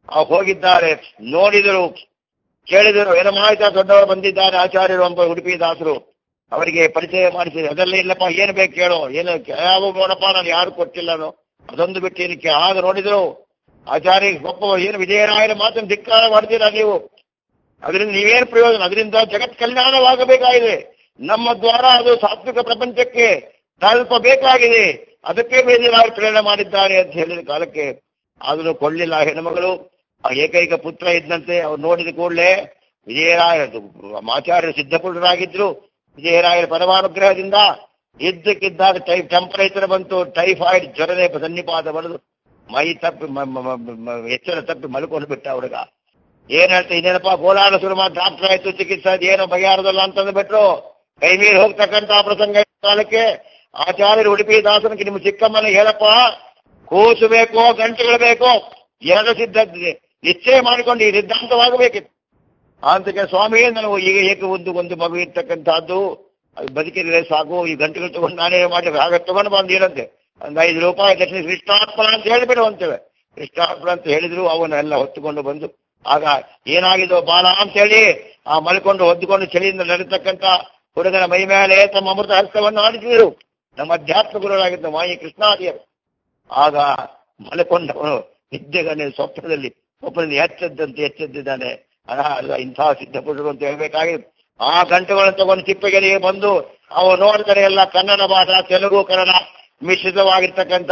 ಹೋಗಿದ್ದಾರೆ, ನೋಡಿದರು, ಕೇಳಿದರು, ಏನೋ ಮಾಹಿತಿ ದೊಡ್ಡವರು ಬಂದಿದ್ದಾರೆ ಆಚಾರ್ಯರು ಒಬ್ಬ ಉಡುಪಿ ದಾಸರು, ಅವರಿಗೆ ಪರಿಚಯ ಮಾಡಿಸಿದ್ರು. ಅದೆಲ್ಲ ಇಲ್ಲಪ್ಪ, ಏನು ಬೇಕು ಕೇಳೋ, ಏನು ಯಾವ ನೋಡಪ್ಪ, ನಾನು ಯಾರು ಕೊಟ್ಟಿಲ್ಲನು, ಅದೊಂದು ಬಿಟ್ಟು ಏನಕ್ಕೆ. ಆಗ ನೋಡಿದ್ರು ಆಚಾರ್ಯ ಒಬ್ಬ ಏನು ವಿಜಯರಾಯರ ಮಾತನ್ನು ಧಿಕ್ಕಾರ ಮಾಡ್ತೀರಾ ನೀವು, ಅದರಿಂದ ನೀವೇನು ಪ್ರಯೋಜನ, ಅದರಿಂದ ಜಗತ್ ಕಲ್ಯಾಣವಾಗಬೇಕಾಗಿದೆ, ನಮ್ಮ ದ್ವಾರ ಅದು ಸಾತ್ವಿಕ ಪ್ರಪಂಚಕ್ಕೆ ತಲುಪಬೇಕಾಗಿದೆ, ಅದಕ್ಕೆ ವಿಜಯರಾಯರು ಪ್ರೇರಣೆ ಮಾಡಿದ್ದಾರೆ ಅಂತ ಹೇಳಿದ ಕಾಲಕ್ಕೆ ಆದರೂ ಕೊಳ್ಳಿಲ್ಲ. ಹೆಣ್ಣುಮಗಳು ಆ ಏಕೈಕ ಪುತ್ರ ಇದ್ದಂತೆ ಅವ್ರು ನೋಡಿದ ಕೂಡಲೇ ವಿಜಯರಾಯ ಆಚಾರ್ಯರು ಸಿದ್ಧಪುರುಷರಾಗಿದ್ರು. ವಿಜಯರಾಯರ ಪರಮಾನುಗ್ರಹದಿಂದ ಇದ್ದಕ್ಕಿದ್ದಾಗ ಟೆಂಪರೇಚರ್ ಬಂತು, ಟೈಫಾಯ್ಡ್ ಜ್ವರನೇ ಸನ್ನಿಪಾತ ಬರೆದು ಮೈ ತಪ್ಪಿ ಎಚ್ಚರ ತಪ್ಪಿ ಮಲ್ಕೊಂಡು ಬಿಟ್ಟ ಹುಡುಗ. ಏನ್ ಹೇಳ್ತಾ ಇನ್ನೇನಪ್ಪ ಗೋಲಾಡ ಶುರು ಮಾಡಿ ಡಾಕ್ಟರ್ ಆಯ್ತು, ಚಿಕಿತ್ಸೆ ಏನೋ ಬಗೆಯಾರದಲ್ಲ ಅಂತಂದು ಬಿಟ್ರು. ಕೈ ಮೀರಿ ಹೋಗ್ತಕ್ಕಂತ ಪ್ರಸಂಗ ಕಾಲಕ್ಕೆ ಆಚಾರ್ಯರು ಉಡುಪಿ ದಾಸನಿಗೆ ನಿಮ್ಮ ಚಿಕ್ಕಮ್ಮನ ಹೇಳಪ್ಪ, ಕೂಸು ಬೇಕೋ ಗಂಟೆಗಳು ಬೇಕೋ ಎರಡು ಸಿದ್ಧ ನಿಶ್ಚಯ ಮಾಡಿಕೊಂಡು ಈ ಸಿದ್ಧಾಂತವಾಗಬೇಕಿತ್ತು. ಅಂತಕ್ಕೆ ಸ್ವಾಮಿ ನನಗೆ ಈಗ ಏಕೆ ಒಂದು ಮಗು ಇರ್ತಕ್ಕಂಥದ್ದು, ಅದು ಬದುಕಿದ್ರೆ ಸಾಕು, ಈ ಗಂಟೆಗಳು ತಗೊಂಡು ನಾನೇ ಮಾಡಿ ಹಾಗೆ ತಗೊಂಡು ಬಂದು ಇರಂತೆ ಒಂದು 5 ರೂಪಾಯಿ ದಕ್ಷಿಣ ಕೃಷ್ಣಾರ್ಪಣ ಅಂತ ಹೇಳಿಬಿಡು ಅಂತೇವೆ. ಕೃಷ್ಣಾರ್ಪಣ ಅಂತ ಹೇಳಿದ್ರು, ಅವನ್ನೆಲ್ಲ ಹೊತ್ತುಕೊಂಡು ಬಂದು ಆಗ ಏನಾಗಿದೋ ಬಾಲ ಅಂತೇಳಿ ಆ ಮಲ್ಕೊಂಡು ಹೊದ್ದುಕೊಂಡು ಚಳಿಯಿಂದ ನಡೆತಕ್ಕಂಥ ಹುಡುಗನ ಮೈ ಮೇಲೆ ತಮ್ಮ ಅಮೃತ ಹಸ್ತವನ್ನು ಆಡಿಸಿದರು ನಮ್ಮ ಅಧ್ಯಾತ್ಮ ಗುರುಗಳಾಗಿದ್ದ ಮಾಯಿ ಕೃಷ್ಣಾದಿಯರು. ಆಗ ಮಲ್ಕೊಂಡವನು ನಿದ್ದೆಗನೆ ಸ್ವಪ್ನದಲ್ಲಿ ಎಚ್ಚೆದ್ದಿದ್ದಾನೆ. ಇಂಥ ಸಿದ್ಧಪುರುಷರು ಅಂತ ಹೇಳ್ಬೇಕಾಗಿ ಆ ಗಂಟೆಗಳನ್ನು ತಗೊಂಡು ತಿಪ್ಪೆಗೆರೆಗೆ ಬಂದು ಅವು ನೋಡಿದರೆ ಎಲ್ಲ ಕನ್ನಡ ಭಾಷಾ, ತೆಲುಗು, ಕನ್ನಡ ಮಿಶ್ರಿತವಾಗಿರ್ತಕ್ಕಂಥ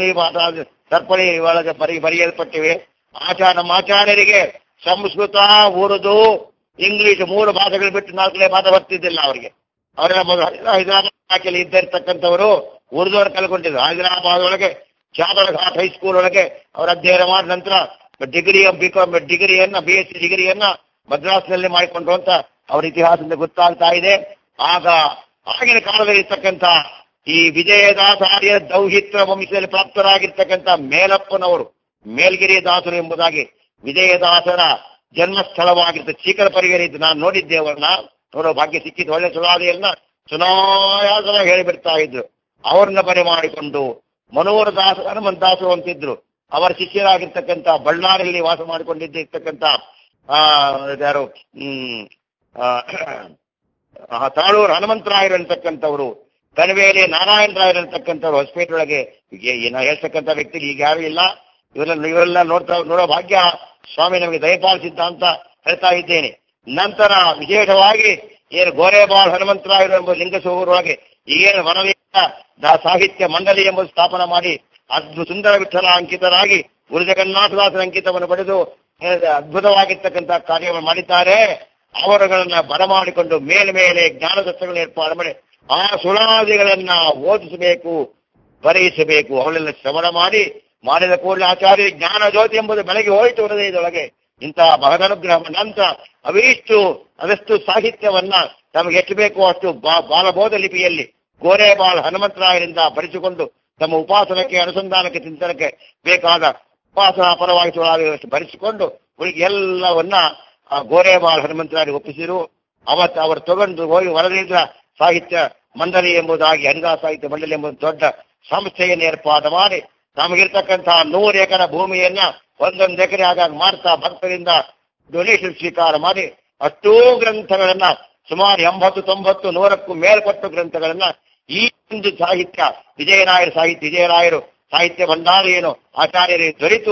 ಸರ್ಪಳಿ ಒಳಗೆ ಬರೆಯಲ್ಪಟ್ಟಿವೆ. ನಮ್ಮ ಆಚಾರ್ಯರಿಗೆ ಸಂಸ್ಕೃತ, ಉರ್ದು, ಇಂಗ್ಲಿಷ್ 3 ಭಾಷೆಗಳು ಬಿಟ್ಟು 4ನೇ ಭಾಷೆ ಬರ್ತಿದ್ದಿಲ್ಲ ಅವರಿಗೆ. ಅವರೆಲ್ಲ ಮೊದಲು ಹೈದರಾಬಾದ್ ಇಲಾಖೆಯಲ್ಲಿ ಇದ್ದಿರ್ತಕ್ಕಂಥವರು ಉರ್ದುವನ್ನು ಕಲ್ಕೊಂಡಿದ್ರು. ಹೈದರಾಬಾದ್ ಒಳಗೆ ಚಾದರಘಾಟ್ ಹೈಸ್ಕೂಲ್ ಒಳಗೆ ಅವರು ಅಧ್ಯಯನ ಮಾಡಿದ ನಂತರ ಡಿಗ್ರಿಯನ್ನ BSc ಡಿಗ್ರಿಯನ್ನ ಮದ್ರಾಸ್ನಲ್ಲಿ ಮಾಡಿಕೊಂಡ್ರು ಅಂತ ಅವರ ಇತಿಹಾಸದಿಂದ ಗೊತ್ತಾಗ್ತಾ ಇದೆ. ಆಗ ಆಗಿನ ಕಾಲದಲ್ಲಿ ಇರ್ತಕ್ಕಂಥ ಈ ವಿಜಯದಾಸಾರ್ಯ ದೌಹಿತ್ರ ವಂಶದಲ್ಲಿ ಪ್ರಾಪ್ತರಾಗಿರ್ತಕ್ಕಂಥ ಮೇಲಪ್ಪನವರು ಮೇಲ್ಗಿರಿ ದಾಸರು ಎಂಬುದಾಗಿ ವಿಜಯದಾಸರ ಜನ್ಮಸ್ಥಳವಾಗಿರ್ತ ಚೀಕರ ಪರಿಗರಿ ಇದ್ದು ನಾನು ನೋಡಿದ್ದೆ. ಅವರನ್ನ ನೋಡೋ ಭಾಗ್ಯ ಸಿಕ್ಕಿದ್ದು, ಒಳ್ಳೆ ಸುಳಾದಿಯನ್ನ ಸುನಾಯಾಸನ ಹೇಳಿಬಿಡ್ತಾ ಇದ್ರು. ಅವ್ರನ್ನ ಬರೆ ಮಾಡಿಕೊಂಡು ಮನೋಹರ ದಾಸ ಹನುಮಂತದಾಸರು ಅಂತಿದ್ರು. ಅವರ ಶಿಷ್ಯರಾಗಿರ್ತಕ್ಕಂಥ ಬಳ್ಳಾರಿಯಲ್ಲಿ ವಾಸ ಮಾಡಿಕೊಂಡಿದ್ದಿರ್ತಕ್ಕಂಥ ಯಾರು ತಾಳೂರು ಹನುಮಂತರಾಯರು ಅಂತಕ್ಕಂಥವ್ರು, ಕಣಿವೆಯಲ್ಲಿ ನಾರಾಯಣರಾಯರು ಅಂತಕ್ಕಂಥವ್ರು ಹೊಸಪೇಟೆ ಒಳಗೆ ಹೇಳ್ತಕ್ಕಂಥ ವ್ಯಕ್ತಿಗೆ ಈಗ ಯಾರು ಇಲ್ಲ. ಇವರೆಲ್ಲ ನೋಡೋ ಭಾಗ್ಯ ಸ್ವಾಮಿ ನಮಗೆ ದಯಪಾಲಿಸಿದ್ದ ಅಂತ ಹೇಳ್ತಾ ಇದ್ದೇನೆ. ನಂತರ ವಿಶೇಷವಾಗಿ ಏನು ಗೋರೆಬಾಳ್ ಹನುಮಂತರಾಯರು ಎಂಬ ಲಿಂಗಸೂರೊಳಗೆ ಈಗೇನು ವನವೀರ ಸಾಹಿತ್ಯ ಮಂಡಳಿ ಎಂಬುದು ಸ್ಥಾಪನ ಮಾಡಿ ಸುಂದರ ವಿಠಲ ಅಂಕಿತರಾಗಿ ಗುರು ಜಗನ್ನಾಥದಾಸರ ಅಂಕಿತವನ್ನು ಪಡೆದು ಅದ್ಭುತವಾಗಿರ್ತಕ್ಕಂಥ ಕಾರ್ಯವನ್ನು ಮಾಡಿದ್ದಾರೆ. ಅವರುಗಳನ್ನ ಬರಮಾಡಿಕೊಂಡು ಮೇಲೆ ಜ್ಞಾನದತ್ತಗಳನ್ನು ಏರ್ಪಾಡು ಮಾಡಿ ಆ ಸುಳಾದಿಗಳನ್ನ ಓದಿಸಬೇಕು, ಬರೆಯಿಸಬೇಕು. ಅವಳೆಲ್ಲ ಶ್ರವಣ ಮಾಡಿದ ಕೂಡಲೇ ಆಚಾರ್ಯ ಜ್ಞಾನ ಜ್ಯೋತಿ ಎಂಬುದು ಬೆಳಗ್ಗೆ ಹೋಯಿತು ಹೃದಯದೊಳಗೆ. ಇಂತಹ ಮಹದನುಗ್ರಹ ನಂತರ ಅದೆಷ್ಟು ಸಾಹಿತ್ಯವನ್ನ ತಮಗೆ ಎಷ್ಟು ಬೇಕೋ ಅಷ್ಟು ಬಾಲಬೋಧ ಲಿಪಿಯಲ್ಲಿ ಗೋರೆಬಾಳ್ ಹನುಮಂತರಾಯರಿಂದ ಬರೆಸಿಕೊಂಡು ತಮ್ಮ ಉಪಾಸನಕ್ಕೆ, ಅನುಸಂಧಾನಕ್ಕೆ, ಚಿಂತನಕ್ಕೆ ಬೇಕಾದ ಉಪಾಸನಾ ಪರವಾಗಿ ಸುಳಾದಿಗಳಷ್ಟು ಬರೆಸಿಕೊಂಡು ಉಳಿಗೆ ಎಲ್ಲವನ್ನ ಗೋರೆಬಾಳ್ ಹನುಮಂತರಾಯರಿಗೆ ಒಪ್ಪಿಸಿರು. ಅವರು ತಗೊಂಡು ಹೋಗಿ ವರದೇಂದ್ರ ಸಾಹಿತ್ಯ ಮಂಡಳಿ ಎಂಬುದಾಗಿ, ಹರಿದಾಸ ಸಾಹಿತ್ಯ ಮಂಡಳಿ ಎಂಬುದು ದೊಡ್ಡ ಸಂಸ್ಥೆಯನ್ನು ಏರ್ಪಾಡು ಮಾಡಿ ನಮಗಿರ್ತಕ್ಕಂತಹ 100 ಎಕರೆ ಭೂಮಿಯನ್ನ 1 ಎಕರೆ ಆಗಾಗ ಮಾಡ್ತಾ ಭಕ್ತರಿಂದ ಡೊನೇಷನ್ ಸ್ವೀಕಾರ ಮಾಡಿ ಅಷ್ಟೂ ಗ್ರಂಥಗಳನ್ನ ಸುಮಾರು 80-90 100ಕ್ಕೂ ಮೇಲ್ಪಟ್ಟು ಗ್ರಂಥಗಳನ್ನ ಈ ಒಂದು ಸಾಹಿತ್ಯ ವಿಜಯರಾಯರು ಸಾಹಿತ್ಯ ಭಂಡಾರ ಏನು ಆಚಾರ್ಯರಿಗೆ ದೊರೆತು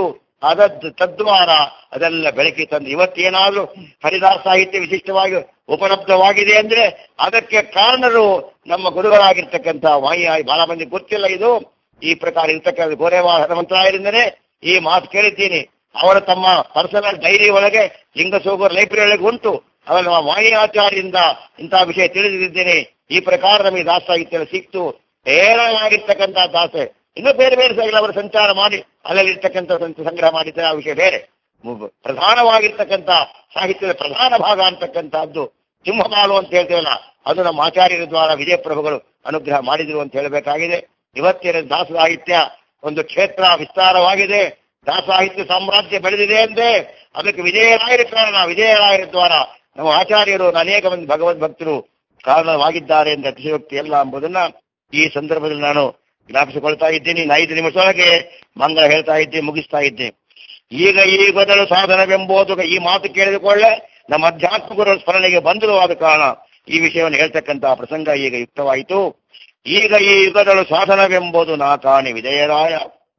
ತದ್ವಾರ ಅದೆಲ್ಲ ಬೆಳಕಿ ತಂದು ಇವತ್ತೇನಾದ್ರೂ ಹರಿದಾಸ ಸಾಹಿತ್ಯ ವಿಶಿಷ್ಟವಾಗಿ ಉಪಲಬ್ಧವಾಗಿದೆ ಅಂದ್ರೆ ಅದಕ್ಕೆ ಕಾರಣರು ನಮ್ಮ ಗುರುಗಳಾಗಿರ್ತಕ್ಕಂಥ ವಾಯಿಯಾಯಿ ಬಹಳ ಮಂದಿ ಗೊತ್ತಿಲ್ಲ. ಇದು ಈ ಪ್ರಕಾರ ಇರ್ತಕ್ಕಂಥ ಗೋರೆಬಾಳ್ ಹನುಮಂತರಾಯರಿಂದನೇ ಈ ಮಾತು ಕೇಳಿದ್ದೀನಿ. ಅವರು ತಮ್ಮ ಪರ್ಸನಲ್ ಡೈರಿ ಒಳಗೆ ಲಿಂಗಸೂಗೂರು ಲೈಬ್ರರಿ ಒಳಗೆ ಉಂಟು. ಅವರ ವಾಣಿಯಾಚಾರ್ಯರಿಂದ ಇಂತಹ ವಿಷಯ ತಿಳಿದಿದ್ದೇನೆ. ಈ ಪ್ರಕಾರ ನಮಗೆ ದಾಸ ಸಾಹಿತ್ಯ ಸಿಕ್ತು. ಹೇರಳವಾಗಿರ್ತಕ್ಕಂಥ ದಾಸೆ ಇನ್ನೂ ಬೇರೆ ಸಾಗಿಲ್ಲ. ಅವರು ಸಂಚಾರ ಮಾಡಿ ಅಲ್ಲಲ್ಲಿರ್ತಕ್ಕಂಥ ಸಂಗ್ರಹ ಮಾಡಿದ್ದಾರೆ, ಆ ವಿಷಯ ಬೇರೆ. ಪ್ರಧಾನವಾಗಿರ್ತಕ್ಕಂಥ ಸಾಹಿತ್ಯದ ಪ್ರಧಾನ ಭಾಗ ಅಂತಕ್ಕಂಥದ್ದು ಸಿಂಹಮಾಲು ಅಂತ ಹೇಳ್ತೇವಲ್ಲ, ಅದು ನಮ್ಮ ಆಚಾರ್ಯರ ದ್ವಾರ ವಿಜಯಪ್ರಭುಗಳು ಅನುಗ್ರಹ ಮಾಡಿದ್ರು ಅಂತ ಹೇಳಬೇಕಾಗಿದೆ. ಇವತ್ತಿನ ದಾಸ ಸಾಹಿತ್ಯ ಒಂದು ಕ್ಷೇತ್ರ ವಿಸ್ತಾರವಾಗಿದೆ. ದಾಸ ಸಾಹಿತ್ಯ ಸಾಮ್ರಾಜ್ಯ ಬೆಳೆದಿದೆ ಅಂದ್ರೆ ಅದಕ್ಕೆ ವಿಜಯರಾಯರ ಕಾರಣ. ವಿಜಯರಾಯರ ದ್ವಾರ ನಮ್ಮ ಆಚಾರ್ಯರು ಅನೇಕ ಮಂದಿ ಭಗವದ್ ಭಕ್ತರು ಕಾರಣವಾಗಿದ್ದಾರೆ ಎಂದು ಅತಿಶಯೋಕ್ತಿ ಎಲ್ಲ ಎಂಬುದನ್ನ ಈ ಸಂದರ್ಭದಲ್ಲಿ ನಾನು ಜ್ಞಾಪಿಸಿಕೊಳ್ತಾ ಇದ್ದೀನಿ. 5 ನಿಮಿಷದೊಳಗೆ ಮಂಗಳ ಹೇಳ್ತಾ ಮುಗಿಸ್ತಾ ಇದ್ದೆ. ಈಗ ಈ ಬದಲು ಸಾಧನವೆಂಬುದು ಈ ಮಾತು ಕೇಳಿದುಕೊಳ್ಳೆ ನಮ್ಮ ಅಧ್ಯಾತ್ಮ ಗುರುಗಳ ಸ್ಮರಣೆಗೆ ಬಂದರು. ಆದ ಕಾರಣ ಈ ವಿಷಯವನ್ನು ಹೇಳ್ತಕ್ಕಂತಹ ಪ್ರಸಂಗ ಈಗ ಯುಕ್ತವಾಯಿತು. ಈಗ ಈ ಯುಗದಳು ಸಾಧನವೆಂಬುದು ನಾ ಕಾಣಿ ವಿಜಯರಾಯ.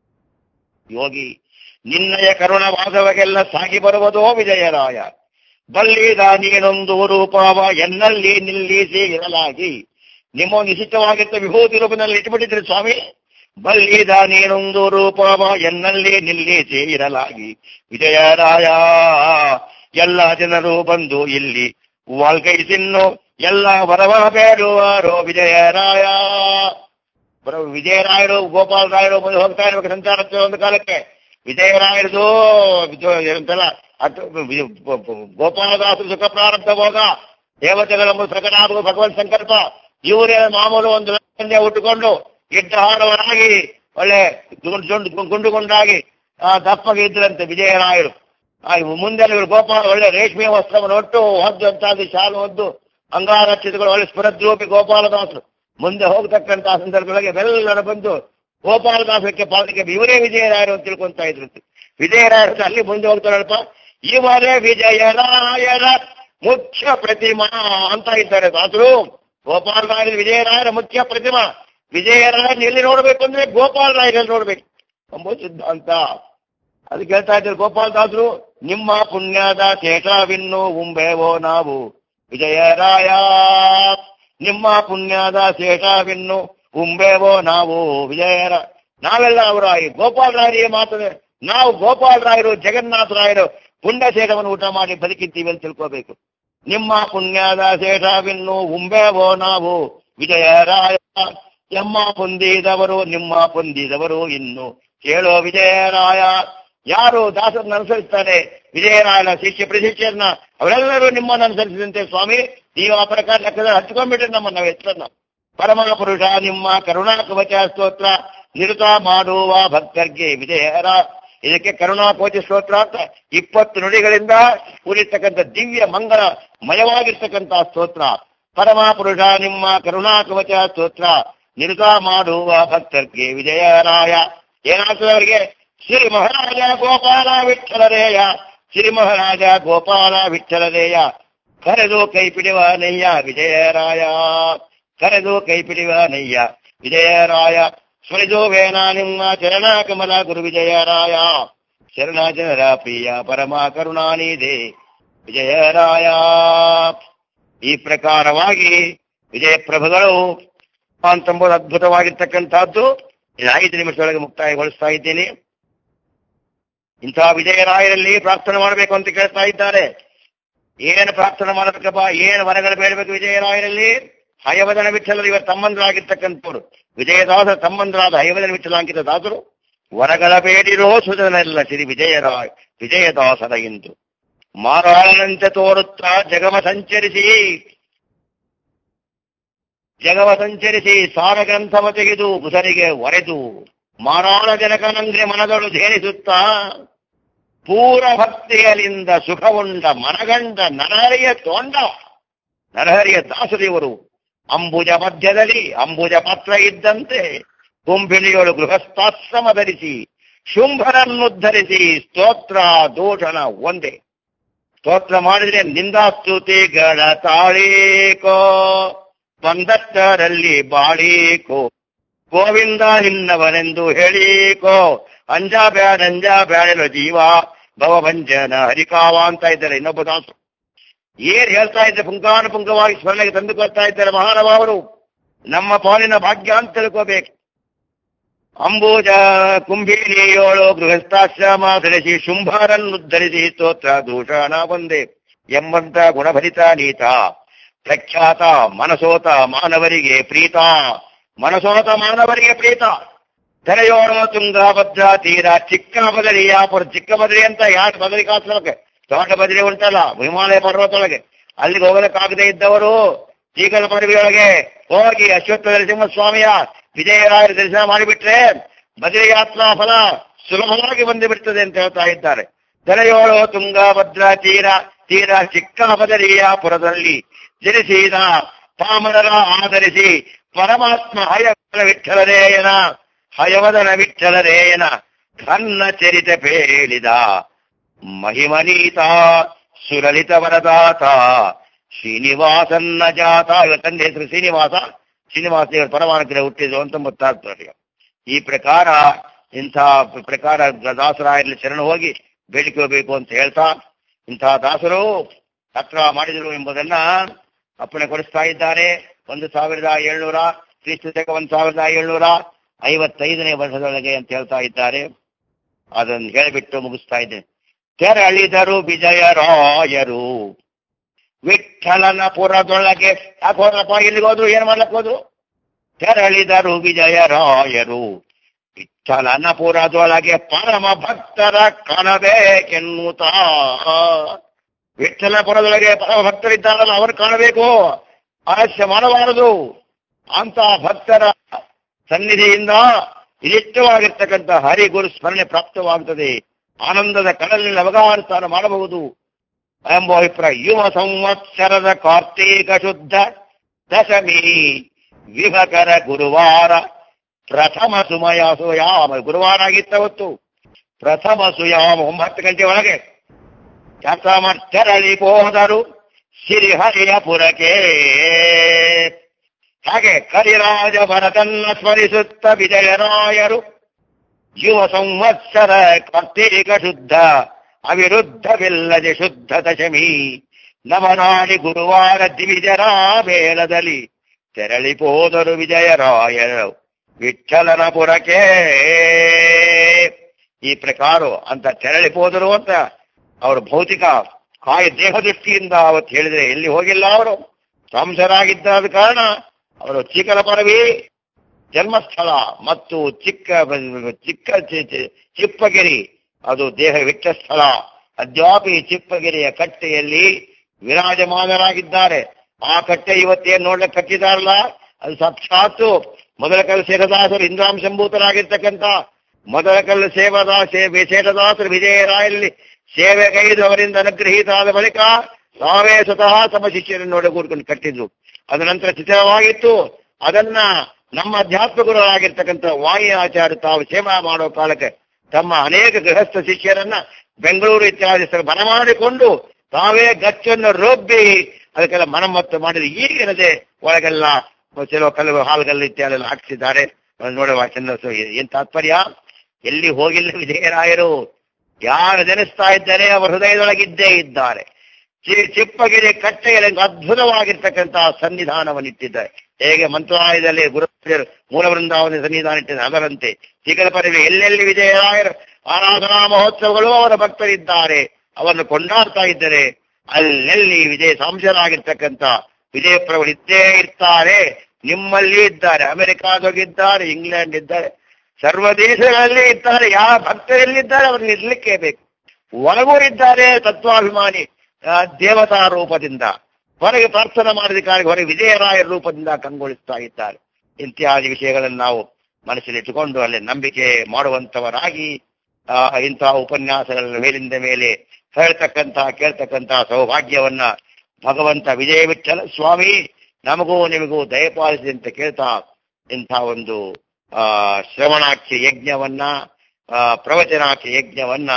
ಯೋಗಿ ನಿನ್ನಯ ಕರುಣವಾದವಗೆಲ್ಲ ಸಾಗಿ ಬರುವುದೋ ವಿಜಯರಾಯ. ಬಲ್ಲಿದ ನೀನೊಂದು ರೂಪವ ಎನ್ನಲ್ಲಿ ನಿಲ್ಲಿಸಿ ಇರಲಾಗಿ. ನಿಮ್ಮ ನಿಶ್ಚಿತವಾಗಿದ್ದ ವಿಭೂತಿ ರೂಪದಲ್ಲಿ ಇಟ್ಟುಬಿಟ್ಟಿದ್ರಿ ಸ್ವಾಮಿ. ಬಲ್ಲಿದ ನೀನೊಂದು ರೂಪವ ಎನ್ನಲ್ಲಿ ನಿಲ್ಲಿಸಿ ಇರಲಾಗಿ. ವಿಜಯರಾಯ ಎಲ್ಲ ಜನರು ಬಂದು ಇಲ್ಲಿ ವಾಲ್ಗೈಸಿನ್ನು ಎಲ್ಲ ವರವ ಬೇಡುವಾರೋ ವಿಜಯರಾಯ. ವಿಜಯರಾಯರು ಗೋಪಾಲರಾಯರು ಮುಂದೆ ಹೋಗ್ತಾ ಇರ್ಬೇಕು ಸಂಚಾರಕ್ಕೆ ಒಂದು ಕಾಲಕ್ಕೆ. ವಿಜಯರಾಯರದು ಎಂತೆಲ್ಲ ಗೋಪಾಲದಾಸರು ಸುಖ ಪ್ರಾರಂಭ ಹೋಗ ದೇವತೆಗಳ ಸಕನಾದ ಭಗವಂತ ಸಂಕಲ್ಪ. ಇವರೇ ಮಾಮೂಲು ಒಂದು ಉಟ್ಟುಕೊಂಡು ಗಿಡ್ಡಹಾರವರಾಗಿ ಒಳ್ಳೆ ಗುಂಡುಗುಂಡಾಗಿ ದಪ್ಪಗೆ ಇದ್ರಂತೆ ವಿಜಯರಾಯರು. ಮುಂದೆ ಗೋಪಾಲ ಒಳ್ಳೆ ರೇಷ್ಮೆಯ ವಸ್ತ್ರವನ್ನು ಒಟ್ಟು ಹೊದ್ದು ಅಂತಾಗಿ ಶಾಲು ಹೊದ್ದು ಅಂಗಾರಚಿತಗಳು ಒಳ್ಳೆ ಸ್ಫುರದ್ರೂಪಿ ಗೋಪಾಲದಾಸರು ಮುಂದೆ ಹೋಗ್ತಕ್ಕಂತಹ ಸಂದರ್ಭದೊಳಗೆ ಎಲ್ಲರ ಬಂದು ಗೋಪಾಲದಾಸಕ್ಕೆ ಪಾದಕ್ಕೆ ಇವರೇ ವಿಜಯರಾಯರು ಅಂತ ತಿಳ್ಕೊಂತ ಇದ್ರಂತೆ. ವಿಜಯರಾಯರು ಅಲ್ಲಿ ಮುಂದೆ ಹೋಗ್ತಾರಲ್ಪ, ಇವರೇ ವಿಜಯರಾಯರ ಮುಖ್ಯ ಪ್ರತಿಮಾ ಅಂತ ಇದ್ದಾರೆ ದಾಸರು. ಗೋಪಾಲರಾಯರ ವಿಜಯರಾಯರ ಮುಖ್ಯ ಪ್ರತಿಮಾ. ವಿಜಯರಾಯರನ್ನ ಎಲ್ಲಿ ನೋಡ್ಬೇಕು ಅಂದ್ರೆ ಗೋಪಾಲರಾಯರಲ್ಲಿ ನೋಡ್ಬೇಕು ಎಂಬುದು ಸಿದ್ಧಾಂತ. ಅದಕ್ಕೆ ಹೇಳ್ತಾ ಇದ್ದಾರೆ ಗೋಪಾಲದಾಸರು, ನಿಮ್ಮ ಪುಣ್ಯದ ಶೇಷವಿನ್ನು ಉಂಬೇವೋ ನಾವು ವಿಜಯರಾಯ. ನಿಮ್ಮ ಪುಣ್ಯದ ಶೇಷವಿನ್ನು ಉಂಬೇವೋ ನಾವು ವಿಜಯರ. ನಾವೆಲ್ಲ ಅವರ ಗೋಪಾಲರಾಯರಿಗೆ ಮಾತದೆ. ನಾವು ಗೋಪಾಲರಾಯರು ಜಗನ್ನಾಥರಾಯರು ಪುಣ್ಯ ಶೇಷವನ್ನು ಊಟ ಮಾಡಿ ಬದುಕಿದ್ದೀವಿ ಅಂತ ತಿಳ್ಕೋಬೇಕು. ನಿಮ್ಮ ಪುಣ್ಯದ ಶೇಷವಿನ್ನು ಉಂಬೇವೋ ನಾವು ವಿಜಯರಾಯ. ಎಮ್ಮ ಪೊಂದಿದವರು ನಿಮ್ಮ ಪೊಂದಿದವರು ಇನ್ನು ಕೇಳೋ ವಿಜಯರಾಯ. ಯಾರು ದಾಸರನ್ನ ಅನುಸರಿಸ್ತಾರೆ ವಿಜಯರಾಯನ ಶಿಷ್ಯ ಪ್ರಶಿಷ್ಯರನ್ನ ಅವರೆಲ್ಲರೂ ನಿಮ್ಮನ್ನು ಅನುಸರಿಸಿದಂತೆ ಸ್ವಾಮಿ. ನೀವು ಆ ಪ್ರಕಾರ ಲೆಕ್ಕದಲ್ಲಿ ಹಚ್ಕೊಂಡ್ಬಿಟ್ರೆ ನಮ್ಮ ಹೆಸರನ್ನ. ಪರಮ ಪುರುಷ ನಿಮ್ಮ ಕರುಣಾ ಕವಚ ಸ್ತೋತ್ರ ನಿರುತ ಮಾಡುವ ಭಕ್ತರಿಗೆ ವಿಜಯರ. ಇದಕ್ಕೆ ಕರುಣಾ ಕವಚ ಸ್ತೋತ್ರ ಅಂತ 20 ನುಡಿಗಳಿಂದ ಕೂಡಿರ್ತಕ್ಕಂಥ ದಿವ್ಯ ಮಂಗಲ ಮಯವಾಗಿರ್ತಕ್ಕಂತಹ ಸ್ತೋತ್ರ. ಪರಮ ಪುರುಷ ನಿಮ್ಮ ಕರುಣಾ ಕವಚ ಸ್ತೋತ್ರ ನಿರುತ ಮಾಡುವ ಭಕ್ತರಿಗೆ ವಿಜಯರಾಯ. ಏನಾಗ್ತದೆ ಅವರಿಗೆ? ಶ್ರೀ ಮಹಾರಾಜ ಗೋಪಾಲ ವಿಠಲರೇಯ. ಶ್ರೀ ಮಹಾರಾಜ ಗೋಪಾಲ ವಿಠಲರೇಯ ಕರೆದು ಕೈ ಪಿಡಿವ ನಯ್ಯ ವಿಜಯರಾಯ. ಕರೆದು ಕೈ ಪಿಡಿವ ನಯ್ಯ ವಿಜಯರಾಯ. ಸ್ಮರಿಸೋ ವೇಣ ನಿಮ್ಮ ಚರಣ ಕಮಲ ಗುರು ವಿಜಯರಾಯ. ಶರಣ ಜನರ ಪ್ರಿಯ ಪರಮ ಕರುಣಾನಿಧಿ ವಿಜಯರಾಯ. ಈ ಪ್ರಕಾರವಾಗಿ ವಿಜಯ ಪ್ರಭುಗಳು ಅಂತಂಬುದು ಅದ್ಭುತವಾಗಿರ್ತಕ್ಕಂಥದ್ದು. 5 ನಿಮಿಷದೊಳಗೆ ಮುಕ್ತಾಯಗೊಳಿಸ್ತಾ ಇದ್ದೀನಿ. ಇಂತಹ ವಿಜಯರಾಯರಲ್ಲಿ ಪ್ರಾರ್ಥನೆ ಮಾಡಬೇಕು ಅಂತ ಕೇಳ್ತಾ ಇದ್ದಾರೆ. ಏನು ಪ್ರಾರ್ಥನೆ ಮಾಡಬೇಕಪ್ಪ, ಏನು ವರಗಳು ಬೇಡಬೇಕು ವಿಜಯರಾಯರಲ್ಲಿ? ಹಯವದನ ವಿಠಲರು ಇವರ ತಮ್ಮಂದರಾಗಿರ್ತಕ್ಕಂಥವ್ರು. ವಿಜಯದಾಸರ ತಮ್ಮಂದರಾದ ಹಯವದನ ವಿಠಲಾಂಕಿತ ದಾಸರು ವರಗಳ ಬೇಡಿರೋ ಸುಧನೆಲ್ಲ ಶ್ರೀ ವಿಜಯದಾಸರ ಎಂದು ಮಾರಾಳನಂತೆ ತೋರುತ್ತಾ ಜಗವ ಸಂಚರಿಸಿ ಸಾರ ಗ್ರಂಥವ ತೆಗೆದು ಬುಧರಿಗೆ ಒರೆದು ಮಾರಾಳ ಜನಕನಂದ್ರೆ ಮನದಳು ಧೇನಿಸುತ್ತಾ ಪೂರ ಭಕ್ತಿಯಲಿಂದ ಸುಖವುಂಡ ಮನಗಂಡ ನರಹರಿಯ ದಾಸರಿವರು. ಅಂಬುಜ ಮಧ್ಯದಲ್ಲಿ ಅಂಬುಜ ಪತ್ರ ಇದ್ದಂತೆ ಕುಂಭಿಣಿಯೊಳು ಗೃಹಸ್ಥಾಶ್ರಮ ಧರಿಸಿ ಶುಂಭರನ್ನುದ್ಧರಿಸಿ ಸ್ತೋತ್ರ ದೂಷಣ ಒಂದೇ. ಸ್ತೋತ್ರ ಮಾಡಿದ್ರೆ ನಿಂದಾಸ್ತುತಿಗಳ ತಾಳೀಕೋ ಬಂದತ್ತರಲ್ಲಿ ಬಾಳೀಕೋ ಗೋವಿಂದ ನಿನ್ನವನೆಂದು ಹೇಳೀಕೋ ಅಂಜಾಬ್ಯಾಡಲು ಜೀವ ಭವಭಂಜನ ಹರಿಕಾವ ಅಂತ ಇದ್ದಾರೆ ಇನ್ನೊಬ್ಬ ದಾಸರು. ಏನ್ ಹೇಳ್ತಾ ಇದ್ದಾರೆ? ಪುಂಖಾನುಪುಂಖವಾಗಿ ಸ್ಮರಣೆಗೆ ತಂದುಕೊಳ್ತಾ ಇದ್ದಾರೆ ಮಹಾನುಭಾವರು. ನಮ್ಮ ಪಾಲಿನ ಭಾಗ್ಯ ಅಂತ ತಿಳ್ಕೋಬೇಕು. ಅಂಬೂಜ ಕುಂಭಿಣಿಯೋಳು ಗೃಹಸ್ಥಾಶ್ರಮ ಧರಿಸಿ ಶುಂಭರನ್ನುದ್ಧರಿಸಿ ಸ್ತೋತ್ರ ದೂಷಣ ಒಂದೇ ಎಂಬಂತ ಗುಣಭರಿತ ನೀತ ಪ್ರಖ್ಯಾತ ಮನಸೋತ ಮಾನವರಿಗೆ ಪ್ರೀತ. ಮನಸೋತ ಮಾನವರಿಗೆ ಪ್ರೀತ. ತೆರೆಯೋಳು ತುಂಗಭದ್ರ ತೀರ ಚಿಕ್ಕ ಬದರಿಯಾಪುರ. ಚಿಕ್ಕ ಬದರಿ ಅಂತ ಯಾರು ಬದರಿ ಕಾಸಲಕ್ಕೆ ದೊಡ್ಡ ಬದರಿ ಉಂಟಲ್ಲ ಹಿಮಾಲಯ ಪರ್ವತೊಳಗೆ, ಅಲ್ಲಿಗೆ ಹೋಗಲಿಕ್ಕಾಗದೇ ಇದ್ದವರು ಈಗಲ ಪದವಿಯೊಳಗೆ ಹೋಗಿ ಅಶ್ವತ್ಥ ನರಸಿಂಹಸ್ವಾಮಿಯ ವಿಜಯರಾಯರ ದರ್ಶನ ಮಾಡಿಬಿಟ್ರೆ ಬದರಿ ಯಾತ್ರಾ ಫಲ ಸುಲಭವಾಗಿ ಬಂದು ಬಿಡ್ತದೆ ಅಂತ ಹೇಳ್ತಾ ಇದ್ದಾರೆ. ತೆರೆಯೋಳು ತುಂಗಭದ್ರ ತೀರ ಚಿಕ್ಕ ಬದರಿಯಾಪುರದಲ್ಲಿ ಜನಿಸಿದ ಪಾಮರರ ಆಧರಿಸಿ ಪರಮಾತ್ಮ ಹಯವದನ ವಿಠಲರೇಯನ ಕನ್ನ ಚರಿತ ಪೇಳಿದ ಮಹಿಮನೀತ ಸುಲಲಿತ ವರದಾತ ಶ್ರೀನಿವಾಸನ್ನ ಜಾತ. ಇವರ ತಂದೆ ಹೆಸರು ಶ್ರೀನಿವಾಸ ದೇವರ ಪರಮಾನುಗ್ರಹ ಹುಟ್ಟಿದ್ರು ಅಂತ ಗೊತ್ತಾಗ್ತದೆ. ಈ ಪ್ರಕಾರ ಇಂಥ ಪ್ರಕಾರ ದಾಸರಾಯರಲ್ಲಿ ಶರಣ ಹೋಗಿ ಬೇಡಿಕೋಬೇಕು ಅಂತ ಹೇಳ್ತಾ ಇಂತಹ ದಾಸರು ತತ್ರ ಮಾಡಿದರು ಎಂಬುದನ್ನ ಅಪ್ಪಣೆ ಕೊಡಿಸ್ತಾ ಇದ್ದಾರೆ. 1700 ಕ್ರಿಸ್ತ ಶಕ 1755ನೇ ವರ್ಷದೊಳಗೆ ಅಂತ ಹೇಳ್ತಾ ಇದ್ದಾರೆ. ಅದನ್ನು ಹೇಳಿಬಿಟ್ಟು ಮುಗಿಸ್ತಾ ಇದ್ದೇನೆ. ತೆರಳಿದರು ವಿಜಯರಾಯರು ವಿಠ್ಠಲನ ಪುರದೊಳಗೆ. ಯಾಕೆ ಹೋದ್ರಪ್ಪ? ಇಲ್ಲಿಗೆ ಹೋದ್ರು, ಏನ್ ಮಾಡ್ಲಕ್ ಹೋದ್ರು? ತೆರಳಿದರು ವಿಜಯರಾಯರು ವಿಠ್ಠಲನ ಪುರದೊಳಗೆ ಪರಮ ಭಕ್ತರ ಕಾಣಬೇಕೆನ್ನುತ್ತ. ವಿಠ್ಠಲ ಪುರದೊಳಗೆ ಪರಮ ಭಕ್ತರಿದ್ದಾರಲ್ಲ, ಅವರು ಕಾಣಬೇಕು, ಆಲಸ್ಯ ಮಾಡಬಾರದು. ಅಂತ ಭಕ್ತರ ಸನ್ನಿಧಿಯಿಂದ ಇಷ್ಟವಾಗಿರ್ತಕ್ಕಂಥ ಹರಿಗುರು ಸ್ಮರಣೆ ಪ್ರಾಪ್ತವಾಗುತ್ತದೆ. ಆನಂದದ ಕಡಲಿನಲ್ಲಿ ಅವಗಾಹನ ಮಾಡಬಹುದು ಎಂಬ ಅಭಿಪ್ರಾಯ. ಯುವ ಸಂವತ್ಸರದ ಕಾರ್ತೀಕ ಶುದ್ಧ ದಶಮಿ ವಿಭಕರ ಗುರುವಾರ ಪ್ರಥಮ ಸುಯಾಮ. ಗುರುವಾರ ಆಗಿತ್ತ ಹೊತ್ತು ಪ್ರಥಮ ಸುಯಾಮ 9 ಗಂಟೆ ಒಳಗೆ ತೆರಳಿ ಹೋದರು ಸಿರಿಹರಿಯ ಪುರಕ್ಕೆ. ಹಾಗೆ ಕರಿರಾಜ ಭರತನ್ನ ಸ್ಮರಿಸುತ್ತ ವಿಜಯರಾಯರು ಯುವ ಸಂವತ್ಸರ ಕಾರ್ತೀಕ ಶುದ್ಧ ಅವಿರುದ್ಧವಿಲ್ಲದೆ ಶುದ್ಧ ದಶಮಿ ನವನಾಡಿ ಗುರುವಾರ ದಿವಿಜರ ಬೇಳದಲ್ಲಿ ತೆರಳಿ ಹೋದರು ವಿಜಯರಾಯರು ವಿಠ್ಠಲನ ಪುರಕ್ಕೆ. ಈ ಪ್ರಕಾರ ಅಂತ ತೆರಳಿ ಹೋದರು ಅಂತ ಅವರು ಭೌತಿಕ ದೇಹ ದೃಷ್ಟಿಯಿಂದ ಅವತ್ತು ಹೇಳಿದ್ರೆ ಎಲ್ಲಿ ಹೋಗಿಲ್ಲ. ಅವರು ಸಂಸರಾಗಿದ್ದಾದ ಕಾರಣ ಅವರು ಚಿಕ್ಕಲಪರವಿ ಜನ್ಮಸ್ಥಳ ಮತ್ತು ಚಿಪ್ಪಗಿರಿ ಅದು ದೇಹವಿಟ್ಟ ಸ್ಥಳ. ಅದ್ಯಾಪಿ ಚಿಪ್ಪಗಿರಿಯ ಕಟ್ಟೆಯಲ್ಲಿ ವಿರಾಜಮಾನರಾಗಿದ್ದಾರೆ. ಆ ಕಟ್ಟೆ ಇವತ್ತೇನು ನೋಡ್ಲಿಕ್ಕೆ ಕಟ್ಟಿದಾರಲ್ಲ, ಅದು ಸಾಕ್ಷಾತ್ತು ಮೊದಲ ಕಲ್ಲು ಶೇಷದಾಸರು ಇಂದ್ರಾಂಶಂಭೂತರಾಗಿರ್ತಕ್ಕಂಥ ಮೊದಲ ಕಲ್ಲು ಶೇಷದಾಸರು ವಿಜಯರಾಯಲ್ಲಿ ಸೇವೆಗೈದು ಅವರಿಂದ ಅನುಗ್ರಹೀತ ಆದ ಬಳಿಕ ತಾವೇ ಸ್ವತಃ ತಮ್ಮ ಶಿಷ್ಯರನ್ನು ನೋಡಿ ಕೂಡ್ಕೊಂಡು ಕಟ್ಟಿದ್ರು. ಅದ ನಂತರ ಚಿತ್ರವಾಗಿತ್ತು. ಅದನ್ನ ನಮ್ಮ ಅಧ್ಯಾತ್ಮ ಗುರುಗಳಾಗಿರ್ತಕ್ಕಂಥ ವಾಯಿ ಆಚಾರ್ಯ ತಾವು ಸೇವಾ ಮಾಡೋ ಕಾಲಕ್ಕೆ ತಮ್ಮ ಅನೇಕ ಗೃಹಸ್ಥ ಶಿಷ್ಯರನ್ನ ಬೆಂಗಳೂರು ಇತ್ಯಾದಿ ಬರಮಾಡಿಕೊಂಡು ತಾವೇ ಗಚ್ಚನ್ನು ರೊಬ್ಬಿ ಅದಕ್ಕೆಲ್ಲ ಮನಮ್ಮತ್ತು ಮಾಡಿದ್ರು. ಈಗಿನದೇ ಒಳಗೆಲ್ಲ ಕೆಲವು ಕಲ್ಲು ಹಾಲುಗಲ್ಲು ಇತ್ಯಾದಿ ಎಲ್ಲ ಹಾಕಿಸಿದ್ದಾರೆ. ನೋಡುವ ಚಂದ. ಏನ್ ತಾತ್ಪರ್ಯ? ಎಲ್ಲಿ ಹೋಗಿಲ್ಲ ವಿಜಯರಾಯರು. ಯಾರು ನೆನೆಸ್ತಾ ಇದ್ದಾರೆ ಅವರ ಹೃದಯದೊಳಗಿದ್ದೇ ಇದ್ದಾರೆ. ಚಿಪ್ಪಗಿರಿ ಕಟ್ಟೆಯಲ್ಲಿ ಅದ್ಭುತವಾಗಿರ್ತಕ್ಕಂತಹ ಸನ್ನಿಧಾನವನ್ನಿಟ್ಟಿದ್ದಾರೆ. ಹೇಗೆ ಮಂತ್ರಾಲಯದಲ್ಲಿ ಗುರು ಮೂಲ ವೃಂದಾವನ ಸನ್ನಿಧಾನ ಇಟ್ಟಿದ್ದಾರೆ, ಅದರಂತೆ ಚಿಕ್ಕಲಪರವಿ ಎಲ್ಲೆಲ್ಲಿ ವಿಜಯರಾಯರ ಆರಾಧನಾ ಮಹೋತ್ಸವಗಳು ಅವರ ಭಕ್ತರಿದ್ದಾರೆ, ಅವರನ್ನು ಕೊಂಡಾಡ್ತಾ ಇದ್ದಾರೆ. ಅಲ್ಲೆಲ್ಲಿ ವಿಜಯ ಸಾಂಶರಾಗಿರ್ತಕ್ಕಂಥ ವಿಜಯಪ್ರಭುಗಳು ಇದ್ದೇ ಇರ್ತಾರೆ. ನಿಮ್ಮಲ್ಲಿ ಇದ್ದಾರೆ, ಅಮೆರಿಕಾದೋಗಿದ್ದಾರೆ, ಇಂಗ್ಲೆಂಡ್ ಇದ್ದಾರೆ, ಸರ್ವ ದೇಶಗಳಲ್ಲಿ ಇದ್ದಾರೆ. ಯಾವ ಭಕ್ತರೆಲ್ಲಿದ್ದಾರೆ ಅವ್ರನ್ನ ಇರ್ಲಿಕ್ಕೆ ಬೇಕು. ಒಳಗೂರಿದ್ದಾರೆ ತತ್ವಾಭಿಮಾನಿ ದೇವತಾ ರೂಪದಿಂದ, ಹೊರಗೆ ಪ್ರಾರ್ಥನಾ ಮಾಡಿದ ಕಾರಣ ಹೊರಗೆ ವಿಜಯರಾಯರ ರೂಪದಿಂದ ಕಂಗೊಳಿಸ್ತಾ ಇದ್ದಾರೆ. ಇತ್ಯಾದಿ ವಿಷಯಗಳನ್ನು ನಾವು ಮನಸ್ಸಲ್ಲಿಟ್ಟುಕೊಂಡು ಅಲ್ಲಿ ನಂಬಿಕೆ ಮಾಡುವಂತವರಾಗಿ ಇಂತಹ ಉಪನ್ಯಾಸಗಳ ಮೇಲಿಂದ ಮೇಲೆ ಕೇಳ್ತಕ್ಕಂತಹ ಸೌಭಾಗ್ಯವನ್ನ ಭಗವಂತ ವಿಜಯ ವಿಠ್ಠಲ ಸ್ವಾಮಿ ನಮಗೂ ನಿಮಗೂ ದಯಪಾಲಿಸಿ ಅಂತ ಕೇಳ್ತಾ ಇಂಥ ಒಂದು ಶ್ರವಣಾಖ್ಯ ಯಜ್ಞವನ್ನ, ಪ್ರವಚನಾಖ್ಯ ಯಜ್ಞವನ್ನ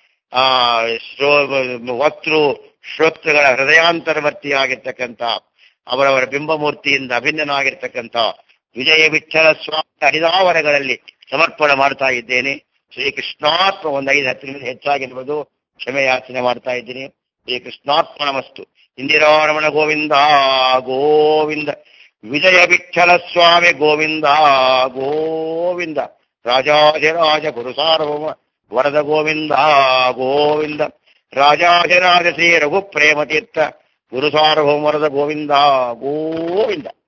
ಶ್ರೋತೃಗಳ ಹೃದಯಾಂತರ್ವರ್ತಿಯಾಗಿರ್ತಕ್ಕಂಥ ಅವರವರ ಬಿಂಬಮೂರ್ತಿಯಿಂದ ಅಭಿನ್ನನಾಗಿರ್ತಕ್ಕಂಥ ವಿಜಯ ವಿಠ್ಠಲ ಸ್ವಾಮಿ ಹರಿದಾವರಗಳಲ್ಲಿ ಸಮರ್ಪಣೆ ಮಾಡ್ತಾ ಇದ್ದೇನೆ. ಶ್ರೀಕೃಷ್ಣಾರ್ಪಣ. 5-10 ನಿಮಿಷ ಹೆಚ್ಚಾಗಿರ್ಬೋದು, ಕ್ಷಮೆಯಾಚನೆ ಮಾಡ್ತಾ ಇದ್ದೀನಿ. ಶ್ರೀಕೃಷ್ಣಾರ್ಪಣಮಸ್ತು. ಇಂದಿರಾರಮಣ ಗೋವಿಂದ ಗೋವಿಂದ. ವಿಜಯ ವಿಠ್ಠಲ ಸ್ವಾಮಿ ಗೋವಿಂದ ಗೋವಿಂದ. ರಾಜಾಧಿರಾಜ ಗುರು ಸಾರ್ವಭೌಮ ವರದ ಗೋವಿಂದ ಗೋವಿಂದ. ರಾಜಾಧಿರಾಜ ಶ್ರೀ ರಘು ಪ್ರೇಮತೀರ್ಥ ಗುರು ಸಾರ್ವಭೌಮ ವರದ ಗೋವಿಂದ ಗೋವಿಂದ.